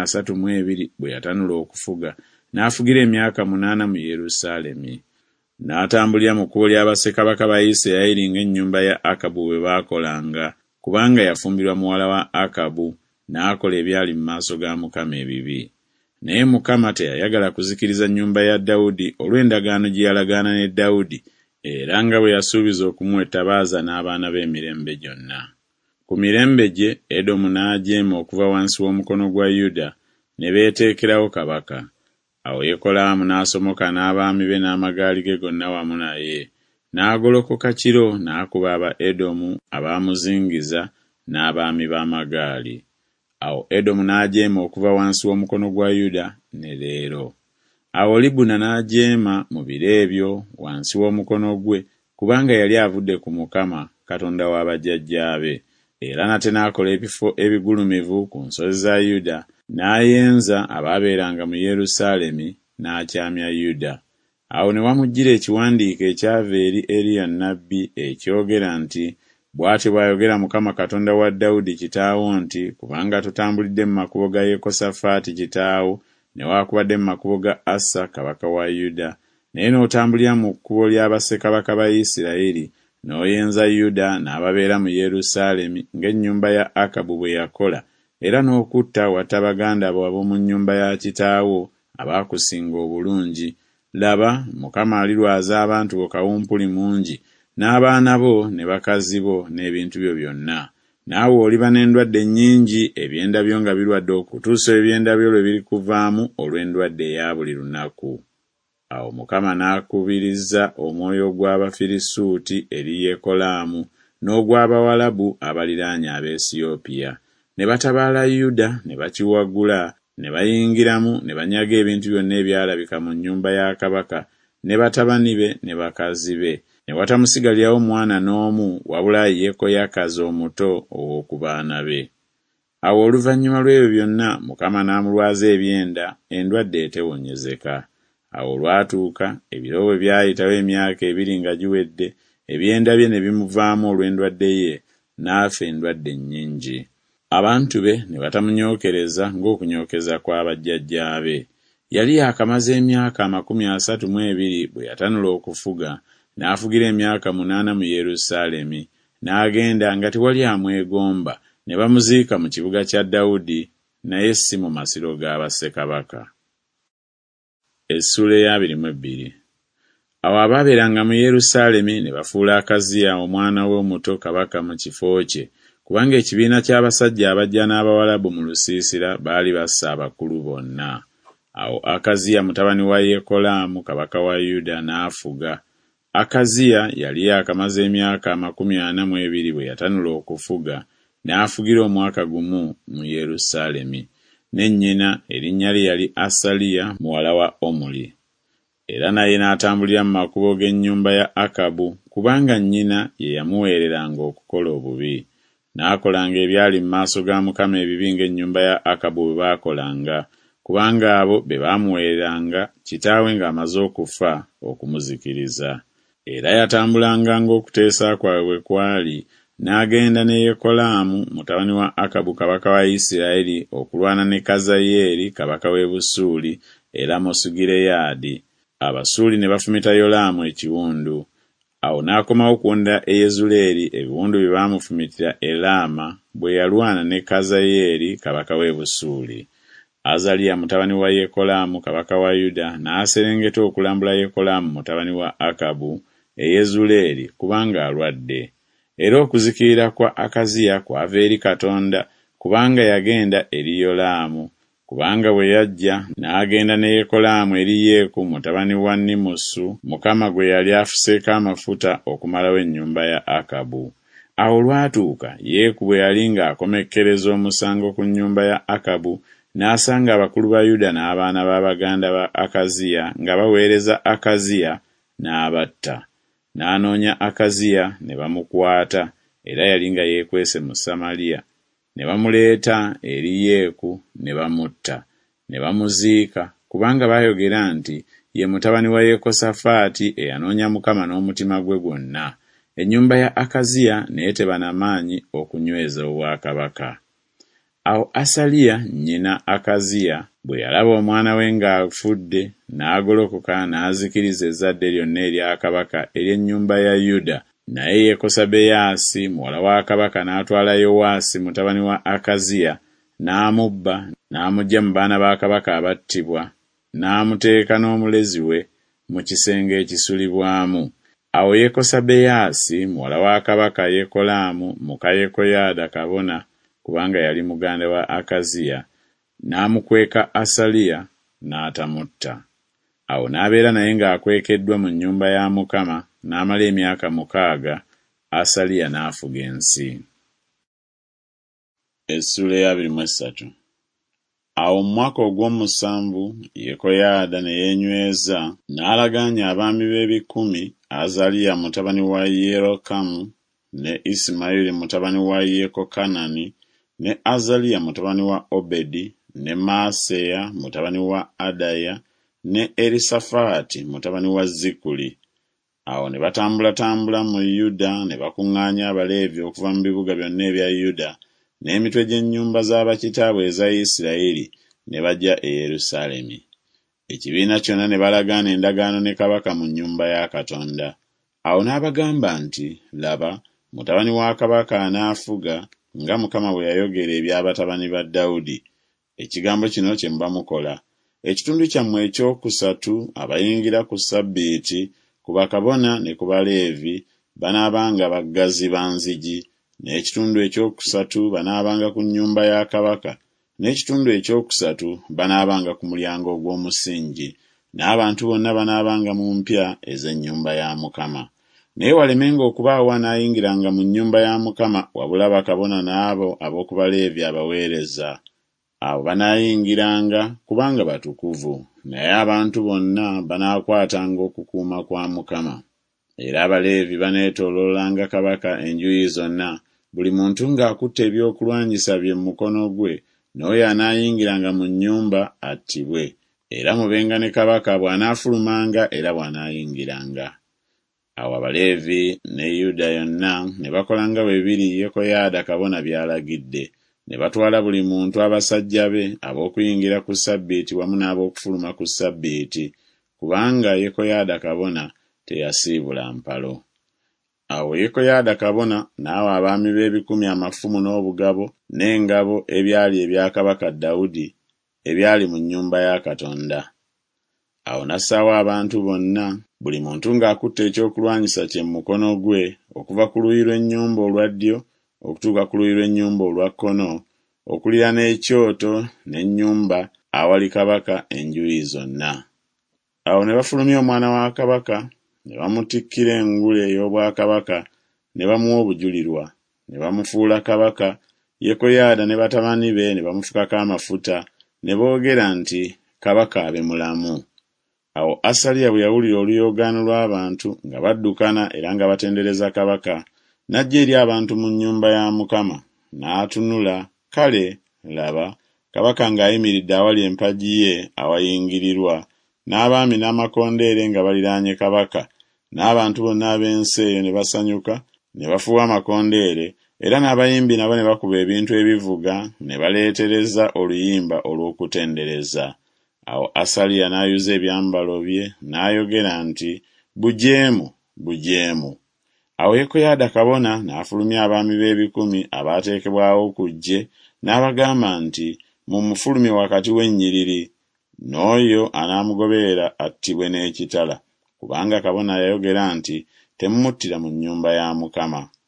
32 bwe yatanula okufuga, n'afugira emyaka 8 mu Yerusaalemi. N'atambulira mu kkubo lya bassekabaka ba Isirayiri ng'ennyumba ya Akabu bwe baakolanga, kubanga yafumbirwa muwala wa Akabu, n'akola ebyali mu maaso ga Mukama ebibi. Naye Mukama teyayagala kuzikiriza nnyumba ya Dawudi olw'endagaano gye yalagaana ne Dawudi, era nga bwe yasuubiza okumuwa ettabaaza n'abaana b'emirembe gyonna. Ku mirembe gye, Edomu n'ajeema okuva wansi w'omukono gwa Yuda, ne beeteekerawo kabaka. Awo Yekolaamu n'asomoka n'abaami be n'amagaali ge gonna wamu naye, n'agolokoka kiro n'akuba aba Edomu abaamuzingiza n'abaami b'amagaali. Awo Edomu n'ajeema okuva wansi w'omukono gwa Yuda ne leero. Awo Libuna n'ajeema mu biro ebyo wansi w'omukono gwe, kubanga yali avudde ku Mukama, Katonda wa bajjajjaabe. Era nate n'akola ebifo ebigulumivu ku nsozi za Yuda, n'ayenza abaabeeranga mu Yerusaalemi, n'akyamya Yuda. Awo ne wamujjira ekiwandiiko ekyava eri Eriya nnabbi ekyogera nti, "Bw'atyo bw'ayogera Mukama Katonda wa Dawudi kitaawo nti, kubanga tutambulidde mu makubo ga Yekosafaati kitaawo, newaakubadde mu makubo ga Asa kabaka wa Yuda, naye n'otambulira mu kkubo lya bassekabaka ba Isirayiri, n'oyenza Yuda n'ababeera mu Yerusaalemi ng'ennyumba ya Akabu bwe yakola, era n'okutta watta baganda bo ab'omu nnyumba ya kitaawo abaakusinga obulungi. Laba, Mukama alirwaza abantu bo kawumpuli mungi, n'abaana bo ne bakazi bo n'ebintu byo byonna. Naawe oliba n'endwadde nnyingi, ebyenda byo nga birwadde okutuusa ebyenda byo lwe birikuvaamu olw'endwadde eya buli lunaku." Awo Mukama n'akubiriza omwoyo gw'Abafirisuuti eri Yekolaamu n'ogw'Abawalabu abaliraanye Abaesiyopiya. Ne batabaala Yuda, ne bakiwagula, ne bayingiramu, ne banyaga ebintu byonna ebyalabika mu nnyumba ya kabaka, ne batabani be ne bakazi be. Ne watamusigalirawo mwana n'omu wabula Yekoyakazi omuto ow'oku baana be. Awo oluvannyuma lw'ebyo byonna, Mukama n'amulwaza ebyenda, endwadde etewonyezeka. Awo lwatuuka, ebiro bwe byayitawo emyaka 2 nga giwedde, ebyenda bye ne bimuvaamu olw'endwadde ye, n'afa endwadde nnyingi. Abantu be ne batamunyookereza ng'okunyookeza kwa bajjajjaabe. Yali yakamaze emyaka 32 bwe yatanula okufuga, n'afugira emyaka 8 mu Yerusaalemi, n'agenda nga tewali amwegomba, ne bamuziika mu kibuga kya Dawudi, naye si mu masiro ga bassekabaka. Essula ya 22. Awo abaabeeranga mu Yerusaalemi ne bafuula Akaziya omwana we omuto kabaka mu kifo kye, kubanga ekibiina ky'abasajja abajja n'Abawalabu mu lusiisira baali bassa abakulu bonna. Awo Akaziya mutabani wa Yekolaamu kabaka wa Yuda n'afuga. Akaziya yali yakamaze emyaka 42 bwe yatanula okufuga, n'afugira omwaka gumu mu Yerusaalemi. Ne nnyina erinnya lye yali Asaliya muwala wa Omuli. Era naye n'atambulira mu makubo g'ennyumba ya Akabu, kubanga nnyina ye yamuweereranga okukola obubi. N'akolanga ebyali mu maaso ga Mukama ebibi ng'ennyumba ya Akabu bwe baakolanga, kubanga abo be baamuweereranga kitaawe ng'amaze okufa okumuzikiriza. Era yatambulanga ng'okuteesa kwabwe bwe kwali, n'agenda ne Yekolaamu mutabani wa Akabu kabaka wa Isirayiri okulwana ne Kazayeeri kabaka w'e Busuuli e Lamosugireyaadi. Abasuuli ne bafumita Yolaamu ekiwundu. Awo n'akomawo kuwunda e Yezuleeri ebiwundu bye baamufumitira e Laama bwe yalwana ne Kazayeeri kabaka w'e Busuuli. Azaliya mutabani wa Yekolaamu kabaka wa Yuda n'aserengeta okulambula Yekolaamu mutabani wa Akabu e Yezuleeri kubanga alwadde. Era okuzikirira kwa Akaziya kwava eri Katonda, kubanga yagenda eri Yolaamu, kubanga bwe yajja n'agenda ne Yekolaamu eri Yeeku mutabani wa Nimusu, Mukama gwe yali afuseeko amafuta okumalawo ennyumba ya Akabu. Awo lwatuuka Yeeku bwe yali ng'akomekkereza omusango ku nnyumba ya Akabu, n'asanga abakulu ba Yuda n'abaana b'abaganda ba Akaziya nga baweereza Akaziya, n'abatta. N'anoonya Akaziya ne bamukwata, era yali nga yeekwese mu Samaliya. Ne bamuleeta eri Yeeku ne bamutta, ne bamuziika, kubanga baayogera nti ye mutabani wa Yekosafaati eyanoonya Mukama n'omutima gwe gwonna. Ennyumba ya Akaziya naye teba na maanyi okunyweza obwakabaka. Awo Asaliya nnyina Akaziya bwe yalaba omwana we ng'afudde, n'agolokoka n'azikiriza ezzadde lyonna erya kabaka ery'ennyumba ya Yuda. Naye Yekosabeyaasi muwala wa kabaka n'atwala Yowaasi mutabani wa Akaziya, n'amubba, n'amuggya mu baana ba kabaka abattibwa, n'amuteeka n'omulezi we mu kisenge ekisulibwamu. Awo Yekosabeyaasi muwala wa kabaka Yekolaamu muka Yekoyaada kabona, kubanga yali muganda wa Akaziya, n'amukweka Asaliya n'atamutta. Awo n'abeera naye ng'akwekeddwa mu nnyumba ya Mukama, n'amala emyaka 6, Asaliya n'afuga ensi. Essula ya 23. Awo mu mwaka ogw'omusanvu Yekoyaada ne yeenyweza, n'alagaanya abaami b'ebikumi, Azaliya mutabani wa Yerokamu, ne Isimayiri mutabani wa Yekokanani, ne Azaliya mutabani wa Obedi, ne Maaseya mutabani wa Adaya, ne Erisafaati mutabani wa Zikuli. Awo ne batambula mu Yuda ne bakuŋŋaanya Abaleevi okuva mu bibuga byonna ebya Yuda n'emitwe gy'ennyumba z'abakitaabwe eza Isirayiri, ne bajja e Yerusaalemi. Ekibiina kyonna ne balagaana endagaano ne kabaka mu nnyumba ya Katonda. Awo n'abagamba nti, laba, mutabani wa kabaka anaafuga nga Mukama bwe yayogera eby'abatabani ba Dawudi. Ekigambo kino kye muba mukola. Ekitundu kyammwe ekyokusatu abayingira ku Ssabbiiti, ku bakabona ne ku Baleevi, banaabanga baggazi ba nzigi, n'ekitundu ekyokusatu banaabanga ku nnyumba ya kabaka, n'ekitundu ekyokusatu banaabanga ku mulyango ogw'omusingi, n'abantu bonna banaabanga mu mpya ez'ennyumba ya Mukama. Naye walemenga okubaawo anaayingiranga mu nnyumba ya Mukama wabula bakabona n'abo ab'oku Baleevi abaweereza. Abo banaayingiranga kubanga batukuvu, naye abantu bonna banaakwatanga okukuuma kwa Mukama. Era Abaleevi baneetooloolanga kabaka enjuuyi zonna, buli muntu ng'akutte ebyokulwanyisa bye mu mukono gwe, n'oyo anaayingiranga mu nnyumba attibwe. Era mubenga ne kabaka bw'anaafulumanga era bw'anaayingiranga. Awo Abaleevi ne Yuda yonna ne bakolanga bwe biri Yekoyaada kabona by'alagidde. Ne batwala buli muntu abasajja be ab'okuyingira ku Ssabbiiti wamu n'ab'okufuluma ku Ssabbiiti, kubanga Yekoyaada kabona teyasiibula mpalo. Awo Yekoyaada kabona n'awa abaami b'ebikumi amafumu n'obugabo n'engabo ebyali ebya kabaka Dawudi ebyali mu nnyumba ya Katonda. Awo n'assaawo abantu bonna, buli muntu ng'akutte ekyokulwanyisa kye mu mukono gwe, okuva ku luuyi lw'ennyumba olwa ddyo okutuuka ku luuyi lw'ennyumba olwa kkono, okulira n'ekyoto n'ennyumba awali kabaka enjuuyi zonna. Awo ne bafulumya omwana wa kabaka, ne bamutikkira engule ey'obwakabaka, ne bamuwa obujulirwa, ne bamufuula kabaka. Yekoyaada ne batabani be ne bamufukako amafuta, ne boogera nti kabaka abe mulamu. Awo Asaliya bwe yawulira oluyoogaano lw'abantu nga baddukana era nga batendereza kabaka, n'ajja eri abantu mu nnyumba ya Mukama, n'atunula, kale, laba, kabaka ng'ayimiridde awali empagi ye awayingirirwa, n'abaami n'amakondeere nga baliraanye kabaka, n'abantu bonna ab'ensi eyo ne basanyuka, ne bafuuwa amakondeere, era n'abayimbi nabo ne bakuba ebintu ebivuga, ne baleetereza oluyimba olw'okutendereza. Awo Asaliya n'ayuza ebyambalo bye, n'ayogera nti, bujeemu, bujeemu. Awo Yekoyaada kabona n'afulumya abaami b'ebikumi abaateekebwawo ku ggye, n'abagamba nti, mumufulumye wakati w'ennyiriri, n'oyo anaamugoberera attibwe n'ekitala, kubanga kabona yayogera nti, temumuttira mu nnyumba ya Mukama.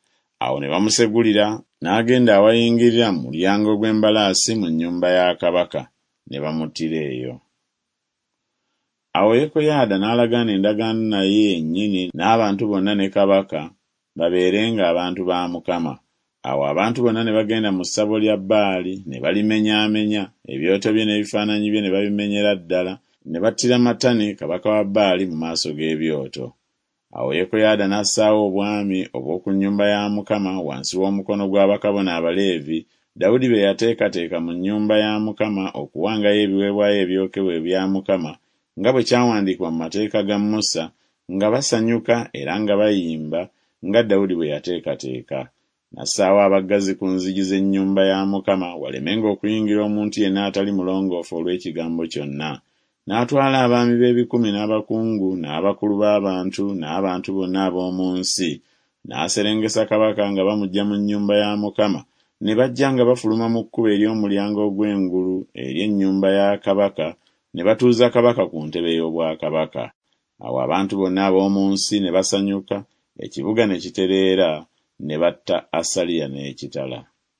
Awo ne bamusegulira n'agenda awayingirira mu mulyango gw'embalaasi mu nnyumba ya kabaka, ne bamuttira eyo. Awo Yekoyaada n'alagaana endagaano naye yennyini n'abantu bonna ne kabaka babeerenga abantu ba Mukama. Awo abantu bonna ne bagenda mu ssabo lya Baali ne balimenyaamenya, ebyoto bye n'ebifaananyi bye ne babimenyera ddala, ne battira Matani kabaka wa Baali mu maaso g'ebyoto. Awo Yekoyaada n'assaawo obwami obw'oku nnyumba ya Mukama wansi w'omukono gw'abakabona Abaleevi, Dawudi be yateekateeka mu nnyumba ya Mukama okuwangayo ebiweebwayo ebyokebwa ebya Mukama, nga bwe kyawandiikibwa mu mateeka ga Musa, nga basanyuka era nga bayimba, nga Dawudi bwe yateekateeka. N'assaawo abaggazi ku nzigi z'ennyumba ya Mukama walemenga okuyingira omuntu yenna atali mulongoofu olw'ekigambo kyonna. N'atwala abaami b'ebikumi n'abakungu n'abakulu b'abantu n'abantu bonna ab'omu nsi, n'aserengesa kabaka nga bamuggya mu nnyumba ya Mukama, ne bajja nga bafuluma mu kkubo ery'omulyango ogw'engulu ery'ennyumba ya kabaka, ne batuuza kabaka ku ntebe y'obwakabaka. Awo abantu bonna ab'omu nsi ne basanyuka, ekibuga ne kitereera, ne batta Asaliya n'ekitala.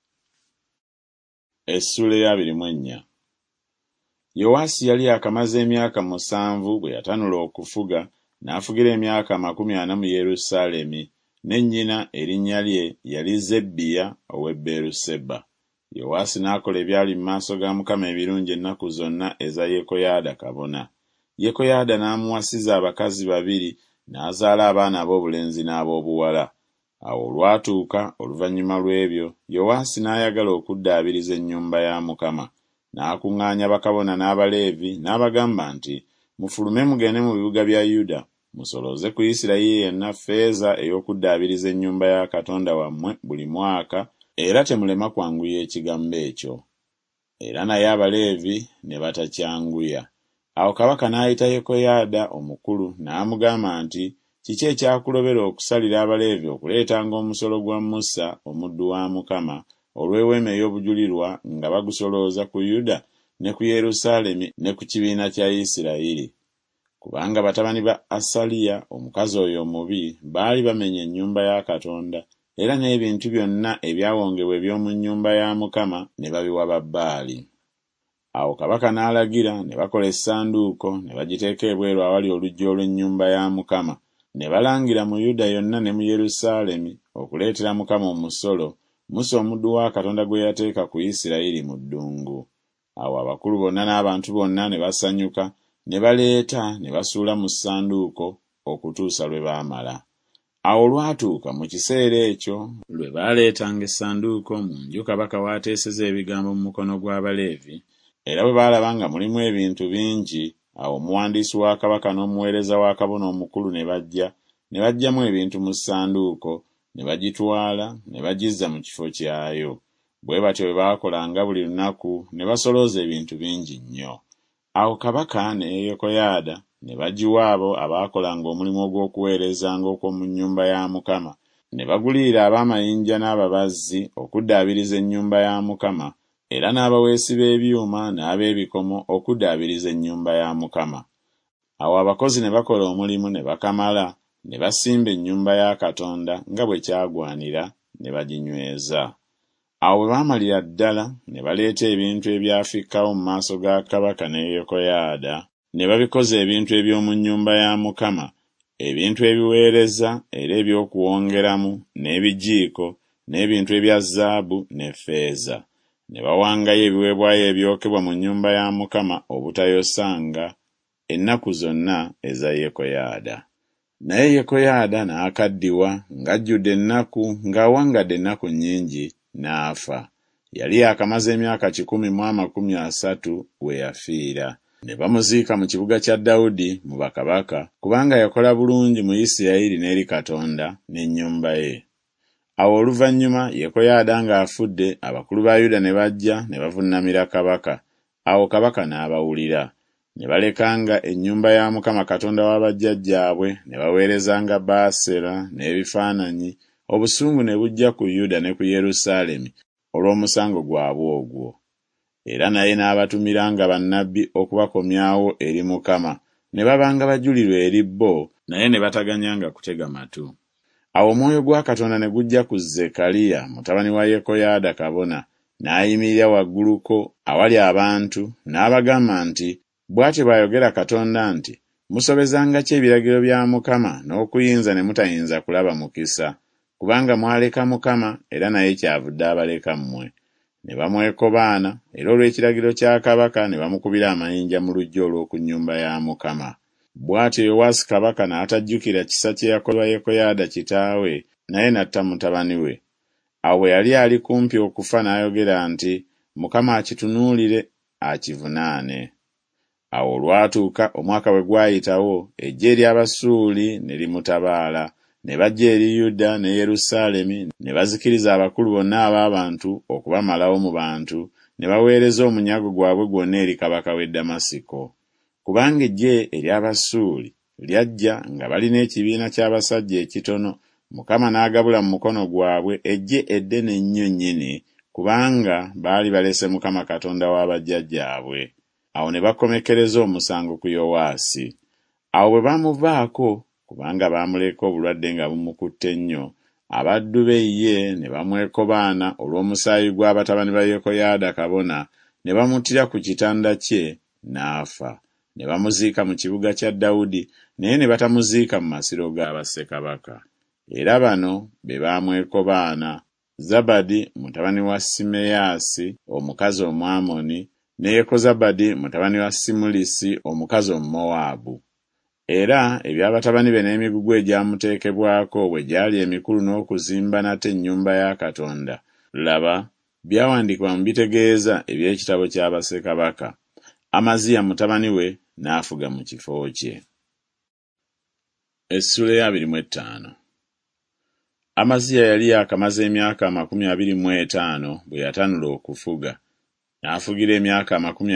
Essula ya 24. Yowaasi yali akamaze emyaka 7 bwe yatanula okufuga, n'afugira emyaka 40 mu Yerusaalemi, ne nnyina erinnya lye yali Zebbiya ow'e Beeruseba. Yowaasi n'akola ebyali mu maaso ga Mukama ebirungi ennaku zonna eza Yekoyaada kabona. Yekoyaada n'amuwasiza abakazi 2, n'azaala abaana ab'obulenzi n'ab'obuwala. Awo olwatuuka oluvannyuma lw'ebyo, Yowaasi n'ayagala okuddaabiriza ennyumba ya Mukama. N'akuŋŋaanya bakabona n'Abaleevi n'abagamba nti, mufulume mugende mu bibuga bya Yuda, musolooze ku Isirayiri yenna ffeeza ey'okuddaabiriza ennyumba ya Katonda wammwe buli mwaka, era temulema kwanguya ekigambo ekyo. Era naye Abaleevi ne batakyanguya. Awo kabaka n'ayita Yekoyaada omukulu n'amugamba nti, kiki ekyakulobera okusalira Abaleevi okuleetanga omusolo gwa Musa omuddu wa Mukama olw'eweema ey'obujulirwa nga bagusolooza ku Yuda ne ku Yerusaalemi ne ku kibiina kya Isirayiri? Kubanga batabani ba Asaliya omukazi oyo omubi baali bamenya ennyumba ya Katonda, era n'ebintu byonna ebyawongebwa eby'omu nnyumba ya Mukama ne babiwa Babaali. Awo kabaka n'alagira ne bakola essanduuko ne bagiteeka ebweru awali oluggi olw'ennyumba ya Mukama, ne balangira mu Yuda yonna ne mu Yerusaalemi okuleetera Mukama omusolo, Musa omuddu wa Katonda gwe yateeka ku Isirayiri mu ddungu. Awo abakulu bonna n'abantu bonna ne basanyuka, ne baleeta ne basuula mu ssanduuko okutuusa lwe baamala. Awo lwatuuka mu kiseera ekyo lwe baaleetanga essanduuko mu nju kabaka w'ateeseza ebigambo mu mukono gw'Abaleevi, era bwe baalaba nga mulimu ebintu bingi, awo omuwandiisi wa kabaka n'omuweereza wa kabona omukulu ne bajja, ne baggyamu ebintu mu ssanduuko, ne bagitwala ne bagizza mu kifo kyayo. Bwe batyo bwe baakolanga buli lunaku, ne basolooza ebintu bingi nnyo. Awo kabaka ne Yekoyaada ne bagiwa abo abaakolanga omulimu ogw'okuweerezanga okw'omu nnyumba ya Mukama, ne bagulirira ab'amayinja n'ababazzi okuddaabiriza ennyumba ya Mukama, era n'abaweesi b'ebyuma n'ab'ebikomo okuddaabiriza ennyumba ya Mukama. Awo abakozi ne bakola omulimu ne bakamala, ne basimba ennyumba ya Katonda nga bwe kyagwanira, ne baginyweza. Awo bwe baamalira ddala, ne baleeta ebintu ebyafikkawo mu maaso ga kabaka ne Yekoyaada, ne babikoza ebintu eby'omu nnyumba ya Mukama, ebintu ebiweereza era eby'okuwongeramu, n'ebijiiko, n'ebintu ebya zaabu ne ffeeza. Ne bawangayo ebiweebwayo ebyokebwa mu nnyumba ya Mukama obutayosanga ennaku zonna eza Yekoyaada. Naye Yekoyaada n'akaddiwa ng'ajjudde ennaku, ng'awangadde ennaku nnyingi, n'afa. Yali yakamaze emyaka 130 we yafiira. Ne bamuziika mu kibuga kya Dawudi mu bakabaka, kubanga yakola bulungi mu Isirayiri n'eri Katonda n'ennyumba ye. Awo oluvannyuma Yekoyaada ng'afudde, abakulu ba Yuda ne bajja ne bavunnamira kabaka. Awo kabaka n'abawulira. Ne balekanga ennyumba ya Mukama Katonda wa bajjajjaabwe, ne baweerezanga Baasera n'ebifaananyi. Obusungu ne bujja ku Yuda ne ku Yerusaalemi olw'omusango gwabwe ogwo. Era naye n'abatumiranga bannabbi okubakomyawo eri Mukama, ne babanga bajulirwa eri bo, naye ne bataganyanga kutega matu. Awo omwoyo gwa Katonda ne gujja ku Zekkaliya mutabani wa Yekoyaada kabona, n'ayimirira wagguluko awali abantu, n'abagamba nti, bw'atyo bw'ayogera Katonda nti, musobezanga ki ebiragiro bya Mukama n'okuyinza ne mutayinza kulaba mukisa, kubanga mwaleka Mukama era naye kyavudde abaleka mmwe. Ne bamwekobaana, era olw'ekiragiro kya kabaka ne bamukubira amayinja mu luggya olw'oku nnyumba ya Mukama. Bw'atyo Yowaasi kabaka n'atajjukira kisa kye yakolwa Yekoyaada kitaawe, naye n'atta mutabani we. Awo bwe yali ali kumpi okufa n'ayogera nti, Mukama akitunuulire akivunaane. Awo olwatuuka omwaka bwe gwayitawo, eggye ery'Abasuuli ne limutabaala, ne bajja eri Yuda ne Yerusaalemi, ne bazikiriza abakulu bonna ab'abantu okubamalawo mu bantu, ne baweereza omunyago gwabwe gwonna eri kabaka w'e Damasiko. Kubanga eggye ery'Abasuuli lyajja nga balina ekibiina ky'abasajja ekitono, Mukama n'agabula mu mukono gwabwe eggye eddene ennyo nnyini, kubanga baali balese Mukama Katonda wa bajjajjaabwe. Awo ne bakomekereza omusango ku Yowaasi. Awo bwe bamuvaako, kubanga baamuleka obulwadde nga bumukutte nnyo, abaddu be ye ne bamwekobaana olw'omusaayi gw'abatabani ba Yekoyaada kabona, ne bamuttira ku kitanda kye n'afa. Ne bamuziika mu kibuga kya Dawudi, naye ne batamuziika mu masiro ga bassekabaka. Era bano be baamwekobaana: Zabadi mutabani wa Simeyaasi omukazi Omwamoni, ne Yekozabadi mutabani wa Simulisi omukazi Omumowaabu. Era eby'abatabani be n'emigugu egyamuteekebwako bwe gyali emikulu n'okuzimba nate ennyumba ya Katonda, laba, byawandiikibwa mu bitegeeza eby'ekitabo kya bassekabaka. Amaziya mutabani we n'afuga mu kifo kye. Essula ya 25. Amaziya yali yakamaze emyaka 25 bwe yatanula okufuga. N'afugira emyaka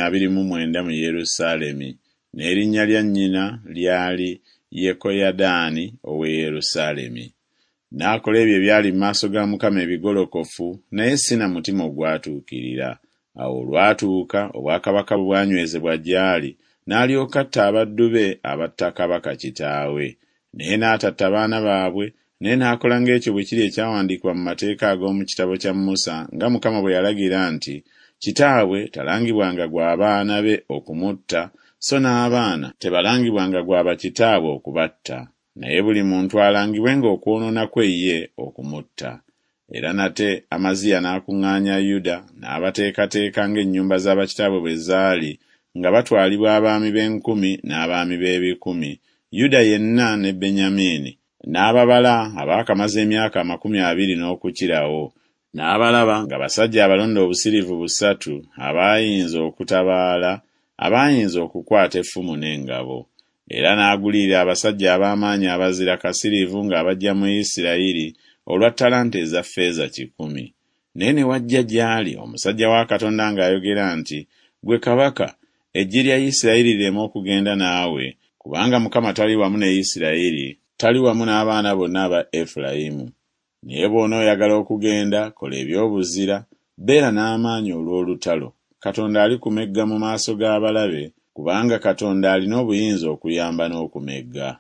29 mu Yerusaalemi, n'erinnya lya nnyina lyali Yekoyadaani ow'e Yerusaalemi. N'akola ebyo ebyali mu maaso ga Mukama ebigolokofu, naye si na mutima ogwatuukirira. Awo olwatuuka obwakabaka bwanywezebwa gy'ali, n'alyoka atta abaddu be abatta kabaka kitaawe, naye n'atatta baana baabwe, naye n'akola ng'ekyo bwe kiri ekyawandiikibwa mu mateeka ag'omu kitabo kya Musa, nga Mukama bwe yalagira nti, kitaawe talangibwanga gw'abaana be okumutta, so n'abaana tebalangibwanga gw'abakitaabwe okubatta, naye buli muntu alangibwenga okwonoona kwe ye okumutta. Era nate Amaziya n'akuŋŋaanya Yuda, n'abateekateeka ng'ennyumba z'abakitaabwe bwe zaali, nga batwalibwa abaami b'10 n'abaami b'10, Yuda yenna ne Benyamini, n'ababala abaakamaze emyaka 20 n'okukirawo, n'abalaba nga basajja abalonde obusiriivu 3 abaayinza okutabaala, abaayinza okukwata effumu n'engabo. Era n'agulirira abasajja ab'amaanyi abazira kasiriivu ng'abajja mu Isirayiri olwa ttalanta eza ffeeza 100. Naye ne wajja gy'ali omusajja wa Katonda ng'ayogera nti, gwe kabaka, eggye lya Isirayiri lireme okugenda naawe, kubanga Mukama tali wamu ne Isirayiri, tali wamu n'abaana bonna aba Efulayimu. Naye bw'onooyagala okugenda, kola eby'obuzira, beera n'amaanyi olw'olutalo. Katonda alikumegga mu maaso g'abalabe, kubanga Katonda alina obuyinza okuyamba n'okumegga.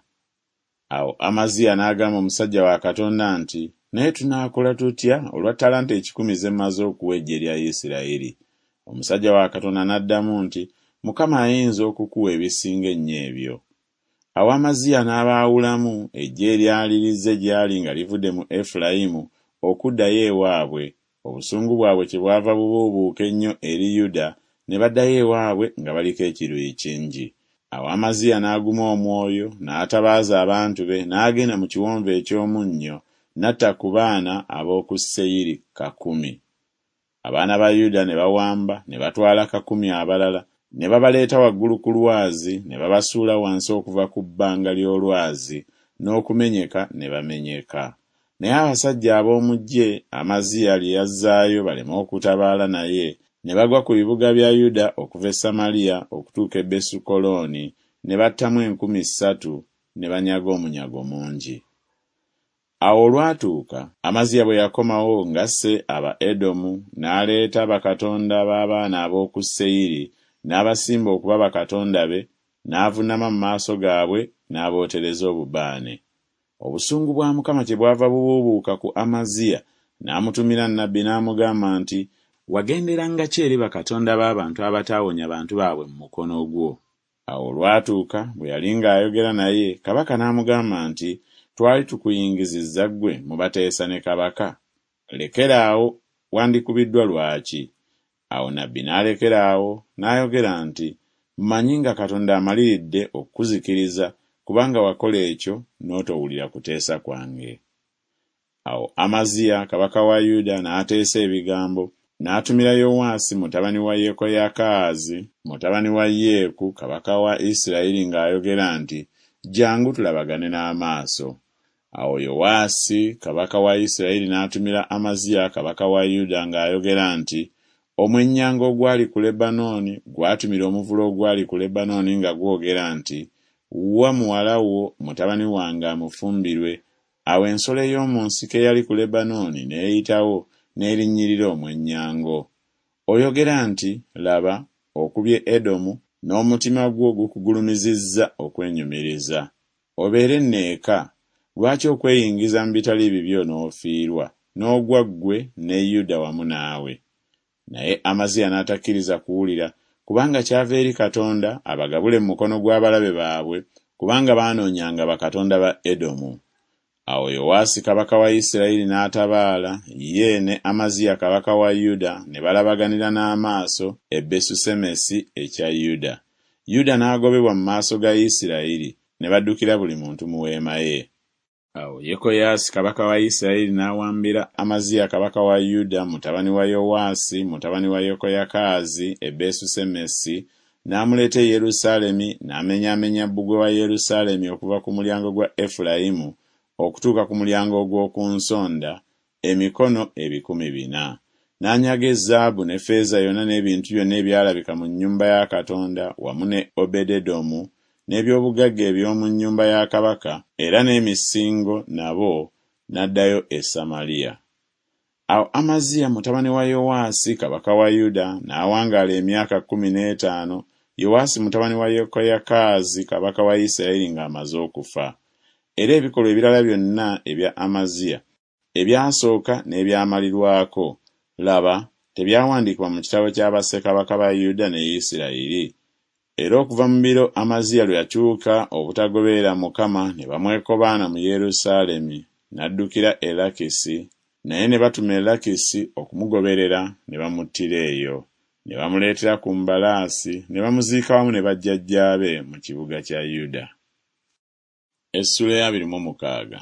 Awo Amaziya n'agamba omusajja wa Katonda nti, naye tunaakola tutya olwa ttalanta 10 ze mmaze okuwa eggye lya Isirayiri? Omusajja wa Katonda n'addamu nti, Mukama ayinza okukuwa ebisinga ennyo ebyo. Awo Amaziya n'abaawulamu eggye eryali lizze gy'ali nga livudde mu Efulayimu okuddayo ewaabwe, obusungu bwabwe kyebwava bubuubuuka ennyo eri Yuda, ne baddayo ewaabwe nga baliko ekiruyi kingi. Awo Amaziya n'aguma omwoyo, n'atabaaza abantu be, n'agenda mu kiwonvu eky'omunnyo, n'atta ku baana ab'oku Seyiri 10. Abaana ba Yuda ne bawamba, ne batwala 10 abalala, ne babaleeta waggulu ku lwazi, ne babasuula wansi okuva ku bbanga ly'olwazi, n'okumenyeka ne bamenyeka. Naye abasajja ab'omu ggye Amaziya lye yazzaayo baleme okutabaala naye, ne bagwa ku bibuga bya Yuda okuva e Samaliya okutuuka e Besukolooni, ne battamu 3,000 ne banyaga omunyago mungi. Awo olwatuuka Amaziya bwe yakomawo ng'asse aba Edomu, n'aleeta bakatonda b'abaana ab'oku Seyiri, n'abasimba okuba bakatonda be, n'avuunama mu maaso gaabwe, n'abootereza obubaane. Obusungu bwa Mukama kyebwava bubuubuuka ku Amaziya, n'amutumira nnabbi n'amugamba nti, wagenderanga ki eri bakatonda b'abantu abataawonya bantu baabwe mu mukono gwo? Awo olwatuuka bwe yali ng'ayogera naye, kabaka n'amugamba nti, twali tukuyingizizza ggwe mu bateesa ne kabaka. Lekeraawo, wandikubiddwa lwaki? Awo nnabbi n'alekeraawo n'ayogera nti, mmanyi nga Katonda amaliridde okukuzikiriza kubanga wakola ekyo n'otowulira kuteesa kwange. Awo Amaziya kabaka wa Yuda n'ateesa ebigambo, n'atumira Yowaasi mutabani wa Yekoyakaazi mutabani wa Yeeku kabaka wa Isirayiri ng'ayogera nti, jangu tulabagane n'amaaso. Awo Yowaasi kabaka wa Isirayiri n'atumira Amaziya kabaka wa Yuda ng'ayogera nti, omwennyango ogwali ku Lebanooni gwatumira omuvulo ogwali ku Lebanooni nga gwogera nti, wa muwala wo mutabani wange amufumbirwe. Awo ensolo ey'omu nsiko eyali ku Lebanooni n'eyitawo n'erinnyirira omwennyango. Oyogera nti, laba, okubye Edomu, n'omutima gwo gukugulumizizza okwenyumiriza. Obeere neeka, lwaki okweyingiza mu bitali bibyo n'ofiirwa, n'ogwa ggwe ne Yuda wamu naawe? Naye Amaziya n'atakkiriza kuwulira, kubanga kyava eri Katonda abagabule mu mukono gw'abalabe baabwe, kubanga baanoonyanga bakatonda ba Edomu. Awo Yowaasi kabaka wa Isirayiri n'atabaala, ye ne Amaziya kabaka wa Yuda ne balabaganira n'amaaso e Besusemesi ekya Yuda. Yuda n'agobebwa mu maaso ga Isirayiri, ne baddukira buli muntu mu weema ye. Awo Yekoyaasi kabaka wa Isirayiri n'awambira Amaziya kabaka wa Yuda mutabani wa Yowaasi mutabani wa Yekoyakaazi e Besusemesi, n'amuleeta e Yerusaalemi, n'amenyaamenya bbugwe wa Yerusaalemi okuva ku mulyango gwa Efulayimu okutuuka ku mulyango ogw'oku nsonda, emikono 400. N'anyaga ezaabu ne ffeeza yonna n'ebintu byonna ebyalabika mu nnyumba ya Katonda wamu ne Obededomu n'ebyobugagga eby'omu nnyumba ya kabaka, era n'emisingo nabo n'addayo e Samaliya. Awo Amaziya mutabani wa Yowaasi kabaka wa Yuda n'awangaala emyaka 15, Yowaasi mutabani wa Yekoyakaazi kabaka wa Isirayiri ng'amaze okufa. Era ebikolwa ebirala byonna ebya Amaziya, ebyasooka n'ebyamalirwako, laba, tebyawandiikibwa mu kitabo kya bassekabaka ba Yuda ne Isirayiri. Era okuva mu biro Amaziya lwe yakyuka obutagoberera Mukama, ne bamwekobaana mu Yerusaalemi, n'addukira e Lakisi. Naye ne batuma e Lakisi okumugoberera, ne bamuttira eyo, ne bamuleetera ku mbalaasi, ne bamuziika wamu ne bajjajjaabe mu kibuga kya Yuda. Essula ya 26.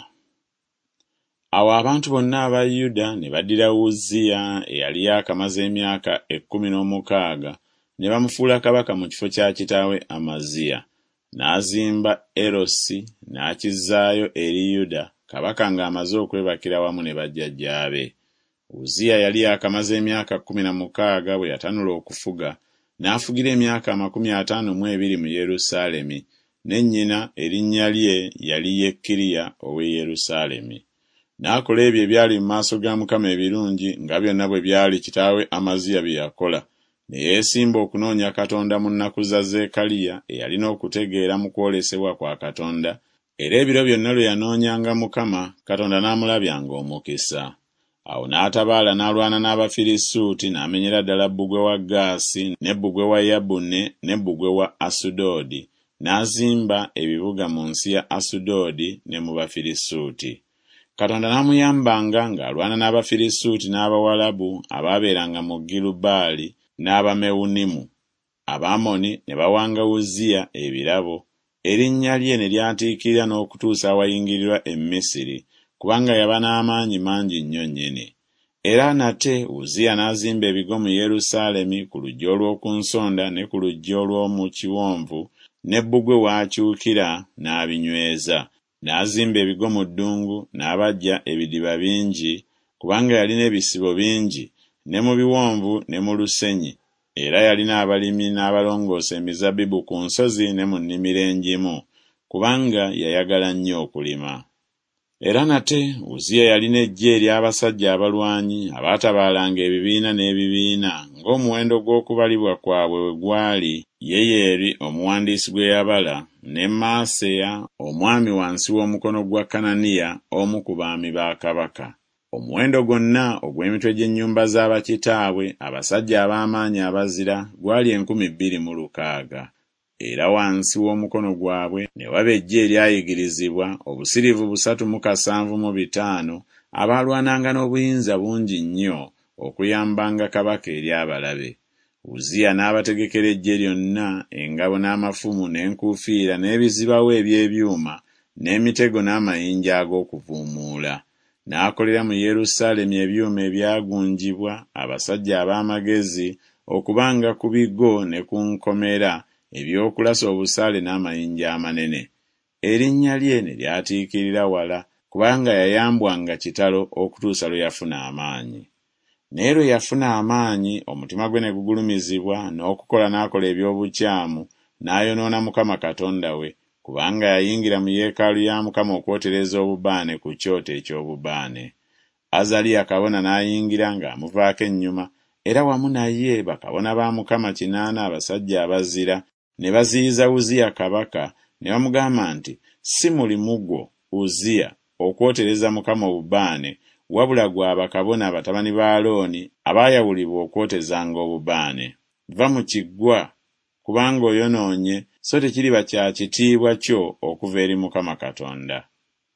Awo abantu bonna aba Yuda ne baddira Uzziya eyali yakamaze emyaka 16, ne bamufuula kabaka mu kifo kya kitaawe Amaziya. N'azimba Erosi n'akizzaayo eri Yuda, kabaka ng'amaze okwebakira wamu ne bajjajjaabe. Uzziya yali yakamaze emyaka 16 bwe yatanula okufuga, n'afugira emyaka 52 mu Yerusaalemi, ne nnyina erinnya lye yali Yekkiriya ow'e Yerusaalemi. N'akola ebyo ebyali mu maaso ga Mukama ebirungi nga byonna bwe byali kitaawe Amaziya bye yakola, ne yeesimba okunoonya Katonda mu nnaku za Zekkaliya eyalina okutegeera mu kwolesebwa kwa Katonda, era ebiro byonna lwe yanoonyanga Mukama, Katonda n'amulabyanga omukisa. Awo n'atabaala n'alwana n'Abafirisuuti, n'amenyera ddala bbugwe wa Gaasi ne bbugwe wa Yabune ne bbugwe wa Asudodi, n'azimba ebibuga mu nsi ya Asudodi ne mu Bafirisuuti. Katonda n'amuyambanga ng'alwana n'Abafirisuuti n'Abawalabu abaabeeranga mu Girubaali n'Abamewunimu. Abamoni ne bawanga Uzziya ebirabo, erinnya lye ne lyatiikirira n'okutuusa awayingirirwa e Misiri, kubanga yaba n'amaanyi mangi nnyo nnyini. Era nate Uzziya n'azimba ebigo mu Yerusaalemi ku luggya olw'oku nsonda ne ku luggya olw'omu kiwonvu, ne bbugwe w'akyukira n'abinyweza. N'azimba ebigo mu ddungu, n'abajja ebidiba bingi, kubanga yalina ebisibo bingi, ne mu biwonvu ne mu lusenyi. Era yalina abalimi n'abalongoosa emizabbibu ku nsozi ne mu nnimiro engimu, kubanga yayagala nnyo okulima. Era nate Uziya yalina eggye ery'abasajja abalwanyi abaatabaalanga ebibiina n'ebibiina ng'omuwendo gw'okubalibwa kwabwe bwe gwali. Yeyeri omuwandiisi gwe yabala ne Maaseya omwami wansi w'omukono gwa Kananiya omu ku baami ba kabaka. Omuwendo gwonna ogw'emitwe gy'ennyumba z'abakitaabwe abasajja ab'amaanyi abazira gwali 2,600. Era wansi w'omukono gwabwe ne waba eggye eryayigirizibwa obusiriivu 375 abaalwananga n'obuyinza bungi nnyo okuyambanga kabaka eri abalabe. Uziya n'abategekera eggye lyonna, engabo n'amafumu n'enkuufiira n'ebizibawo eby'ebyuma n'emitego n'amayinja ag'okuvuumuula. N'akolera mu Yerusaalemi ebyuma ebyagunjibwa abasajja ab'amagezi okubanga ku bigo ne ku nkomera eby'okulasa obusaale n'amayinja amanene. Erinnya lye ne lyatiikirira wala kubanga yayambwanga kitalo okutuusa lwe yafuna amaanyi. Naye lwe yafuna amaanyi omutima gwe ne gugulumizibwa n'akola eby'obukyamu n'ayonoona Mukama Katonda we, kubanga yayingira mu yeekaalu ya Mukama okwotereza obubaane ku kyoto eky'obubaane. Azaliya kabona n'ayingira ng'amuvaako ennyuma, era wamu naye bakabona ba Mukama 80 abasajja abazira ne baziyiza Uziya kabaka ne bamugamba nti, "Si mulimu gwo Uziya okwotereza Mukama obubaane, wabula gwa bakabona batabani ba Alooni abaayawulibwa okwotezanga obubaane. Va mu kiggwa kubanga oyonoonye, so tekiriba kya kitiibwa kyo okuva eri Mukama Katonda."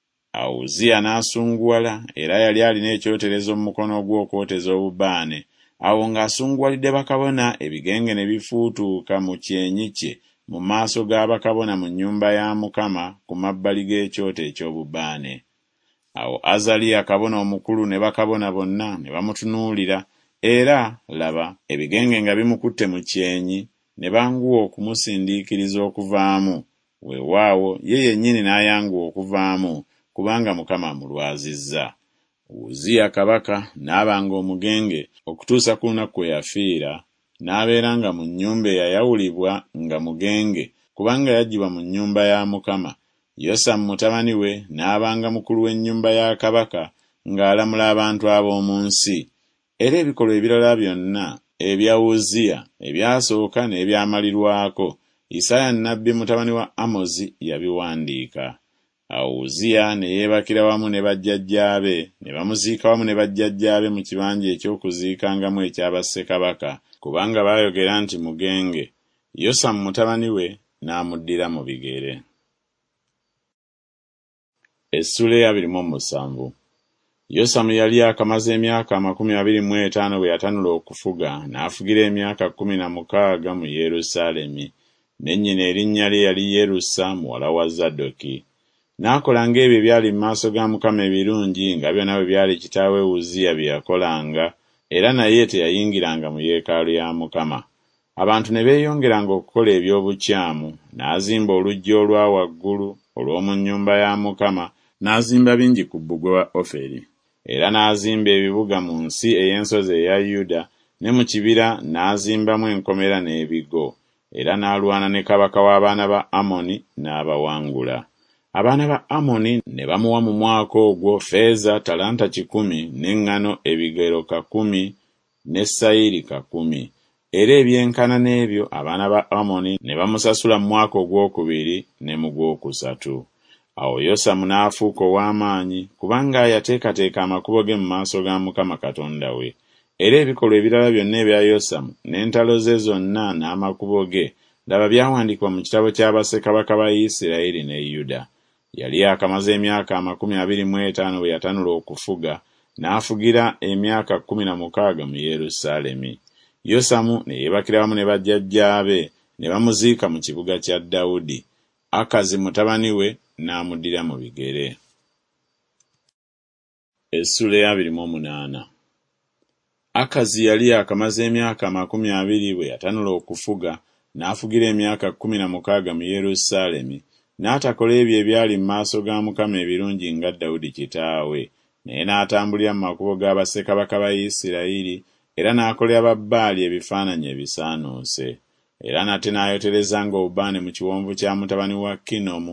Awo Uziya n'asunguwala, era yali alina ekyoterezo mu mukono gwe okwoteza obubaane. Awo ng'asunguwalidde bakabona, ebigenge ne bifuutuuka mu kyenyi kye mu maaso g'abakabona mu nnyumba ya Mukama ku mabbali g'ekyoto eky'obubaane. Awo Azaliya kabona omukulu ne bakabona bonna ne bamutunuulira, era laba ebigenge nga bimukutte mu kyenyi, ne banguwa okumusindiikiriza okuvaamu. Weewaawo ye yennyini n'ayanguwa okuvaamu kubanga Mukama amulwazizza. Uziya kabaka n'abanga omugenge okutuusa ku lunaku kwe yafiira, n'abeeranga mu nnyumba eyayawulibwa nga mugenge kubanga yaggyibwa mu nnyumba ya Mukama. Yosamu mutabani we n'abanga mukulu w'ennyumba ya kabaka ng'alamula abantu ab'omu nsi. Era ebikolwa ebirala byonna ebya Uziya ebyasooka n'ebyamalirwako, Isaaya nnabbi mutabani wa Amozi yabiwandiika. Awo Uziya ne yeebakira wamu ne bajjajjaabe, ne bamuziika wamu ne bajjajjaabe mu kibanja eky'okuziikangamu eky'abassekabaka, kubanga baayogera nti mugenge. Yosamu mutabani we n'amuddira mu bigere. Essula ya 27. Yosamu yali akamaze emyaka 25 bwe yatanula okufuga, n'afugira emyaka 16 mu Yerusaalemi. Nennyina erinnya lye yali Yerusa muwala wa Zaddoki. N'akola ng'ebyo byali mu maaso ga Mukama ebirungi nga byonna bwe byali kitaawe Uziya bye yakolanga, era naye teyayingiranga mu yeekaalu ya Mukama. Abantu ne beeyongeranga okukola eby'obukyamu, n'azimba oluggi olwa waggulu olw'omu nnyumba ya Mukama, n'azimba bingi ku bbugwe wa Oferi. Era n'azimba ebibuga mu nsi ey'ensozi eya Yuda, ne mu kibira n'azimbamu enkomera n'ebigo. Era n'alwana ne kabaka w'abaana ba Amoni n'abawangula. Abaana ba Amoni ne bamuwa mu mwaka ogwo ffeeza talanta 10 n'eŋŋaano ebigero 10 ne sayiri 10. Era ebyenkana n'ebyo abaana ba Amoni ne bamusasula mu mwaka ogwokubiri ne mu gwokusatu. Awo Yosamu n'afuuka ow'amaanyi kubanga yateekateeka amakubo ge mu maaso ga Mukama Katonda we. Era ebikolwa ebirala byonna ebya Yosamu n'entalo ze zonna n'amakubo ge, laba byawandiikibwa mu kitabo ky'abassekabaka ba Isirayiri ne Yuda. Yali akamaze emyaka 25 bwe yatanula okufuga, n'afugira emyaka 16 mu Yerusaalemi. Yosamu ne yeebakira wamu ne bajjajjaabe, ne bamuziika mu kibuga kya Dawudi. Akazi mutabani we n'amuddira mu bigere. Essula ya 28. Akazi yali akamaze emyaka 20 bwe yatanula okufuga, n'afugira emyaka 16 mu Yerusaalemi, n'atakola ebyo ebyali mu maaso ga Mukama ebirungi nga Dawudi kitaawe, naye n'atambulira mu makubo g'abassekabaka ba Isirayiri, era n'akolera Babaali ebifaananyi ebisaanuuse. Era nate n'ayoterezanga obubaane mu kiwonvu kya mutabani wa Kinomu,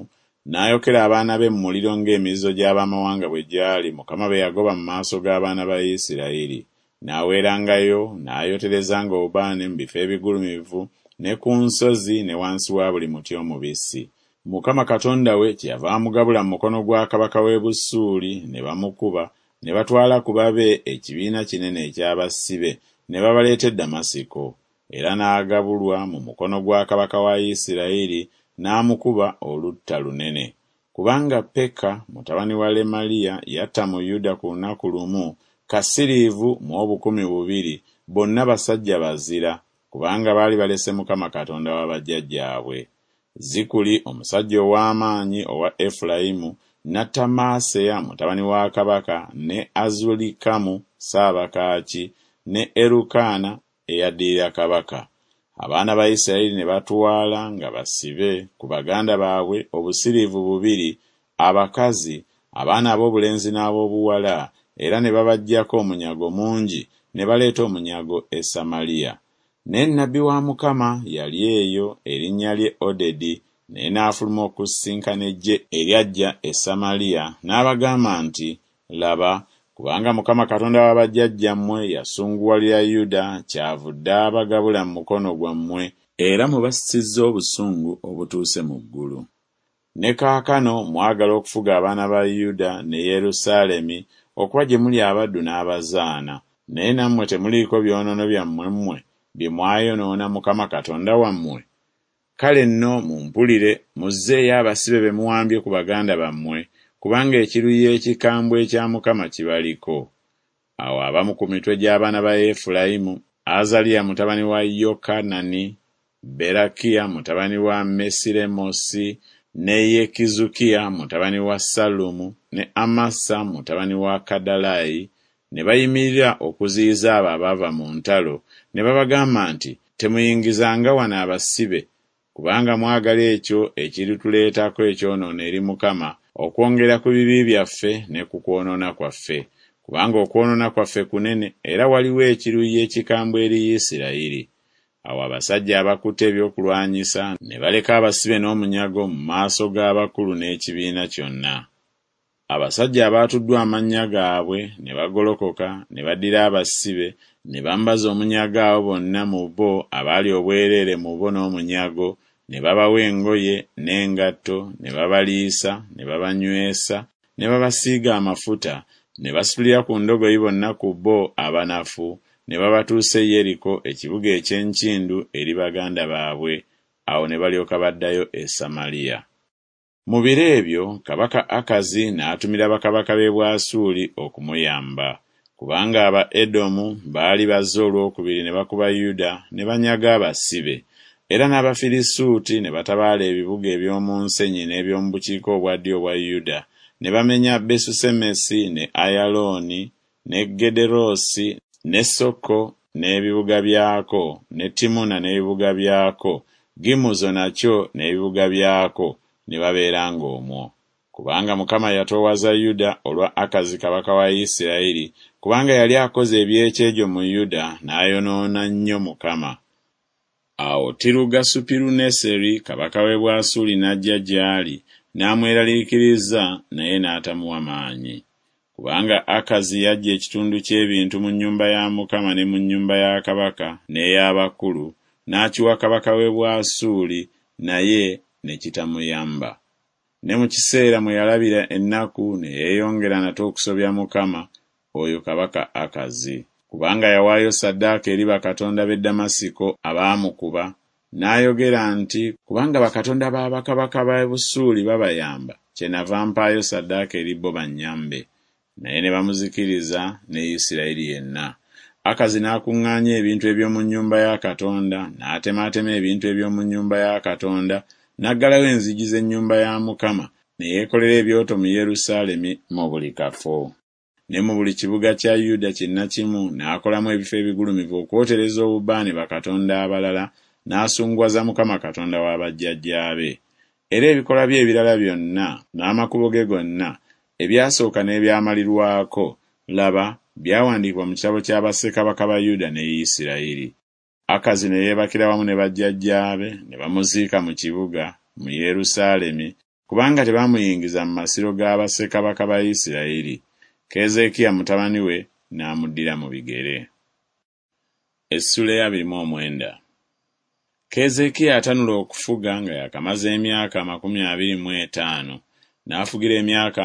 n'ayokera abaana be mu muliro ng'emizizo gy'abamawanga bwe gyali, Mukama be yagoba mu maaso g'abaana ba Isirayiri. N'aweerangayo n'ayoterezanga obubaane mu bifo ebigulumivu ne ku nsozi ne wansi wa buli muti omubisi. Mukama Katonda we kyeyava amugabula mu mukono gwa kabaka w'e Busuuli, ne bamukuba, ne batwala ku babe ekibiina kinene eky'abasibe, ne babaleeta e Damasiko. Era n'agabulwa mu mukono gwa kabaka wa Isirayiri, n'amukuba olutta lunene. Kubanga Peka mutabani wa Lemaliya yatta mu Yuda ku lunaku lumu kasiriivu mu 12,000, bonna basajja bazira, kubanga baali balese Mukama Katonda wa bajjajjaabwe. Zikuli omusajja ow'amaanyi owa Efulayimu n'atta Maaseya mutabani wa kabaka, ne Azulikamu Saabakaaki, ne Erukaana eyaddirira kabaka. Abaana ba Isirayiri ne batwala nga basibe ku baganda baabwe obusiriivu 2, abakazi, abaana ab'obulenzi n'ab'obuwala, era ne babaggyako omunyago mungi, ne baleeta omunyago e Samaliya. Ne nnabbi wa Mukama yali eyo, erinnya lye Odedi, naye n'afuluma okusisinkana eggye eryajja e Samaliya, n'abagamba nti, laba, kubanga Mukama Katonda wa bajjajjammwe yasunguwalira Yuda, kyavudde abagabula mu mukono gwammwe, era mubasizza obusungu obutuuse mu ggulu. Ne kaakano mwagala okufuga abaana ba Yuda ne Yerusaalemi okuba gye muli abaddu n'abazaana, naye nammwe temuliiko byonoono byammwe mmwe bye mwayonoona Mukama Katonda wammwe. Kale nno mumpulire, muzzeeyo abasibe be muwambye ku baganda bammwe, kubanga ekiruyi ekikambwe ekya Mukama kibaliko. Awo abamu ku mitwe gy'abaana ba Efulayimu, Azaliya mutabani wa Yokanani, Berakiya mutabani wa Mesiremosi, ne Yekizukiya mutabani wa Salumu, ne Amasa mutabani wa Kadalayi, ne bayimirira okuziyiza abo abaava mu ntalo, ne babagamba nti, temuyingizanga wano abasibe, kubanga mwagala ekyo ekirituleetako ekyonoono eri Mukama, okwongera ku bibi byaffe ne ku kwonoona kwaffe, kubanga okwonoona kwaffe kunene, era waliwo ekiruyi ekikambwe eri Isirayiri. Awo abasajja abakutte ebyokulwanyisa ne baleka abasibe n'omunyago mu maaso g'abakulu n'ekibiina kyonna. Abasajja abaatuddwa amannya gaabwe ne bagolokoka, ne baddira abasibe, ne bambaza omunyago abo bonna mu bo abaali obwereere mu bo n'omunyago, ne babawa engoye n'engatto, ne babaliisa, ne babanywesa, ne babasiiga amafuta, ne basitulira ku ndogoyi bonna ku bo abanafu, ne babatuusa e Yeriko, ekibuga eky'enkindu eri baganda baabwe. Awo ne balyoka baddayo e Samaliya. Mu biro ebyo kabaka Akazi n'atumira bakabaka b'e Bwasuli okumuyamba, kubanga aba Edomu baali bazze olwokubiri ne bakuba Yuda ne banyaga abasibe. Era n'Abafirisuuti ne batabaala ebibuga eby'omu nsenyi n'eby'omu bukiika obwa ddyo obwa Yuda, ne bamenya Besusemesi ne Ayalooni ne Gederosi ne Soko n'ebibuga byako, ne Timuna n'ebibuga byako, Gimuzo nakyo n'ebibuga byako, ne babeeranga omwo. Kubanga Mukama yatoowaza Yuda olwa Akazi kabaka wa Isirayiri, kubanga yali akoze eby'ekyejo mu Yuda n'ayonoona nnyo Mukama. Awo Tirugasu-Piruneseri kabaka w'e Bwasuli n'ajja gy'ali, n'amweraliikiriza, naye n'atamuwa maanyi. Kubanga Akazi yajja ekitundu ky'ebintu mu nnyumba ya Mukama ne mu nnyumba ya kabaka n'ey'abakulu, n'akiwa kabaka w'e Bwasuli, naye ne kitamuyamba. Ne mu kiseera mwe yalabira ennaku ne yeeyongera nate okusobya Mukama, oyo kabaka Akazi. Kubanga yawaayo ssaddaaka eri bakatonda b'e Damasiko abaamukuba, n'ayogera nti, kubanga bakatonda b'abakabaka b'e Busuuli babayamba, kyenava mpaayo ssaddaaka eri bo bannyambe. Naye ne bamuzikiriza ne Isirayiri yenna. Akazi n'akuŋŋaanya ebintu eby'omu nnyumba ya Katonda, n'atemaatema ebintu eby'omu nnyumba ya Katonda, n'aggalawo enzigi z'ennyumba ya Mukama, ne yeekolera ebyoto mu Yerusaalemi mu buli kafo. Ne mu buli kibuga kya Yuda kinnakimu n'akolamu ebifo ebigulumivu okwotereza obubaane bakatonda abalala, n'asunguwaza Mukama Katonda wa bajjajjaabe. Era ebikolwa bye ebirala byonna n'amakubo ge gonna, ebyasooka n'ebyamalirwako, laba, byawandiikibwa mu kitabo kya bassekabaka ba Yuda ne Isirayiri. Akazi ne yeebakira wamu ne bajjajjaabe, ne bamuziika mu kibuga, mu Yerusaalemi, kubanga tebamuyingiza mu masiro g'abassekabaka ba Isirayiri. Keezeekiya mutabani we n'amuddira mu bigere. Essula ya 29. Keezeekiya atanula okufuga nga yakamaze emyaka 25, n'afugira emyaka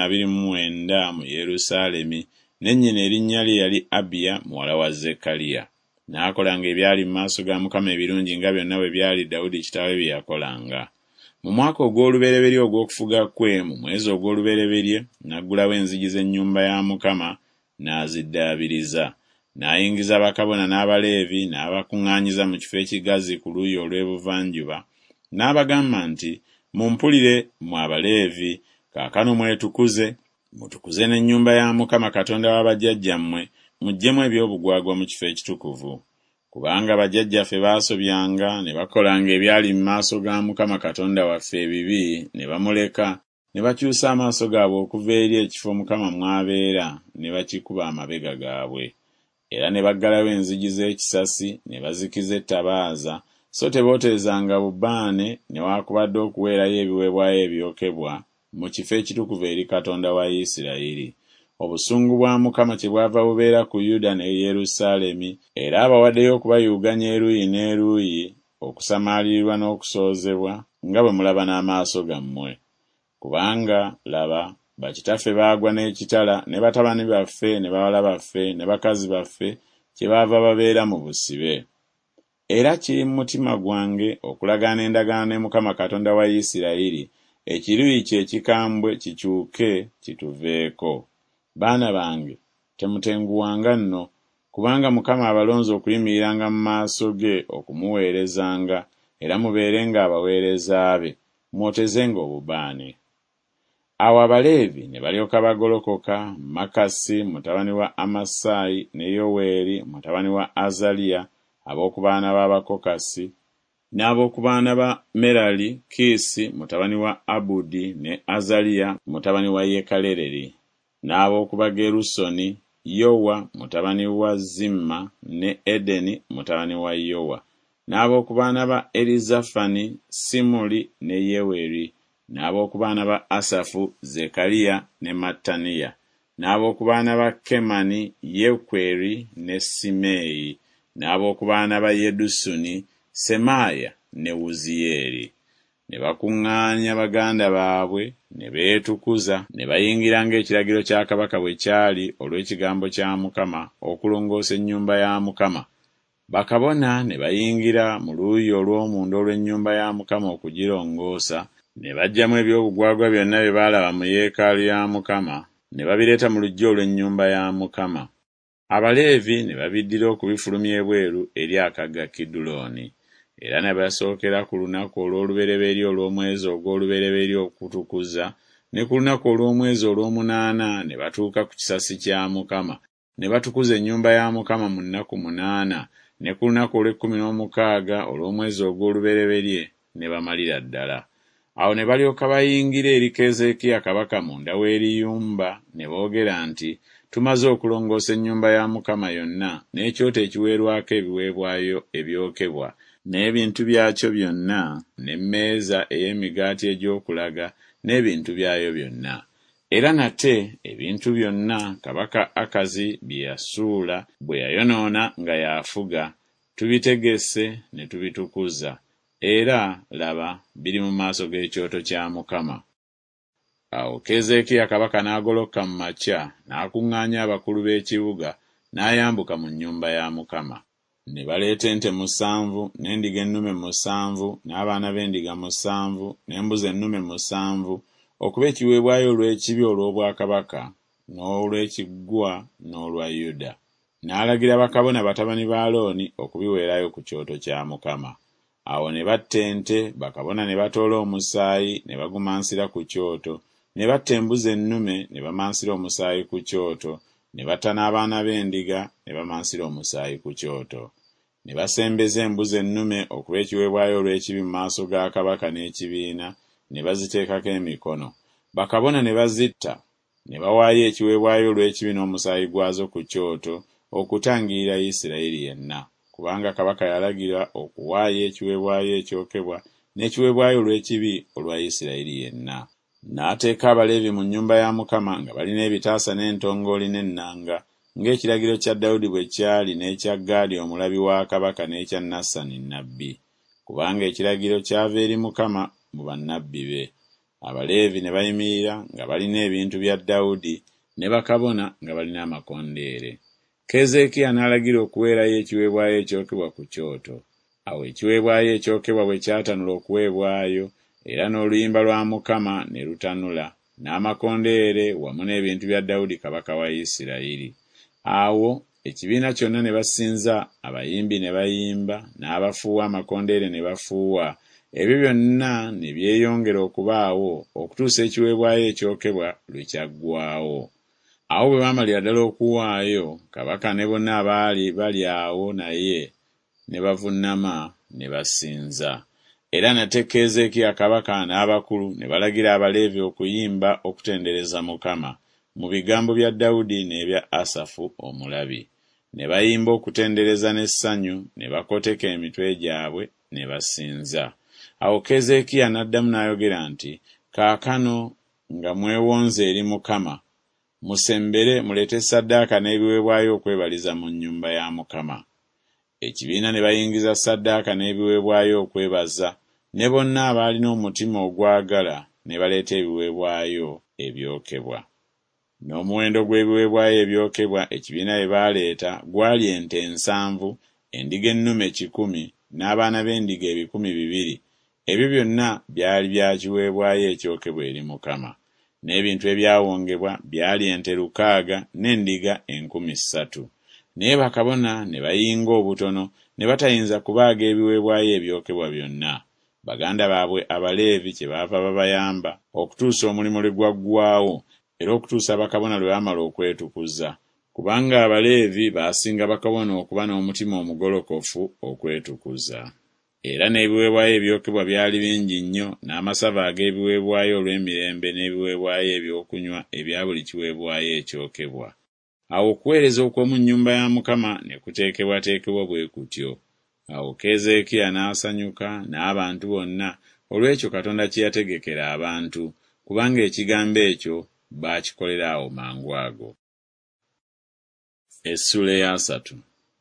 29 mu Yerusaalemi, ne nnyina erinnya lye yali Abiya muwala wa Zekkaliya. N'akolanga ebyali mu maaso ga Mukama ebirungi nga byonna bwe byali Dawudi kitaawe bye yakolanga. Mu mwaka ogw'olubereberye ogw'okufuga kwe, mu mwezi ogw'olubereberye, n'aggulawo enzigi z'ennyumba ya Mukama n'aziddaabiriza. N'ayingiza bakabona n'Abaleevi n'abakuŋŋaanyiza mu kifo ekigazi ku luuyi olw'ebuvanjuba. N'abagamba nti, mumpulire mmwe Abaleevi, kaakano mwetukuze, mutukuze n'ennyumba ya Mukama Katonda wa bajjajjammwe, muggyemu eby'obugwagwa mu kifo ekitukuvu. Kubanga bajjajjaffe baasobyanga ne bakolanga ebyali mu maaso ga Mukama Katonda waffe ebibi, ne bamuleka, ne bakyusa amaaso gaabwe okuva eri ekifo Mukama mw'abeera, ne bakikuba amabega gaabwe. Era ne baggalawo enzigi z'ekisasi, ne bazikiza ettabaaza, so tebooterezanga bubaane newaakubadde okuweerayo ebiweebwayo ebyokebwa mu kifo ekitukuvu eri Katonda wa Isirayiri. Obusungu bwa Mukama kyebwava bubeera ku Yuda ne Yerusaalemi, era abawaddeyo okubayuuganya eruuyi n'eruuyi, okusamalirirwa n'okusoozebwa, nga bwe mulaba n'amaaso gammwe. Kubanga laba, bakitaffe baagwa n'ekitala, ne batabani baffe, ne bawala baffe, ne bakazi baffe, kyebaava babeera mu busibe. Era kiri mu mutima gwange okulagaana endagaano ne Mukama Katonda wa Isirayiri, ekiruyi kye ekikambwe kikyuke kituveeko. Baana bange, temutenguwanga nno, kubanga Mukama abalonze okuyimiriranga mu maaso ge okumuweerezanga, era mubeerenga abaweereza be, mwotezenga obubaane. Awo Abaleevi ne balyoka bagolokoka, Makasi mutabani wa Amasayi ne Yoweeri mutabani wa Azaliya, ab'oku baana b'Abakokasi, n'ab'oku baana ba Merali, Kiisi mutabani wa Abudi ne Azaliya mutabani wa Yekalereri, n'ab'oku Bagerusoni, Yowa mutabani wa Zimma ne Edeni mutabani wa Yowa, n'ab'oku baana ba Erizafani, Simuli ne Yeweri, n'ab'oku baana ba Asafu, Zekkaliya ne Mattaniya, n'ab'oku baana ba Kemani, Yekweri ne Simeeyi, n'ab'oku baana ba Yedusuni, Semaaya ne Wuziyeri. Ne bakuŋŋaanya baganda baabwe, ne beetukuza, ne bayingira ng'ekiragiro kya kabaka bwe kyali olw'ekigambo kya Mukama okulongoosa ennyumba ya Mukama. Bakabona ne bayingira mu luuyi olw'omunda olw'ennyumba ya Mukama okugirongoosa, ne baggyamu eby'obugwagwa byonna bye baalaba mu yeekaalu ya Mukama, ne babireeta mu luggya olw'ennyumba ya Mukama. Abaleevi ne babiddira okubifulumya ebweru eri akagga Kidulooni. Era ne basookera ku lunaku olw'olubereberye olw'omwezi ogw'olubereberye okutukuza, ne ku lunaku olw'omwezi olw'omunaana ne batuuka ku kisasi kya Mukama, ne batukuza ennyumba ya Mukama mu nnaku 8, ne ku lunaku olw'16 olw'omwezi ogw'olubereberye ne bamalira ddala. Awo ne balyoka bayingira eri Keezeekiya kabaka munda w'eriyumba, ne boogera nti, tumaze okulongoosa ennyumba ya Mukama yonna, n'ekyoto ekiweerwako ebiweebwayo ebyokebwa, n'ebintu byakyo byonna, n'emmeeza ey'emigaati egy'okulaga, n'ebintu byayo byonna. Era nate ebintu byonna kabaka Akazi bye yasuula bwe yayonoona nga y'afuga, tubitegesse ne tubitukuza, era laba biri mu maaso g'ekyoto kya Mukama. Awo Keezeekiya kabaka n'agoloka mu makya, n'akuŋŋaanya abakulu b'ekibuga, n'ayambuka mu nnyumba ya Mukama. Ne baleeta ente 7, n'endiga ennume 7, n'abaana b'endiga 7, n'embuzi ennume 7, okuba ekiweebwayo olw'ekibi olw'obwakabaka, n'olw'ekiggwa n'olwa Yuda. N'alagira bakabona batabani ba Alooni okubiweerayo ku kyoto kya Mukama. Awo ne batta ente, bakabona ne batoola omusaayi ne bagumansira ku kyoto, ne batta embuzi ennume ne bamansira omusaayi ku kyoto, ne batta n'abaana b'endiga ne bamansira omusaayi ku kyoto. Ne basembeza embuzi ennume okuba ekiweebwayo olw'ekibi mu maaso ga kabaka n'ekibiina, ne baziteekako emikono. Bakabona ne bazitta, ne bawaayo ekiweebwayo olw'ekibi n'omusaayi gwazo ku kyoto, okutangirira Isirayiri yenna, kubanga kabaka yalagira okuwaayo ekiweebwayo ekyokebwa n'ekiweebwayo olw'ekibi olwa Isirayiri yenna. N'ateeka Abaleevi mu nnyumba ya Mukama nga balina ebitaasa n'entongooli n'ennanga, ng'ekiragiro kya Dawudi bwe kyali n'ekya Gaadi omulabi wa kabaka n'ekya Nasani nnabbi, kubanga ekiragiro kyava eri Mukama mu bannabbi be. Abaleevi ne bayimirira nga balina ebintu bya Dawudi, ne bakabona nga balina amakondeere. Keezeekiya n'alagira okuweerayo ekiweebwayo ekyokebwa ku kyoto. Awo ekiweebwayo ekyokebwa bwe kyatanula okuweebwayo, era n'oluyimba lwa Mukama ne lutanula, n'amakondeere wamu n'ebintu bya Dawudi kabaka wa Isirayiri. Awo ekibiina kyonna ne basinza, abayimbi ne bayimba, n'abafuuwa amakondeere ne bafuuwa. Ebyo byonna ne byeyongera okubaawo okutuusa ekiweebwayo ekyokebwa lwe kyaggwaawo. Awo bwe baamalira ddala okuwaayo, kabaka ne bonna abaali bali awo naye ne bavuunama ne basinza. Era nate Keezeekiya kabaka n'abakulu ne balagira Abaleevi okuyimba okutendereza Mukama mu bigambo bya Dawudi n'ebya Asafu omulabi. Ne bayimba okutendereza n'essanyu, ne bakoteka emitwe gyabwe ne basinza. Awo Keezeekiya n'addamu n'ayogera nti, kaakano nga mwewonze eri Mukama, musembere muleete ssaddaaka n'ebiweebwayo okwebaliza mu nnyumba ya Mukama. Ekibiina ne bayingiza ssaddaaka n'ebiweebwayo okwebaza, ne bonna abaalina omutima ogwagala ne baleeta ebiweebwayo ebyokebwa. N'omuwendo gw'ebiweebwayo ebyokebwa ekibiina bye baaleeta gwali ente 7, endiga ennume 100, n'abaana b'endiga 200. Ebyo byonna byali bya kiweebwayo ekyokebwa eri Mukama. N'ebintu ebyawongebwa byali ente 600 n'endiga 3,000. Naye bakabona ne bayinga obutono ne batayinza kubaaga ebiweebwayo ebyokebwa byonna. Baganda baabwe Abaleevi kyebaava babayamba okutuusa omulimu lwe gwaggwaawo, era okutuusa bakabona lwe baamala okwetukuza, kubanga Abaleevi baasinga bakabona okuba n'omutima omugolokofu okwetukuza. Era n'ebiweebwayo ebyokebwa byali bingi nnyo, n'amasava ag'ebiweebwayo olw'emirembe n'ebiweebwayo ebyokunywa ebya buli kiweebwayo ekyokebwa. Awo okuweereza okw'omu nnyumba ya Mukama ne kuteekebwateekebwa bwe kutyo. Awo Keezeekiya n'asanyuka n'abantu bonna olw'ekyo Katonda kye yategekera abantu, kubanga ekigambo ekyo baakikolera awo mangu ago. Essula ya 3.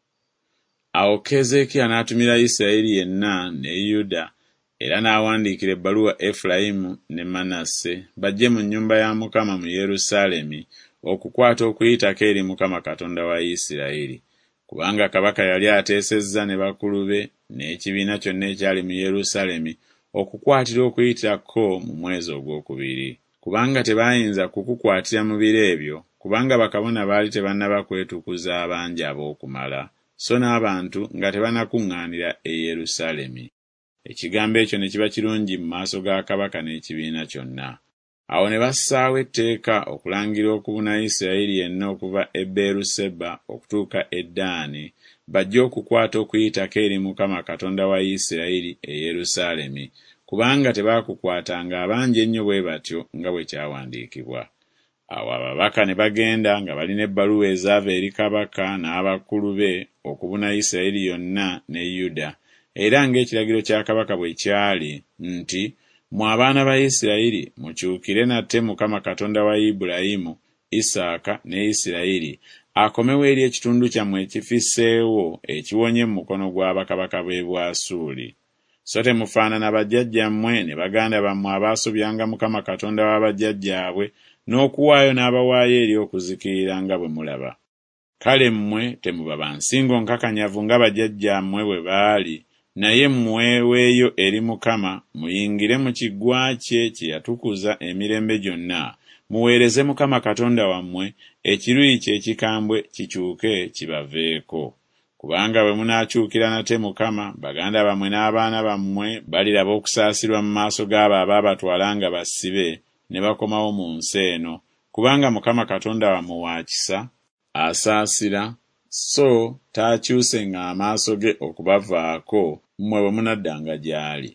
Awo Keezeekiya n'atumira Isirayiri yenna ne Yuda, era n'awandiikira ebbaluwa Efulayimu ne Manasse bajje mu nnyumba ya Mukama mu Yerusaalemi okukwata okuyitako eri Mukama Katonda wa Isirayiri, kubanga kabaka yali ateesezza ne bakulu be n'ekibiina kyonna ekyali mu Yerusaalemi okukwatira okuyitako mu mwezi ogwokubiri, kubanga tebaayinza kukukwatira mu biro ebyo, kubanga bakabona baali tebannaba kwetukuza abangi ab'okumala, so n'abantu nga tebanakuŋŋaanira e Yerusaalemi. Ekigambo ekyo ne kiba kirungi mu maaso ga kabaka n'ekibiina kyonna. Awo ne bassaawo etteeka okulangira okubuna Isirayiri yenna okuva e Beeruseba okutuuka e Ddaani, bajje okukwata okuyitako eri Mukama Katonda wa Isirayiri e Yerusaalemi, kubanga tebaakukwatanga abangi ennyo bwe batyo nga bwe kyawandiikibwa. Awo ababaka ne bagenda nga balina ebbaluwa ezaava eri kabaka n'abakulu be okubuna Isirayiri yonna ne Yuda, era ng'ekiragiro kya kabaka bwe kyali nti, mwe abaana ba Isirayiri mukyukire nate Mukama Katonda wa Ibulayimu, Isaaka ne Isirayiri akomewo eri ekitundu kyammwe ekifisseewo ekiwonye mu mukono gw'abakabaka b'e Bwasuli. So temufaanana bajjajjammwe ne baganda bammwe abaasobyanga Mukama Katonda wa bajjajjaabwe n'okuwaayo n'abawaayo eri okuzikirira nga bwe mulaba. Kale mmwe temuba ba nsingo nkakanyavu nga bajjajjammwe bwe baali, naye muweeweeyo eri Mukama, muyingire mu kiggwa kye kye yatukuza emirembe gyonna, muweereze Mukama Katonda wammwe, ekiruyi kye ekikambwe kikyuke kibaveeko. Kubanga bwe munaakyukira nate Mukama, baganda bammwe n'abaana bammwe baliraba okusaasirwa mu maaso g'abo abaabatwala nga basibe ne bakomawo mu nsi eno, kubanga Mukama Katonda wammwe wa kisa, asaasira, so taakyusenga amaaso ge okubavaako mmwe bwe munaddanga gy'ali.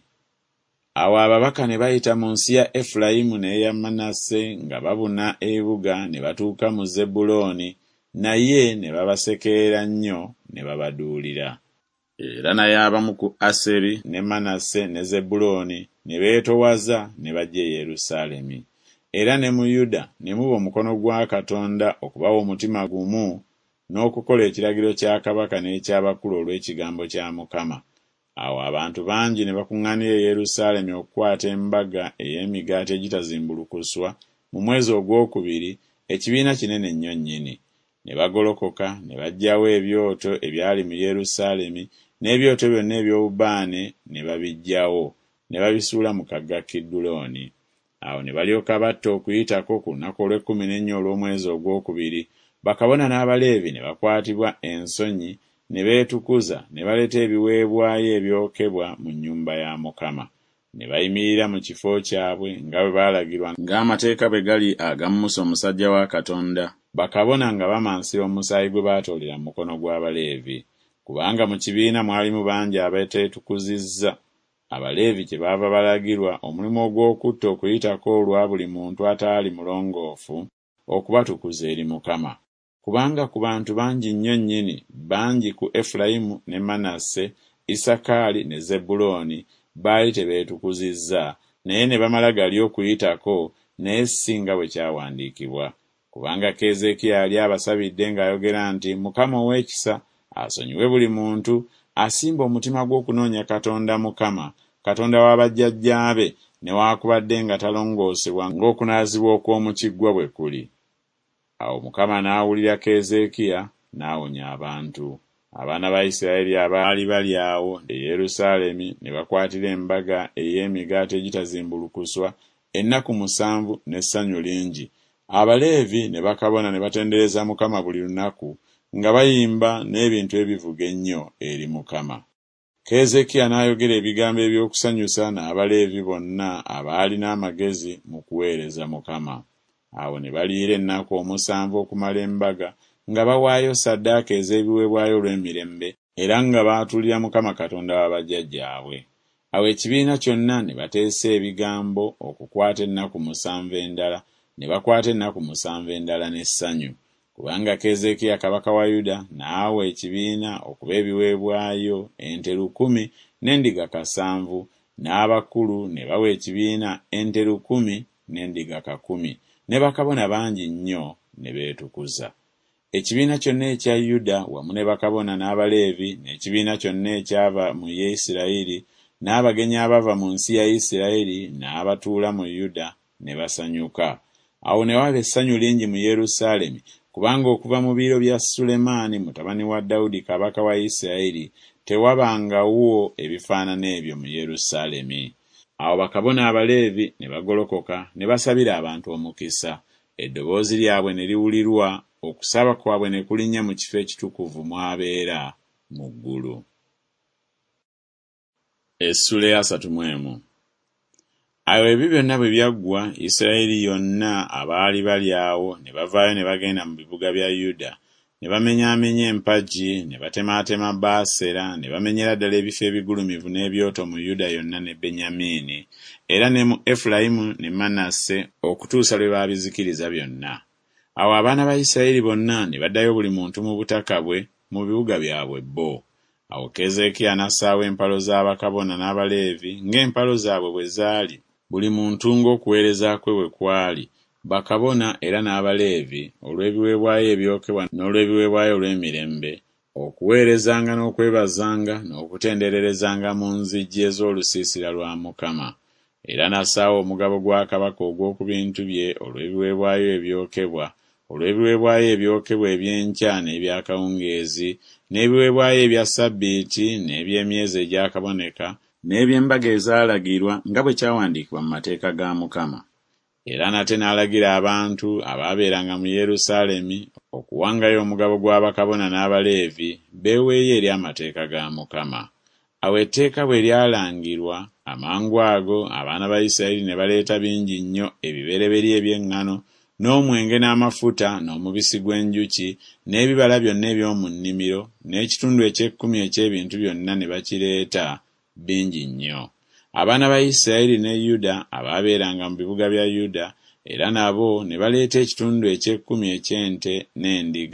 Awo ababaka ne bayita mu nsi ya Efulayimu n'eya Manasse nga babuna ebibuga ne batuuka mu Zebbulooni, naye ne babasekerera nnyo ne babaduulira. Era naye abamu ku Aseri ne Manase ne Zebbulooni ne beetowaza ne bajja e Yerusaalemi. Era ne mu Yuda ne muba omukono gwa Katonda okubawa omutima gumu n'okukola ekiragiro kya kabaka n'eky'abakulu olw'ekigambo kya Mukama. Awo abantu bangi ne bakuŋŋaanira e Yerusaalemi okukwata embaga ey'emigaati egitazimbulukuswa mu mwezi ogwokubiri, ekibiina kinene nnyo nnyini. Ne bagolokoka ne baggyawo ebyoto ebyali mu Yerusaalemi n'ebyoto byonna eby'obubaane ne babiggyawo, ne babisuula mu kagga Kidulooni. Awo ne balyoka batta okuyitako ku lunaku olw'14 olw'omwezi ogwokubiri. Bakabona n'Abaleevi ne bakwatibwa ensonyi, ne beetukuza ne baleeta ebiweebwayo ebyokebwa mu nnyumba ya Mukama. Ne bayimirira mu kifo kyabwe nga bwe baalagirwa ng'amateeka bwe gali aga Musa omusajja wa Katonda, bakabona nga bamansira omusaayi gwe baatoolera mu mukono gw'Abaleevi. Kubanga mu kibiina mwalimu bangi abeeteetukuzizza. Abaleevi kyebaava balagirwa omulimu ogw'okutta okuyitako olwa buli muntu ataali mulongoofu okubatukuza eri Mukama. Kubanga ku bantu bangi nnyo nnyini, bangi ku Efulayimu ne Manase, Isakaali ne Zebbulooni baali tebeetukuzizza, naye ne bamala gali okuyitako, naye si nga bwe kyawandiikibwa. Kubanga Keezeekiya yali abasabidde ng'ayogera nti, Mukama ow'ekisa asonyiwe buli muntu asimba omutima gw'okunoonya Katonda Mukama, Katonda wa bajjajjaabe, newaakubadde nga talongoosebwa ng'okunaazibwa okw'omu kiggwa bwe kuli. Awo Mukama n'awulira Keezeekiya n'awonya abantu. Abaana ba Isirayiri abaali bali awo e Yerusaalemi ne bakwatira embaga ey'emigaati egitazimbulukuswa ennaku 7 n'essanyu lingi. Abaleevi ne bakabona ne batendereza Mukama buli lunaku, nga bayimba n'ebintu ebivuga ennyo eri Mukama. Keezeekiya n'ayogera ebigambo eby'okusanyusa n'Abaleevi bonna abaali n'amagezi mu kuweereza Mukama. Awo ne baliira ennaku 7 okumala embaga, nga bawaayo ssaddaaka ez'ebiweebwayo olw'emirembe, era nga baatuulira Mukama Katonda wa bajjajjaabwe. Awo ekibiina kyonna ne bateesa ebigambo okukwata ennaku 7 endala, ne bakwata ennaku 7 endala n'essanyu. Kubanga Keezeekiya kabaka wa Yuda n'awa ekibiina okuba ebiweebwayo ente 1,000 n'endiga 700, n'abakulu ne bawa ekibiina ente 1,000 n'endiga 1000, ne bakabona bangi nnyo ne beetukuza. Ekibiina kyonna ekya Yuda wamu ne bakabona n'Abaleevi n'ekibiina kyonna ekyava mu Isirayiri n'abagenyi abava mu nsi ya Isirayiri n'abatuula mu Yuda ne basanyuka. Awo ne waba essanyu lingi mu Yerusaalemi, kubanga okuva mu biro bya Sulemaani mutabani wa Dawudi kabaka wa Isirayiri tewabangawo ebifaanana ebyo mu Yerusaalemi. Awo bakabona Abaleevi ne bagolokoka ne basabira abantu omukisa. Eddoboozi lyabwe ne liwulirwa, okusaba kwabwe ne kulinnya mu kifo ekitukuvu mw'abeera mu ggulu. Essula ya 31. Awo ebyo byonna bwe byaggwa, Isirayiri yonna abaali bali awo ne bavaayo ne bagenda mu bibuga bya Yuda, ne bamenyaamenya empagi, ne batemaatema Baasera, ne bamenyera ddala ebifo ebigulumivu n'ebyoto mu Yuda yonna ne Benyamini, era ne mu Efulayimu ne Manase, okutuusa lwe baabizikiriza byonna. Awo abaana ba Isirayiri bonna ne baddayo buli muntu mu butaka bwe mu bibuga byabwe bo. Awo Keezeekiya n'assaawo empalo z'abakabona n'Abaleevi ng'empalo zaabwe bwe zaali, buli muntu ng'okuweereza kwe bwe kwali, bakabona era n'Abaleevi, olw'ebiweebwayo ebyokebwa n'olw'ebiweebwayo olw'emirembe, okuweerezanga n'okwebazanga n'okutendererezanga mu nzigi ez'olusiisira lwa Mukama. Era n'assaawo omugabo gwa kabaka ogw'oku bintu bye olw'ebiweebwayo ebyokebwa, olw'ebiweebwayo ebyokebwa eby'enkya n'ebyakawungeezi, n'ebiweebwayo ebya Ssabbiiti n'eby'emyezi egyakaboneka, n'eby'embaga ezaalagirwa nga bwe kyawandiikibwa mu mateeka ga Mukama. Era nate n'alagira abantu abaabeeranga mu Yerusaalemi okuwangayo omugabo gw'abakabona n'Abaleevi beeweeyo eri amateeka ga Mukama. Awo etteeka bwe lyalangirwa, amangu ago abaana ba Isirayiri ne baleeta bingi nnyo ebibereberye eby'eŋŋano, n'omwenge n'amafuta n'omubisi gw'enjuki, n'ebibala byonna eby'omu nnimiro, n'ekitundu eky'ekkumi eky'ebintu byonna ne bakireeta bingi nnyo. Abaana ba Isirayiri ne Yuda abaabeeranga mu bibuga bya Yuda era nabo ne baleeta ekitundu eky'ekkumi eky'ente n'endiga,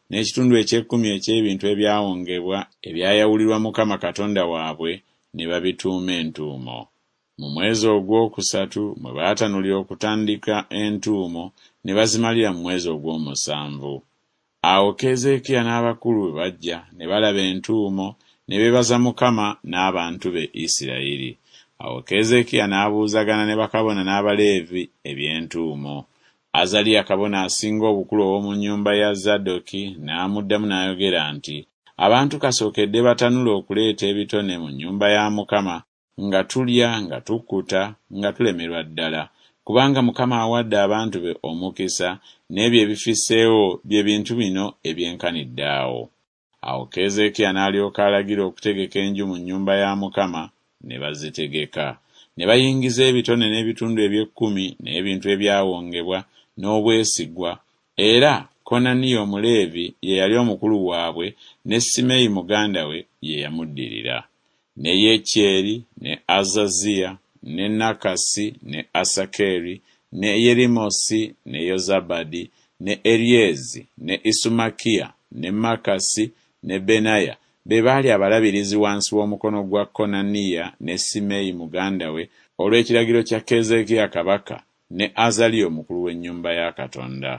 n'ekitundu eky'ekkumi eky'ebintu ebyawongebwa ebyayawulirwa Mukama Katonda waabwe ne babituuma entuumo. Mu mwezi ogwokusatu mwe baatanulira okutandika entuumo ne bazimalira mu mwezi ogw'omusanvu. Awo Keezeekiya n'abakulu bwe bajja ne balaba entuumo ne beebaza Mukama n'abantu be Isirayiri. Awo Keezeekiya n'abuuzagana ne bakabona n'Abaleevi eby'entuumo. Azaliya kabona asinga obukulu ow'omu nnyumba ya Zadooki n'amuddamu n'ayogera nti, abantu kasookedde batanula okuleeta ebitone mu nnyumba ya Mukama, nga tulya, nga tukkuta, nga tulemerwa ddala, kubanga Mukama awadde abantu be omukisa, n'ebyo ebifisseewo bye bintu bino ebyenkanidde awo. Awo Keezeekiya n'alyoka alagira okutegeka enju mu nnyumba ya Mukama, ne bazitegeka. Ne bayingiza ebitone n'ebitundu eby'ekkumi n'ebintu ebyawongebwa n'obwesigwa, era Konaniya Omuleevi ye yali omukulu waabwe, ne Simeeyi muganda we ye yamuddirira, ne Yekyeri, ne Azaziya, ne Nakasi, ne Asakeri, ne Yerimosi, ne Yozabadi, ne Eryezi, ne Isumakiya, ne Makasi, ne Benaya, be baali abalabirizi wansi w'omukono gwa Konaniya ne Simeeyi muganda we olw'ekiragiro kya Keezeekiya kabaka, ne Azaliya omukulu w'ennyumba ya Katonda.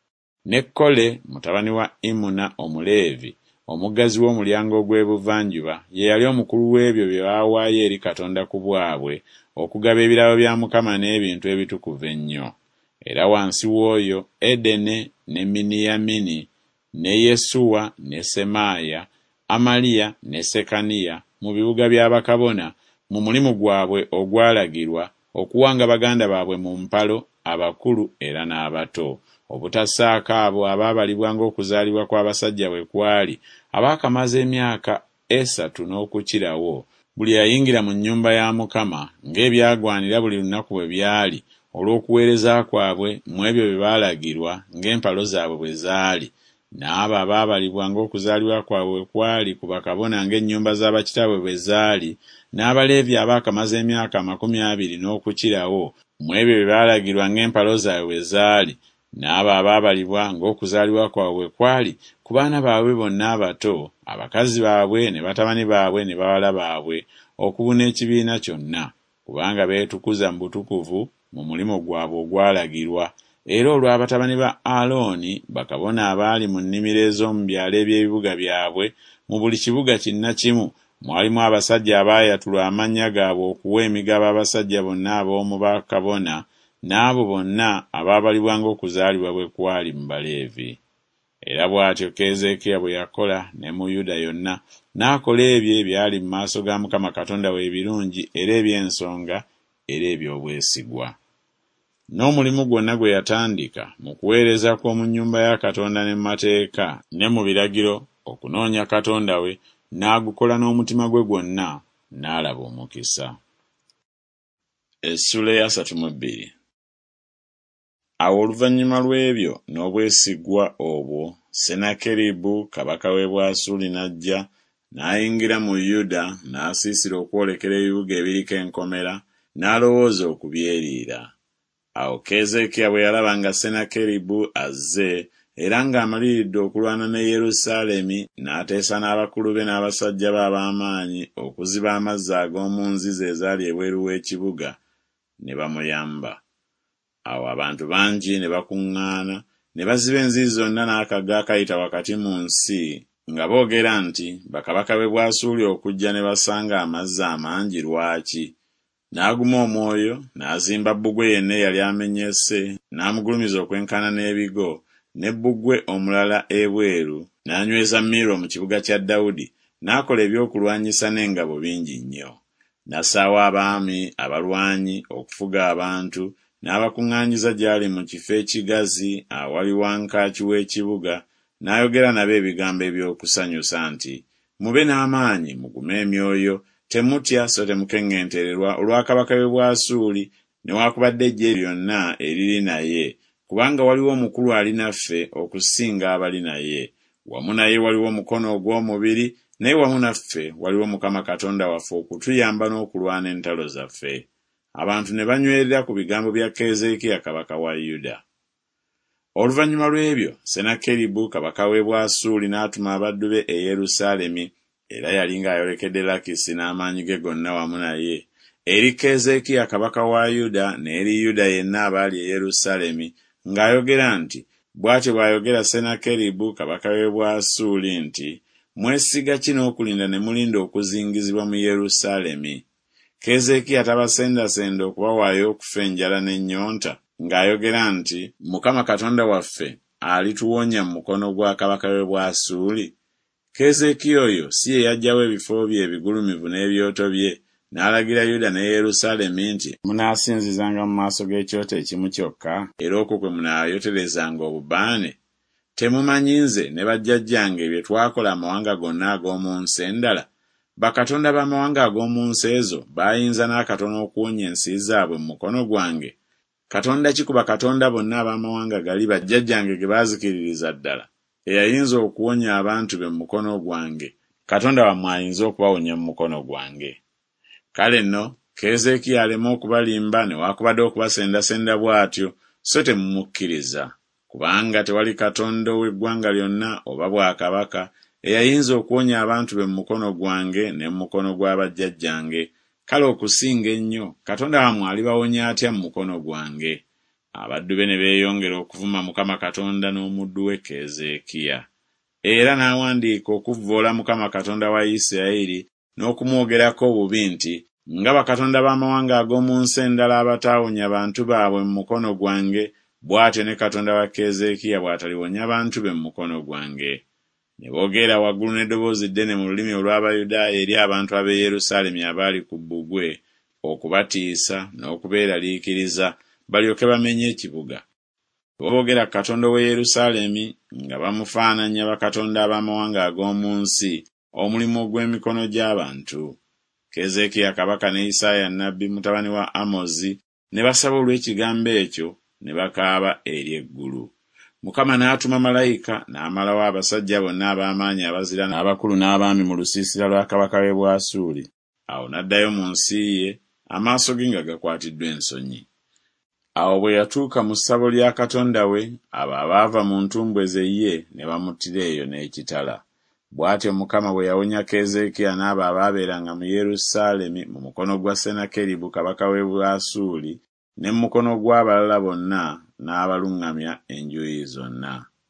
Ne Kole mutabani wa Imuna Omuleevi, omuggazi w'omulyango ogw'ebuvanjuba, ye yali omukulu w'ebyo bye baawaayo eri Katonda ku bwabwe, okugaba ebirabo bya Mukama n'ebintu ebitukuvu ennyo. Era wansi w'oyo Edene, ne Miniyamini, ne Yesuwa, ne Semaaya, Amaliya ne Sekaniya mu bibuga bya bakabona, mu mulimu gwabwe ogwalagirwa okuwanga baganda baabwe mu mpalo, abakulu era n'abato, obutassaako abo abaabalibwa ng'okuzaalibwa kw'abasajja bwe kwali, abaakamaze emyaka 3 n'okukirawo, buli yayingira mu nnyumba ya Mukama ng'ebyagwanira buli lunaku bwe byali, olw'okuweereza kwabwe mu ebyo bye baalagirwa ng'empalo zaabwe bwe zaali, n'abo abaabalibwa ng'okuzaalibwa kwabwe bwe kwali ku bakabona ng'ennyumba z'abakitaabwe bwe zaali, n'Abaleevi abaakamaze emyaka 20 n'okukirawo mu ebyo bye baalagirwa ng'empalo zaabwe bwe zaali, n'abo abaabalibwa ng'okuzaalibwa kwabwe bwe kwali ku baana baabwe bonna abato, abakazi baabwe ne batabani baabwe ne bawala baabwe, okubuna ekibiina kyonna, kubanga beetukuza mu butukuvu mu mulimo gwabwe ogwalagirwa. Era olw'abatabani ba Alooni bakabona abaali mu nnimiro ez'omu byalo eby'ebibuga byabwe, mu buli kibuga kinnakimu mwalimu abasajja abaayatulwa amannya gaabwe okuwa emigabo abasajja bonna ab'omu bakabona, n'abo bonna abaabalibwa ng'okuzaalibwa bwe kwali mu Baleevi. Era bw'atyo Keezeekiya bwe yakola ne mu Yuda yonna, n'akola ebyo ebyali mu maaso ga Mukama Katonda we ebirungi era eby'ensonga era eby'obwesigwa. N'omulimu gwonna gwe yatandika mu kuweereza kw'omu nnyumba ya Katonda ne mu mateeka ne mu biragiro, okunoonya Katonda we, n'agukola n'omutima gwe gwonna, n'alaba omukisa. Essula ya 32. Awo oluvannyuma lw'ebyo n'obwesigwa obwo, Senakeribu kabaka w'e Bwasuli n'ajja, n'ayingira mu Yuda, n'asiisira okwolekera ebibuga ebiriko enkomera, n'alowooza okubyeriira. Awo Keezeekiya bwe yalaba nga Senakeribu azze, era ng'amaliridde okulwana ne Yerusaalemi, n'ateesa n'abakulu be n'abasajja be ab'amaanyi okuziba amazzi ag'omu nzizi ezaali ebweru w'ekibuga, ne bamuyamba. Awo abantu bangi ne bakuŋŋaana, ne baziba enzizi zonna n'akagga akayita wakati mu nsi, nga boogera nti, bakabaka b'e Bwasuli okujja ne basanga amazzi amangi lwaki? N'aguma omwoyo, n'azimba bbugwe yenna yali amenyese, n'amugulumiza okwenkana n'ebigo, ne bbugwe omulala ebweru, n'anyweza Miro mu kibuga kya Dawudi, n'akola ebyokulwanyisa n'engabo bingi nnyo. N'assaawo abaami abalwanyi okufuga abantu, n'abakuŋŋaanyiza gy'ali mu kifo ekigazi awali wankaaki w'ekibuga, n'ayogera nabo ebigambo eby'okusanyusa nti, mube n'amaanyi, mugume emyoyo, temutya so temukeŋŋentererwa olwa kabaka w'e Bwasuli newaakubadde eggye lyonna eriri naye, kubanga waliwo omukulu ali naffe okusinga abali naye. Wamu naye waliwo omukono ogw'omubiri, naye wamu naffe waliwo Mukama Katonda waffe okutuyamba n'okulwana entalo zaffe. Abantu ne banywerera ku bigambo bya Keezeekiya kabaka wa Yuda. Oluvannyuma lw'ebyo, Senakeribu kabaka w'e Bwasuli n'atuma abaddu be e Yerusaalemi, era yali ng'ayolekedde Lakisi n'amaanyi ge gonna wamu naye, eri Keezeekiya kabaka wa Yuda n'eri Yuda yenna abaali e Yerusaalemi, ng'ayogera nti, bw'atyo bw'ayogera Senakeribu kabaka w'e Bwasuli nti, mwesiga ki n'okulinda ne mulinda okuzingizibwa mu Yerusaalemi? Keezeekiya tabasendasenda okubawaayo okufa enjala n'ennyonta, ng'ayogera nti, Mukama Katonda waffe alituwonya mu mukono gwa kabaka w'e Bwasuli? Keezeekiya oyo si ye yaggyawo ebifo bye ebigulumivu n'ebyoto bye, n'alagira Yuda ne Yerusaalemi nti, munaasinzizanga mu maaso g'ekyoto ekimu kyokka, era okwo kwe munaayoterezanga obubaane? Temumanyi nze ne bajjajjange bye twakola amawanga gonna ag'omu nsi endala? Bakatonda b'amawanga ag'omu nsi ezo baayinza n'akatono okuwonya ensi zaabwe mu mukono gwange? Katonda ki ku bakatonda bonna ab'amawanga gali bajjajjange ge baazikiririza ddala, eyayinza okuwonya abantu be mu mukono gwange? Katonda wammwe ayinza okubawonya mu mukono gwange. Kale nno, Keezeekiya aleme okubalimba newaakubadde okubasendasenda bw'atyo, so temumukkiriza. Kubanga tewali katonda ow'eggwanga lyonna oba bwakabaka eyayinza okuwonya abantu be mu mukono gwange ne mu mukono gw'abajjajjange. Kale okusinga ennyo, Katonda wammwe alibawonya atya mu mukono gwange? Abaddu be ne beeyongera okuvuma Mukama Katonda n'omuddu we Keezeekiya. Era n'awandiika okuvvoola Mukama Katonda wa Isirayiri n'okumwogerako obubi nti, nga bakatonda b'amawanga ag'omu nsi endala abataawonya bantu baabwe mu mukono gwange, bw'atyo ne Katonda wa Keezeekiya bw'ataliwonya bantu be mu mukono gwange. Ne boogera waggulu n'eddoboozi ddene mu lulimi olw'Abayudaaya eri abantu ab'e Yerusaalemi abaali ku bbugwe, okubatiisa n'okubeeraliikiriza balyoke bamenye ekibuga. Boogera Katonda w'e Yerusaalemi nga bamufaananya bakatonda ab'amawanga ag'omu nsi, omulimu ogw'emikono gy'abantu. Keezeekiya kabaka ne Isaaya nnabbi mutabani wa Amozi ne basaba olw'ekigambo ekyo, ne bakaaba eri eggulu. Mukama n'atuma malayika n'amalawo abasajja bonna ab'amaanyi abazira n'abakulu n'abaami mu lusiisira lwa kabaka w'e Bwasuli. Awo n'addayo mu nsi ye, amaaso ge nga gakwatiddwa ensonyi. Awo bwe yatuuka mu ssabo lya Katonda we, abo abaava mu ntumbwe ze ye ne bamuttira eyo n'ekitala. Bw'atyo Mukama bwe yawonya Keezeekiya n'abo abaabeeranga mu Yerusaalemi mu mukono gwa Senakeribu kabaka w'e Bwasuli ne mu mukono gw'abalala bonna, n'abaluŋŋamya enjuuyi zonna.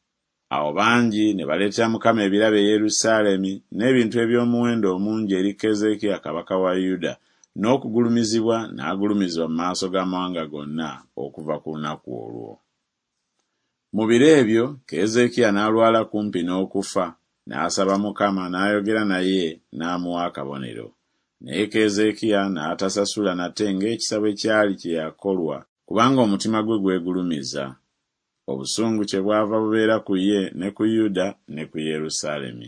Awo bangi ne baleetera Mukama ebirabo e Yerusaalemi n'ebintu eby'omuwendo omungi eri Keezeekiya kabaka wa Yuda, n'okugulumizibwa n'agulumizibwa mu maaso g'amawanga gonna okuva ku lunaku olwo. Mu biro ebyo Keezeekiya n'alwala kumpi n'okufa, n'asaba Mukama n'ayogera naye n'amuwa akabonero. Naye Keezeekiya n'atasasula nate ng'ekisa bwe kyali kye yakolwa, kubanga omutima gwe gwegulumiza. Obusungu kyebwava bubeera ku ye ne ku Yuda ne ku Yerusaalemi.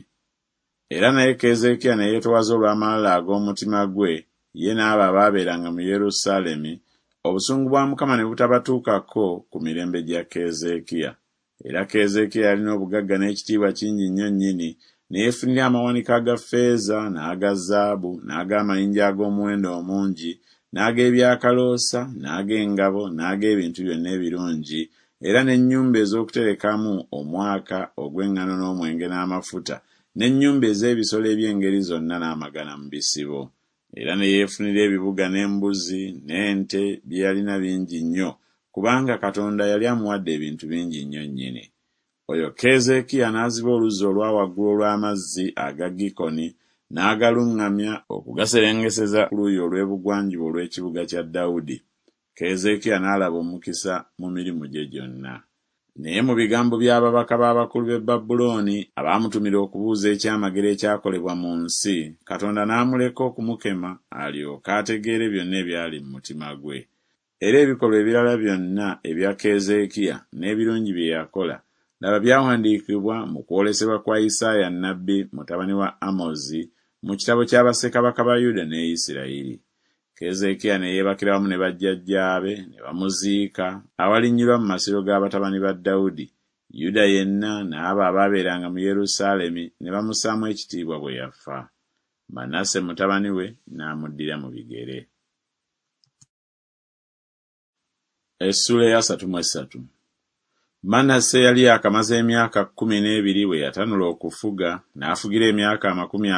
Era naye Keezeekiya ne yeetowaza olw'amalala ag'omutima gwe, ye n'abo abaabeeranga mu Yerusaalemi, obusungu bwa Mukama ne butabatuukako ku mirembe gya Keezeekiya. Era Keezeekiya yalina obugagga n'ekitiibwa kingi nnyo nnyini, ne yeefunira amawanika aga ffeeza n'aga zaabu n'ag'amayinja ag'omuwendo omungi, n'ag'ebyakaloosa n'ag'engabo n'ag'ebintu byonna ebirungi, era n'ennyumba ez'okuterekamu omwaka ogw'eŋŋaano n'omwenge n'amafuta, n'ennyumba ez'ebisolo eby'engeri zonna n'amagana mu bisibo. Era ne yeefunira ebibuga n'embuzi n'ente bye yalina bingi nnyo, kubanga Katonda yali amuwadde ebintu bingi nnyo nnyini. Oyo Keezeekiya n'aziba oluzzi olwa waggulu olw'amazzi aga Gikoni, n'agaluŋŋamya okugaserengeseza ku luuyi olw'ebugwanjuba olw'ekibuga kya Dawudi. Keezeekiya n'alaba omukisa mu mirimu gye gyonna. Naye mu bigambo by'ababaka b'abakulu b'e Babulooni abaamutumira okubuuza ekyamagero ekyakolebwa mu nsi, Katonda n'amuleka okumukema alyoke ategeere byonna ebyali mu mutima gwe. Era ebikolwa ebirala byonna ebya Keezeekiya n'ebirungi bye yakola, laba byawandiikibwa mu kwolesebwa kwa Isaaya nnabbi mutabani wa Amozi mu kitabo kya bassekabaka ba Yuda ne Isirayiri. Keezeekiya ne yeebakira wamu ne bajjajjaabe ne bamuziika awalinnyirwa mu masiro g'abatabani ba Dawudi. Yuda yenna n'abo abaabeeranga mu Yerusaalemi ne bamussaamu ekitiibwa bwe yafa. Manase mutabani we n'amuddira mu bigere. Essula ya 33. Manase yali akamaze emyaka 12 we yatanula okufuga, n'afugira emyaka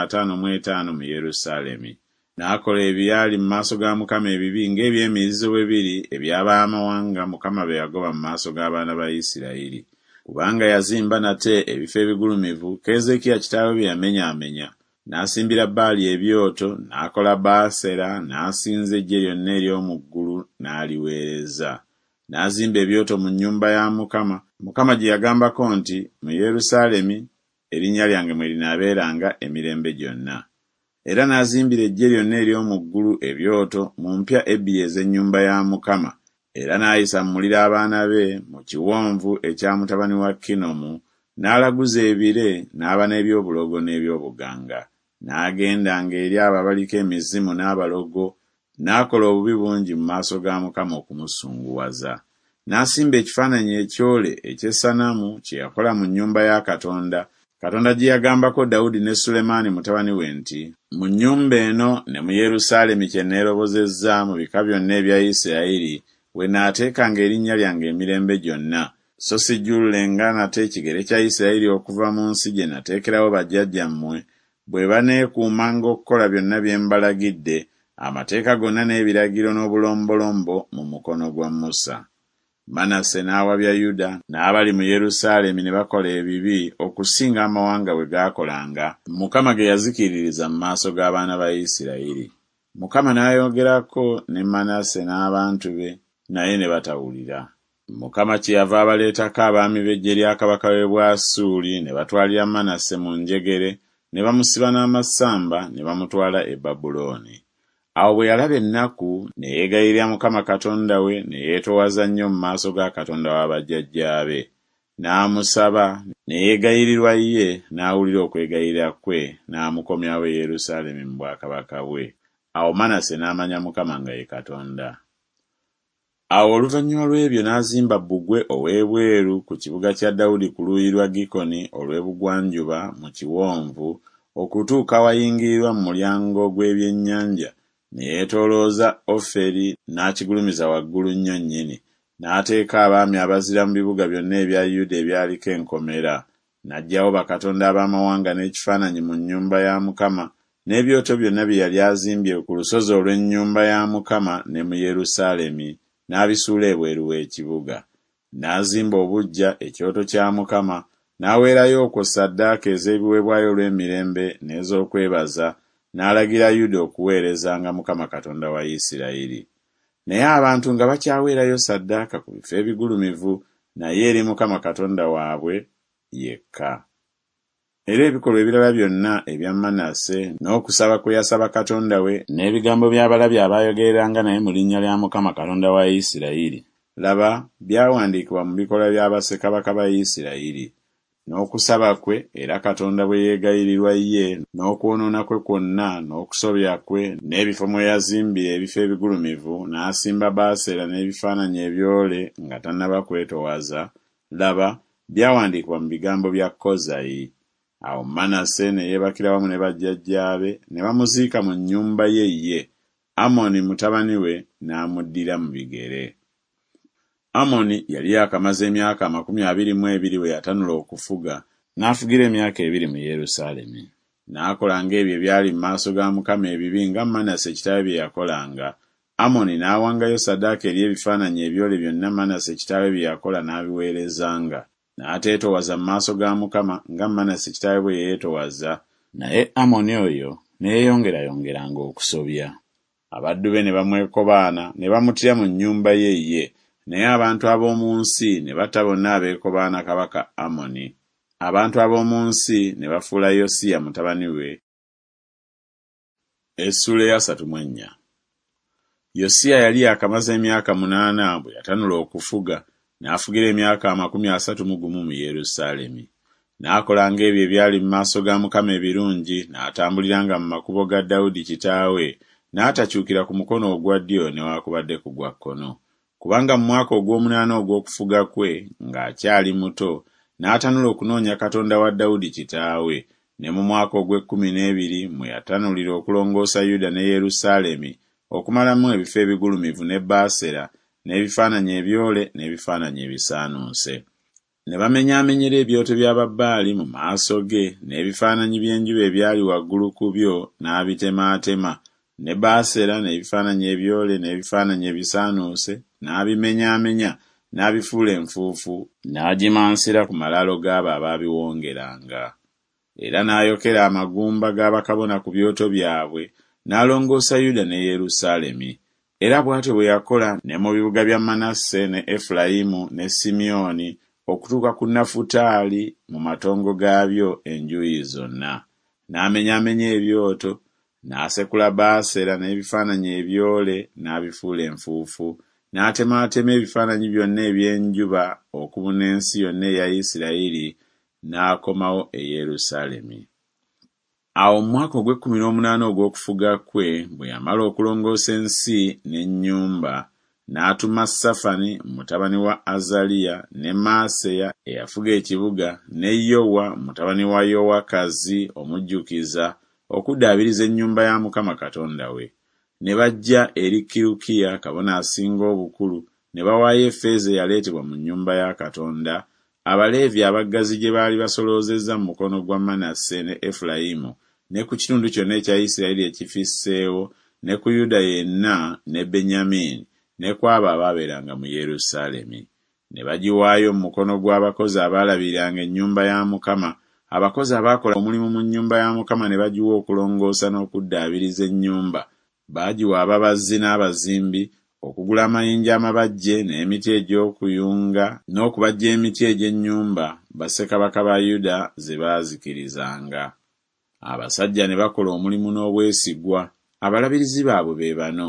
55 mu Yerusaalemi. N'akola ebyali mu maaso ga Mukama ebibi ng'eby'emizizo bwe biri eby'abamawanga Mukama be yagoba mu maaso g'abaana ba Isirayiri. Kubanga yazimba nate ebifo ebigulumivu Keezeekiya kitaawe bye yamenyaamenya. N'asimbira Baali ebyoto, n'akola Baasera, n'asinza eggye lyonna ery'omu ggulu n'aliweereza. N'azimba ebyoto mu nnyumba ya Mukama, Mukama gye yagambako nti, mu Yerusaalemi erinnya lyange mwe linaabeeranga emirembe gyonna. Era n'azimbira eggye lyonna ery'omu ggulu ebyoto mu mpya ebbiri ez'ennyumba ya Mukama. Era n'ayisa mmulira abaana be mu kiwonvu ekya mutabani wa Kinomu, n'alaguza ebire, n'aba n'ebyobulogo n'ebyobuganga. N'agendanga eri ababaliko emizimu n'abalogo, n'akola obubi bungi mu maaso ga Mukama okumusunguwaza. N'asimba ekifaananyi ekyole eky'essanamu kye yakola mu nnyumba ya Katonda, Katonda gye yagambako Dawudi ne Sulemaani mutabani we nti, mu nnyumba eno ne mu Yerusaalemi kye neerobozezza mu bika byonna ebya Isirayiri, we naateekanga erinnya lyange emirembe gyonna, so sijjululenga nate ekigere kya Isirayiri okuva mu nsi gye nateekerawo bajjajjammwe, bwe baneekuumanga okukola byonna bye mbalagidde, amateeka gonna n'ebiragiro n'obulombolombo mu mukono gwa Musa. Manase n'awabya Yuda n'abali mu Yerusaalemi ne bakola ebibi okusinga amawanga bwe gaakolanga, Mukama ge yazikiririza mu maaso g'abaana ba Isirayiri. Mukama n'ayogerako ne Manase n'abantu be, naye ne batawulira. Mukama kyeyava abaleetako abaami b'eggye lya kabaka w'e Bwasuli ne batwalira Manase mu njegere, ne bamusiba n'amasamba ne bamutwala e Babulooni. Awo bwe yalaba ennaku ne yeegayirira Mukama Katonda we, ne yeetowaza nnyo mu maaso ga Katonda wa bajjajjaabe. N'amusaba, ne yeegayirirwa ye, n'awulira okwegayirira kwe, n'amukomyawo e Yerusaalemi mu bwakabaka bwe. Awo Manase n'amanya Mukama nga ye Katonda. Awo oluvannyuma lw'ebyo n'azimba bbugwe ow'ebweru ku kibuga kya Dawudi ku luuyi lwa Gikoni olw'ebugwanjuba mu kiwonvu, okutuuka wayingirirwa mu mulyango gw'ebyennyanja, ne yeetoolooza Oferi n'akigulumiza waggulu nnyo nnyini. N'ateeka abaami abazira mu bibuga byonna ebya Yuda ebyaliko enkomera. N'aggyawo bakatonda ab'amawanga n'ekifaananyi mu nnyumba ya Mukama, n'ebyoto byonna bye yali azimbye ku lusozi olw'ennyumba ya Mukama ne mu Yerusaalemi, n'abisuula ebweru w'ekibuga. N'azimba obuggya ekyoto kya Mukama, n'aweerayo okwo ssaddaaka ez'ebiweebwayo olw'emirembe n'ez'okwebaza, n'alagira Yuda okuweerezanga Mukama Katonda wa Isirayiri. Naye abantu nga bakyaweerayo ssaddaaka ku bifo ebigulumivu, naye eri Mukama Katonda waabwe yekka. Era ebikolwa ebirala byonna ebya Manase, n'okusaba kwe yasaba Katonda we, n'ebigambo by'abalabi abaayogereranga naye mu linnya lya Mukama Katonda wa Isirayiri, laba byawandiikibwa mu bikolwa bya bassekabaka ba Isirayiri. N'okusaba kwe era Katonda bwe yeegayirirwa ye, n'okwonoona kwe kwonna, n'okusobya kwe, n'ebifo mwe yazimbira ebifo ebigulumivu, n'asimba Baasera n'ebifaananyi ebyole nga tannaba kwetoowaza, laba byawandiikibwa mu bigambo bya Kozayi. Awo Manase ne yeebakira wamu ne bajjajjaabe, ne bamuziika mu nnyumba ye. Amoni mutabani we n'amuddira mu bigere. Amoni yali akamaze emyaka 22 we yatanula okufuga, n'afugira emyaka 2 mu Yerusaalemi. N'akola ng'ebyo ebyali mu maaso ga Mukama ebibi nga Manase kitaawe bye yakolanga. Amoni n'awangayo ssaddaaka eri ebifaananyi ebyole byonna Manase kitaawe bye yakola n'abiweerezanga. N'ateetoowaza mu maaso ga Mukama nga Manase kitaawe bwe yeetoowaza, naye Amoni oyo ne yeeyongerayongeranga okusobya. Abaddu be ne bamwekobaana ne bamutira mu nnyumba ye, naye abantu ab'omu nsi ne batta bonna abeekobaana kabaka Amoni. Abantu ab'omu nsi ne bafuula Yosiya mutabani we. Essula ya 34. Yosiya yali akamaze emyaka 8 bwe yatanula okufuga, n'afugira emyaka 31 mu Yerusaalemi. N'akola ng'ebyo ebyali mu maaso ga Mukama ebirungi, n'atambuliranga mu makubo ga Dawudi kitaawe, n'atakyukira ku mukono ogwa ddyo newaakubadde ku gwa kkono. Kubanga mu mwaka ogw'omunaana ogw'okufuga kwe, ng'akyali muto, n'atanula okunoonya Katonda wa Dawudi kitaawe, ne mu mwaka ogw'ekkumi mwe yatanulira okulongoosa Yuda ne Yerusaalemi, okumalamu ebifo ebigulumivu ne Baasera, n'ebifaananyi ebyole n'ebifaananyi ebisaanuuse. ne bamenyaamenyera ebyoto by'Ababaali mu maaso ge, n'ebifaananyi by'enjuba ebyali waggulu ku byo n'abitemaatema, ne Baasera n'ebifaananyi ebyole n'ebifaananyi ebisaanuuse n'abimenyaamenya, n'abifuula enfuufu, n'agimansira ku malaalo g'abo abaabiwongeranga. Era n'ayokera amagumba g'abakabona ku byoto byabwe, n'alongoosa Yuda ne Yerusaalemi. Era bw'atyo bwe yakola ne mu bibuga bya Manasse ne Efulayimu ne Simyoni, okutuuka ku Nafutaali mu matongo gaabyo enjuuyi zonna. N'amenyaamenya ebyoto, n'asekula Baasera n'ebifaananyi ebyole n'abifuula enfuufu, n'atemaatema ebifaananyi byonna eby'enjuba okubuna ensi yonna eya Isirayiri, n'akomawo e Yerusaalemi. Awo mu mwaka ogw'e18 ogw'okufuga kwe, bwe yamala okulongoosa ensi n'ennyumba, n'atuma Safani mutabani wa Azaliya ne Maaseya eyafuga ekibuga, ne Yowa mutabani wa Yowakazi omujjukiza okuddaabiriza ennyumba ya Mukama Katonda we. Ne bajja eri Kirukiya kabona asinga obukulu, ne bawaayo effeeza eyaleetebwa mu nnyumba ya Katonda, Abaleevi abaggazi gye baali basoloozezza mu mukono gwa Manasse ne Efulayimu, ne ku kitundu kyonna ekya Isirayiri ekifisseewo, ne ku Yuda yenna ne Benyamini, ne ku abo abaabeeranga mu Yerusaalemi. Ne bagiwaayo mu mukono gw'abakozi abaalabiriranga ennyumba ya Mukama. Abakozi abaakola omulimu mu nnyumba ya Mukama ne bagiwa okulongoosa n'okuddaabiriza ennyumba. Baagiwa ababazzi n'abazimbi, okugula amayinja amabajje n'emiti egy'okuyunga, n'okubajja emiti egy'ennyumba bassekabaka ba Yuda ze baazikirizanga. Abasajja ne bakola omulimu n'obwesigwa. Abalabirizi baabwe be bano: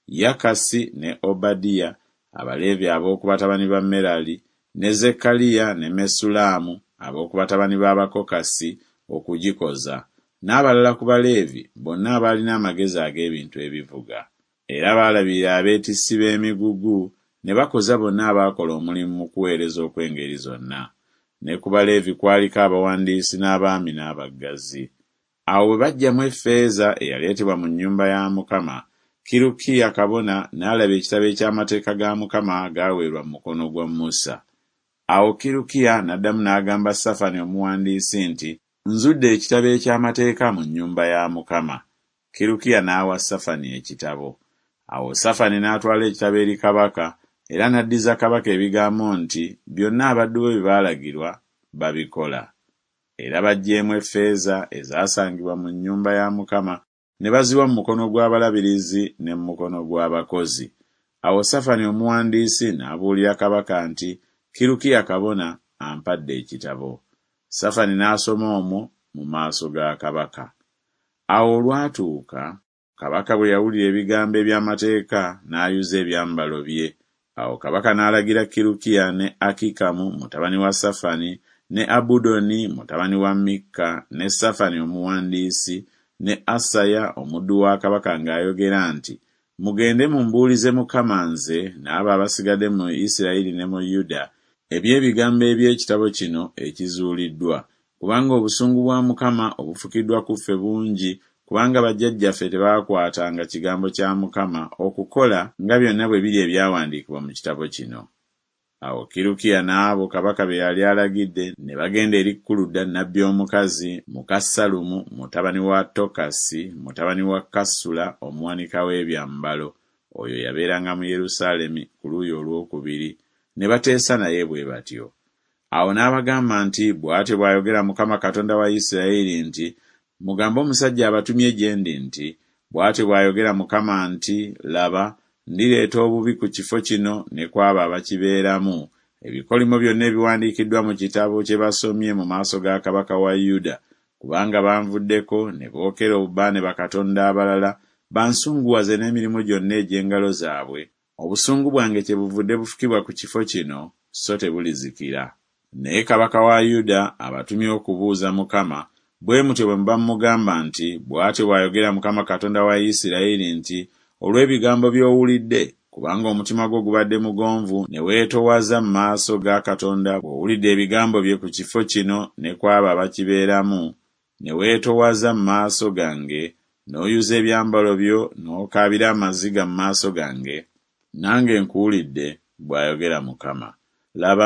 Yakasi ne Obadiya, Abaleevi ab'oku batabani ba Merali, ne Zekkaliya ne Mesulaamu ab'oku batabani b'Abakokasi okugikoza, n'abalala ku Baleevi bonna abaalina amagezi ag'ebintu ebivuga. Era baalabirira abeetissi b'emigugu, ne bakoza bonna abaakola omulimu mu kuweereza okw'engeri zonna. Ne ku Baleevi kwaliko abawandiisi n'abaami n'abaggazi. Awo bwe baggyamu effeeza eyaleetebwa mu nnyumba ya Mukama, Kirukiya kabona n'alaba ekitabo eky'amateeka ga Mukama gaaweerwa mu mukono gwa Musa. Awo Kirukiya n'addamu n'agamba Safani omuwandiisi nti, "Nzudde ekitabo eky'amateeka mu nnyumba ya Mukama." Kirukiya n'awa Safani ekitabo. Awo Safani n'atwala ekitabo eri kabaka, era n'addiza kabaka ebigambo nti byonna abaddu be bye baalagirwa babikola. Era baggyeemu effeeza ezaasangibwa mu nnyumba ya Mukama, ne baziwa mu mukono gw'abalabirizi ne mu mukono gw'abakozi. Awo Safani omuwandiisi n'abuulira kabaka nti Kirukiya kabona ampadde ekitabo. Safani n'asoma omwo mu maaso ga kabaka. Awo olwatuuka, kabaka bwe yawulira ebigambo eby'amateeka n'ayuza ebyambalo bye. Awo kabaka n'alagira Kirukiya ne Akikamu mutabani wa Safani, ne Abudoni mutabani wa Mikka, ne Safani omuwandiisi, ne Asaya omuddu wa kabaka ng'ayogera nti, "Mugende mumbuulize Mukama nze n'abo abasigadde mu Isirayiri ne mu Yuda eby'ebigambo eby'ekitabo kino ekizuuliddwa, kubanga obusungu bwa Mukama obufukiddwa ku ffe bungi, kubanga bajjajjaffe tebaakwatanga kigambo kya Mukama okukola nga byonna bwe biri ebyawandiikibwa mu kitabo kino." Awo Kirukiya n'abo kabaka be yali alagidde ne bagenda eri Kuludda nnabbi omukazi muka Sallumu mutabani wa Tokasi mutabani wa Kasula omuwanika w'ebyambalo. Oyo yabeeranga mu Yerusaalemi ku luuyi olwokubiri. Ne bateesa naye bwe batyo. Awo n'abagamba nti, "Bw'atyo bw'ayogera Mukama Katonda wa Isirayiri nti, mugambe omusajja abatumye gye ndi nti, bw'atyo bw'ayogera Mukama nti, laba, ndireeta obubi ku kifo kino ne kwabo abakibeeramu. Ebikolimo byonna ebiwandiikiddwa mu kitabo kye basomye mu maaso ga kabaka wa Yuda, kubanga banvuddeko ne bookera obubaane bakatonda abalala, bansunguwaze n'emirimu gyonna egy'engalo zaabwe. Obusungu bwange kyebuvudde bufukibwa ku kifo kino, so tebulizikira." Naye kabaka wa Yuda abatumye okubuuza Mukama, bwe mutyo bwe muba mugamba nti, "Bw'atyo bw'ayogera Mukama Katonda wa Isirayiri nti, olw'ebigambo by'owulidde, kubanga omutima gwo gubadde mugonvu, ne weetowaza mu maaso ga Katonda bw'owulidde ebigambo bye ku kifo kino ne kwabo abakibeeramu, ne weetowaza mu maaso gange, n'oyuza ebyambalo byo n'okaabira amaziga mu maaso gange, nange nkuwulidde, bw'ayogera Mukama. Laba,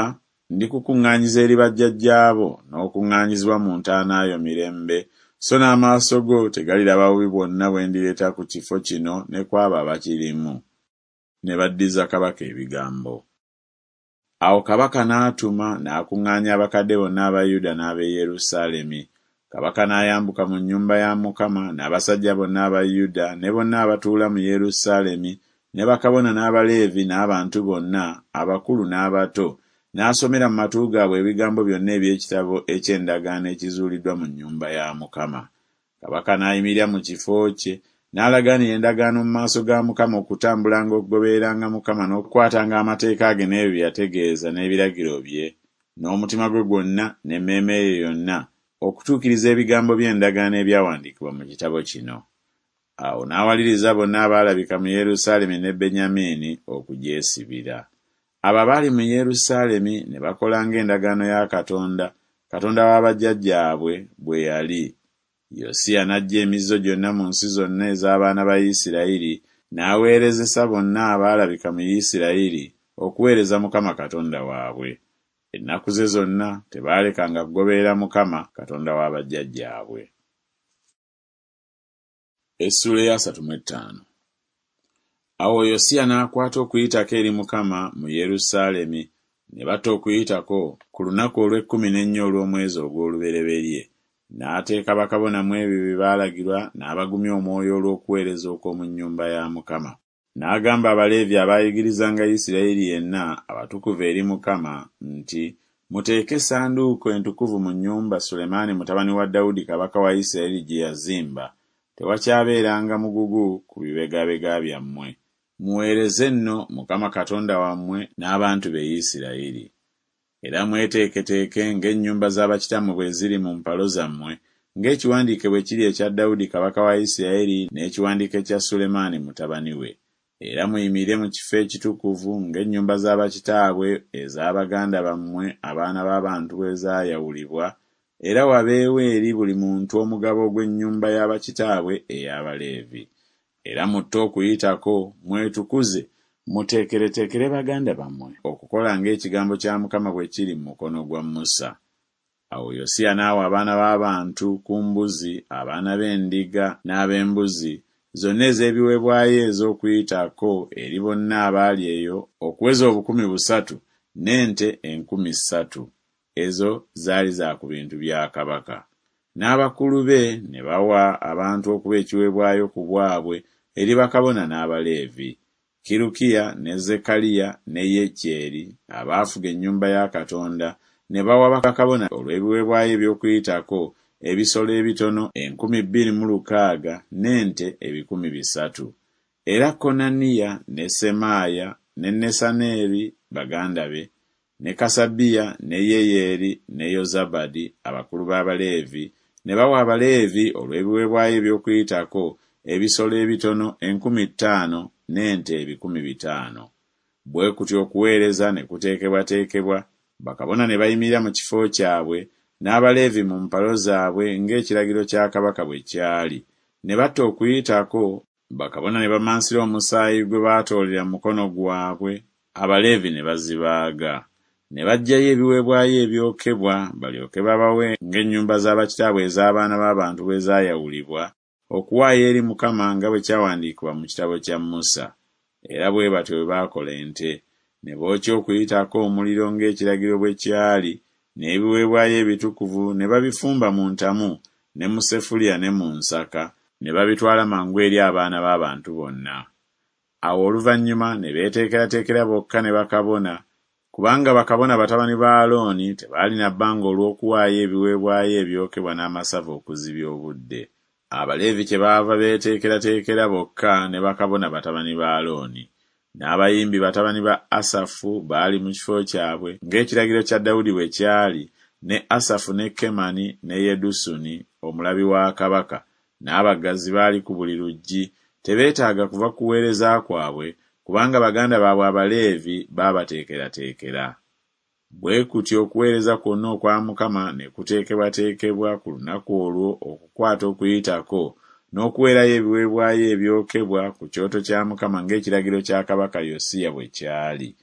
ndikukuŋŋaanyiza eri bajjajjaabo n'okuŋŋaanyizibwa mu ntaana yo mirembe, so n'amaaso go tegaliraba bubi bwonna bwe ndireeta ku kifo kino ne kwabo abakirimu. Ne baddiza kabaka ebigambo. Awo kabaka n'atuma n'akuŋŋaanya abakadde bonna aba Yuda n'ab'e Yerusaalemi. Kabaka n'ayambuka mu nnyumba ya Mukama n'abasajja bonna aba Yuda ne bonna abatuula mu Yerusaalemi, ne bakabona n'Abaleevi n'abantu bonna, abakulu n'abato, n'asomera mu matu gaabwe ebigambo byonna eby'ekitabo eky'endagaano ekizuuliddwa mu nnyumba ya Mukama. Kabaka n'ayimirira mu kifo kye, n'alagaanira endagaano mu maaso ga Mukama okutambulanga okugobereranga Mukama n'okukwatanga amateeka ge n'ebyo bye yategeeza n'ebiragiro bye, n'omutima gwe gwonna n'emmeeme ye yonna, okutuukiriza ebigambo by'endagaano ebyawandiikibwa mu kitabo kino. Awo n'awaliriza bonna abaalabika mu Yerusaalemi ne Benyamini okugyesibira. Abo abaali mu Yerusaalemi ne bakolanga endagaano ya Katonda, Katonda wa bajjajjaabwe bwe yali. Yosiya n'aggya emizo gyonna mu nsi zonna ez'abaana ba Isirayiri, n'aweerezesa bonna abaalabika mu Isirayiri okuweereza Mukama Katonda waabwe. Ennaku ze zonna tebaalekanga kugoberera Mukama Katonda wa bajjajjaabwe. Essula ya 35. Awo Yosiya n'akwata okuyitako eri Mukama mu Yerusaalemi, ne batta okuyitako ku lunaku olw'14 olw'omwezi ogw'olubereberye. N'ateeka bakabona mu ebyo bye baalagirwa, n'abagumya omwoyo olw'okuweereza okw'omu nnyumba ya Mukama. N'agamba Abaleevi abaayigirizanga Isirayiri yenna abatukuvu eri Mukama nti, muteeke essanduuko entukuvu mu nnyumba Sulemaani mutabani wa Dawudi kabaka wa Isirayiri gye yazimba. Tewakyabeeranga mugugu ku bibegabega byammwe. Muweereze nno Mukama Katonda wammwe n'abantu be Isirayiri. Era mweteeketeeke ng'ennyumba z'abakitammwe bwe ziri mu mpalo zammwe, ng'ekiwandiike bwe kiri ekya Dawudi kabaka wa Isirayiri n'ekiwandiike kya Sulemaani mutabani we. Era muyimirire mu kifo ekitukuvu ng'ennyumba z'abakitaabwe ez'abaganda bammwe abaana b'abantu bwe zaayawulibwa, era wabeewo eri buli muntu omugabo gw'ennyumba y'abakitaabwe ey'Abaleevi. Era mutte okuyitako, mwetukuze, muteekereteekere baganda bammwe okukola ng'ekigambo kya Mukama bwe kiri mu mukono gwa Musa. Awo Yosiya n'awa abaana b'abantu ku mbuzi, abaana b'endiga n'ab'embuzi, zonna ez'ebiweebwayo ez'okuyitako eri bonna abaali eyo okuweza 3,000, n'ente 3,000. Ezo zaali za ku bintu bya kabaka. N'abakulu be ne bawa abantu okuba ekiweebwayo ku bwabwe eri bakabona n'Abaleevi. Kirukiya ne Zekaliya ne Yekyeri abaafuga ennyumba ya Katonda ne bawa bakabona olw'ebiweebwayo eby'okuyitako ebisolo ebitono 2,600 n'ente 300. Era Konaniya ne Semaaya ne Nesaneri baganda be, ne Kasabiya ne Yeyeri ne Yozabadi abakulu b'Abaleevi ne bawa Abaleevi olw'ebiweebwayo eby'okuyitako ebisolo ebitono 5,000 n'ente 5,000. Bwe kutyo okuweereza ne kuteekebwateekebwa, bakabona ne bayimirira mu kifo kyabwe n'Abaleevi mu mpalo zaabwe ng'ekiragiro kya kabaka bwe kyali. Ne batta okuyitako, bakabona ne bamansira omusaayi gwe baatoolera mu mukono gwabwe, Abaleevi ne bazibaaga. Ne baggyayo ebiweebwayo ebyokebwa balyoke babawe ng'ennyumba z'abakitaabwe ez'abaana b'abantu bwe zaayawulibwa, okuwaayo eri Mukama nga bwe kyawandiikibwa mu kitabo kya Musa. Era bwe batyo bwe baakola ente, ne bookya okuyitako omuliro ng'ekiragiro bwe kyali, n'ebiweebwayo ebitukuvu ne babifumba mu ntamu ne mu sefuliya ne mu nsaka, ne babitwala mangu eri abaana b'abantu bonna. Awo oluvannyuma ne beeteekerateekera bokka ne bakabona, kubanga bakabona batabani ba Alooni tebaalina bbanga olw'okuwaayo ebiweebwayo ebyokebwa n'amasavu okuzibya obudde. Abaleevi kyebaava beeteekerateekera bokka ne bakabona batabani ba Alooni. N'abayimbi batabani ba Asafu baali mu kifo kyabwe ng'ekiragiro kya Dawudi bwe kyali, ne Asafu ne Kemani ne Yedusuni omulabi wa kabaka, n'abaggazi baali ku buli luggi, tebeetaaga kuva kuweereza kwabwe, kubanga baganda baabwe Abaleevi baabateekerateekera. Bwe kutyo okuweereza kwonna okwa Mukama ne kuteekebwateekebwa ku lunaku olwo okukwata okuyitako, n'okuweerayo ebiweebwayo ebyokebwa ku kyoto kya Mukama ng'ekiragiro kya kabaka Yosiya bwe kyali.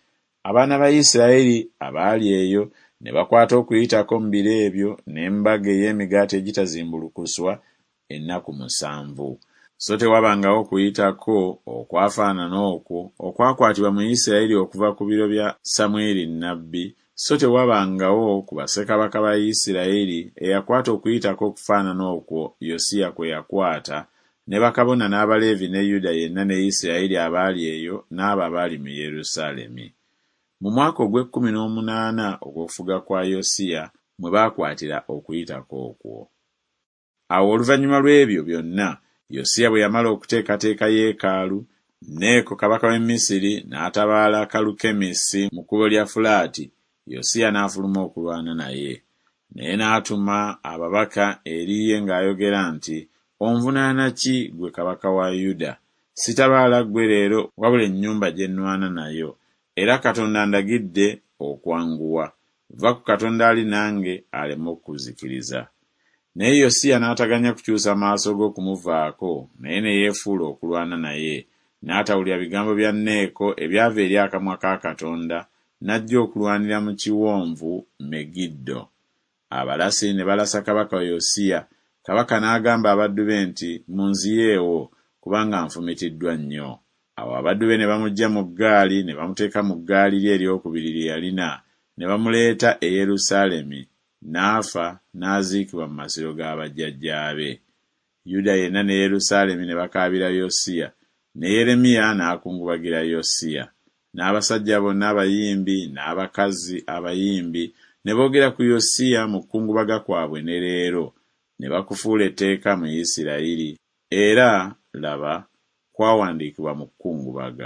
Abaana ba Isirayiri abaali eyo ne bakwata okuyitako mu biro ebyo n'embaga ey'emigaati egitazimbulukuswa ennaku 7. So tewabangawo okuyitako okwafaanana okwo okwakwatibwa mu Isirayiri okuva ku biro bya Samwiri nnabbi, so tewabangawo ku bassekabaka ba Isirayiri eyakwata okuyitako okufaanana okwo Yosiya kwe yakwata, ne bakabona n'Abaleevi ne Yuda yenna ne Isirayiri abaali eyo n'abo abaali mu Yerusaalemi. Mu mwaka ogw'18 ogw'okufuga kwa Yosiya mwe baakwatira okuyitako okwo. Awo oluvannyuma lw'ebyo byonna, Yosiya bwe yamala okuteekateeka yeekaalu, Neeko kabaka w'e Misiri n'atabaala Kalukemisi mu kkubo lya Fulaati, Yosiya n'afuluma okulwana naye. Naye n'atuma ababaka eri ye ng'ayogera nti, "Onvunaana ki ggwe kabaka wa Yuda? Sitabaala ggwe leero wabula ennyumba gye nnwana nayo. Era Katonda andagidde okwanguwa. Va ku Katonda ali nange aleme okuzikiriza." Naye Yosiya n'ataganya kukyusa maaso go kumuvaako, naye ne yeefuula okulwana naye. N'atawulira bigambo bya Neeko ebyava eri akamwa ka Katonda, n'ajja okulwanira mu kiwonvu Megiddo. Abalasi ne balasa kabaka Yosiya. Kabaka n'agamba abaddu be nti, "Munziyeewo, kubanga nfumitiddwa nnyo." Awo abaddu be ne bamuggya mu ggaali, ne bamuteeka mu ggaali lye eryokubiri lye yalina, ne bamuleeta e Yerusaalemi. N'afa n'aziikibwa mu masiro ga bajjajjaabe. Yuda yenna ne Yerusaalemi ne bakaabira Yosiya, ne Yeremiya n'akungubagira Yosiya. N'abasajja bonna abayimbi n'abakazi abayimbi ne boogera ku Yosiya mu kukungubaga kwabwe ne leero, ne bakufuula etteeka mu Isirayiri, era laba kwawandiikibwa mu kukungubaga.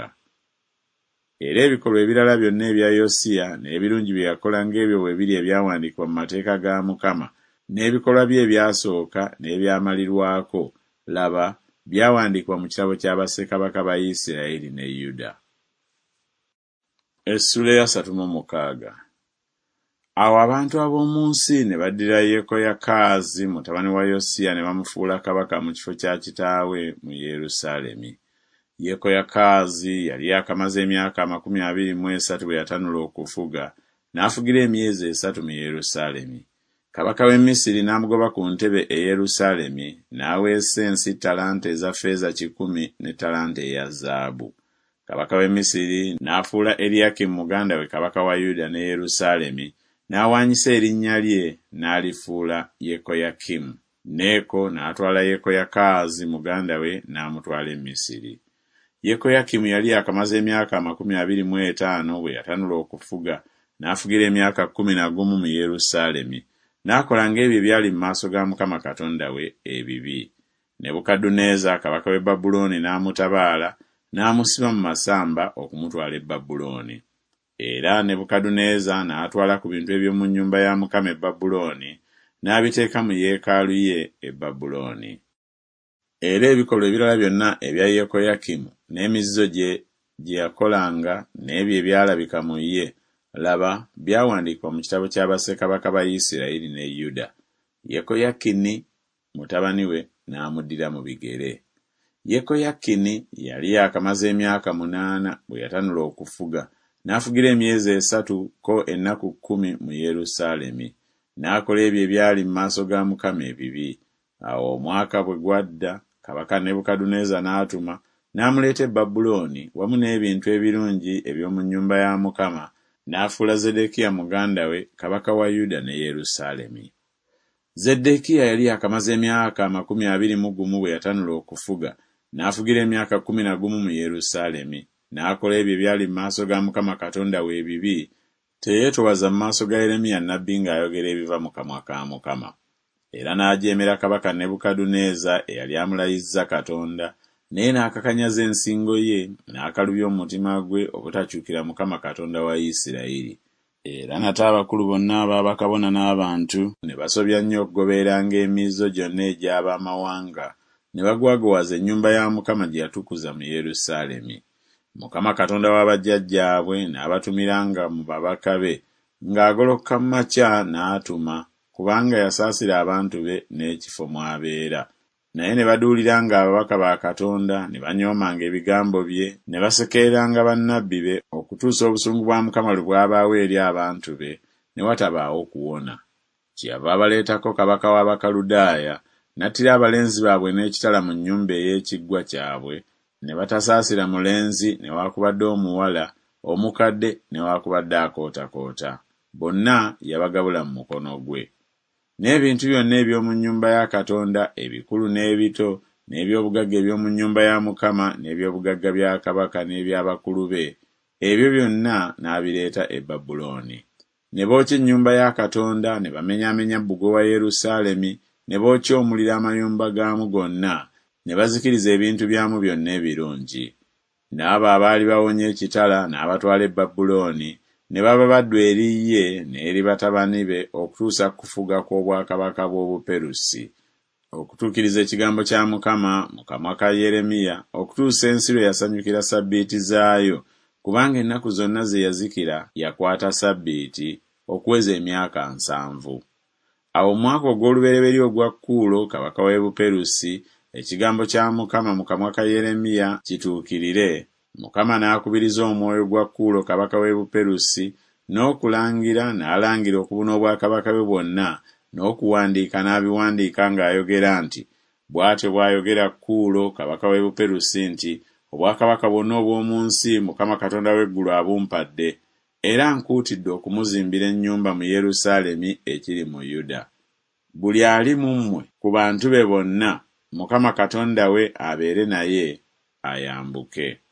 Era ebikolwa ebirala byonna ebya Yosiya n'ebirungi bye yakola ng'ebyo bwe biri ebyawandiikibwa mu mateeka ga Mukama, n'ebikolwa bye ebyasooka n'ebyamalirwako, laba byawandiikibwa mu kitabo kya bassekabaka ba Isirayiri ne Yuda. Essula ya 36. Awo abantu ab'omu nsi ne baddira Yekoyakaazi mutabani wa Yosiya ne bamufuula kabaka mu kifo kya kitaawe mu Yerusaalemi. Yekoyakaazi yali akamaze emyaka 23 bwe yatanula okufuga, n'afugira emyezi 3 mu Yerusaalemi. Kabaka w'e Misiri n'amugoba ku ntebe e Yerusaalemi, n'aweesa ensi talanta eza ffeeza 100 ne talanta eya zaabu. Kabaka w'e Misiri n'afuula Eriyakimu muganda we kabaka wa Yuda ne Yerusaalemi, n'awaanyisa erinnya lye n'alifuula Yekoyakimu. Neeko n'atwala Yekoyakaazi muganda we n'amutwala e Misiri. Yekoyakimu yali akamaze emyaka 25 bwe yatanula okufuga, n'afugira emyaka 11 mu Yerusaalemi. N'akola ng'ebyo ebyali mu maaso ga Mukama Katonda we ebibi. Nebukadduneeza kabaka w'e Babulooni n'amutabaala, n'amusiba mu masamba okumutwala e Babulooni. Era Nebukadduneeza n'atwala ku bintu eby'omu nnyumba ya Mukama e Babulooni, n'abiteeka mu yeekaalu ye e Babulooni. Era ebikolwa ebirala byonna ebya Yekoyakimu n'emizizo gye yakolanga n'ebyo ebyalabika mu ye, laba byawandiikibwa mu kitabo kya bassekabaka ba Isirayiri ne Yuda. Yekoyakini mutabani we n'amuddira mu bigere. Yekoyakini yali akamaze emyaka 8 bwe yatanula okufuga, n'afugira emyezi 3 ko ennaku 10 mu Yerusaalemi. N'akola ebyo ebyali mu maaso ga Mukama ebibi. Awo omwaka bwe gwadda, kabaka Nebukadduneeza n'atuma, n'amuleeta e Babulooni wamu n'ebintu ebirungi eby'omu nnyumba ya Mukama, n'afuula Zeddekiya muganda we kabaka wa Yuda ne Yerusaalemi. Zeddekiya yali akamaze emyaka 21 bwe yatanula okufuga, n'afugira emyaka 11 mu Yerusaalemi. N'akola ebyo ebyali mu maaso ga Mukama Katonda we ebibi, teyeetowaza mu maaso ga Yeremiya nnabbi ng'ayogera ebiva mu kamwa ka Mukama. Era n'ajeemera kabaka Nebukadduneeza eyali amulayizza Katonda, naye n'akakanyaza ensingo ye, n'akalubya omutima gwe obutakyukira Mukama Katonda wa Isirayiri. Era nate abakulu bonna ab'abakabona n'abantu ne basobya nnyo okugobereranga emiizo gyonna egy'abamawanga, ne bagwagowaza ennyumba ya Mukama gye yatukuza mu Yerusaalemi. Mukama Katonda wa bajjajjaabwe n'abatumiranga mu babaka be, ng'agoloka mu makya n'atuma, kubanga yasaasira abantu be n'ekifo mw'abeera. naye ne baduulira ng'ababaka ba Katonda ne banyoomanga ebigambo bye, ne basekereranga bannabbi be okutuusa obusungu bwa Mukama lwe bwabaawo eri abantu be, ne watabaawo kuwona. Kyeyava abaleetako kabaka w'Abakaludaaya, n'attira abalenzi baabwe n'ekitala mu nnyumba ey'ekiggwa kyabwe, ne batasaasira mulenzi newaakubadde omuwala, omukadde newaakubadde akootakoota. Bonna yabagabula mu mukono gwe. N'ebintu byonna eby'omu nnyumba ya Katonda, ebikulu n'ebito, n'ebyobugagga eby'omu nnyumba ya Mukama, n'ebyobugagga bya kabaka n'eby'abakulu be, ebyo byonna n'abireeta e Babulooni. Ne bookya ennyumba ya Katonda, ne bamenyaamenya bbugwe wa Yerusaalemi, ne bookya omuliro amayumba gaamu gonna, ne bazikiriza ebintu byamu byonna ebirungi. N'abo abaali bawonye ekitala n'abatwala e Babulooni, ne baba baddu eri ye n'eri batabani be okutuusa kufuga kw'obwakabaka bw'Obuperusi, okutuukiriza ekigambo kya Mukama mu kamwa ka Yeremiya, okutuusa ensi lwe yasanyukira Ssabbiiti zaayo, kubanga ennaku zonna ze yazikira yakwata Ssabbiiti okuweza emyaka 7. Awo omwaka ogw'olubereberye ogwa Kuulo kabaka w'e Buperusi, ekigambo kya Mukama mu kamwa ka Yeremiya kituukirire, Mukama n'akubiriza omwoyo gwa Kuulo kabaka w'e Buperusi n'okulangira n'alangira okubuna obwakabaka bwe bwonna, n'okuwandiika n'abiwandiika ng'ayogera nti, bw'atyo bw'ayogera Kuulo kabaka w'e Buperusi nti, obwakabaka bwonna obw'omu nsi Mukama Katonda w'eggulu abumpadde, era nkuutidde okumuzimbira ennyumba mu Yerusaalemi ekiri mu Yuda. Buli ali mu mmwe ku bantu be bonna, Mukama Katonda we abeere naye ayambuke.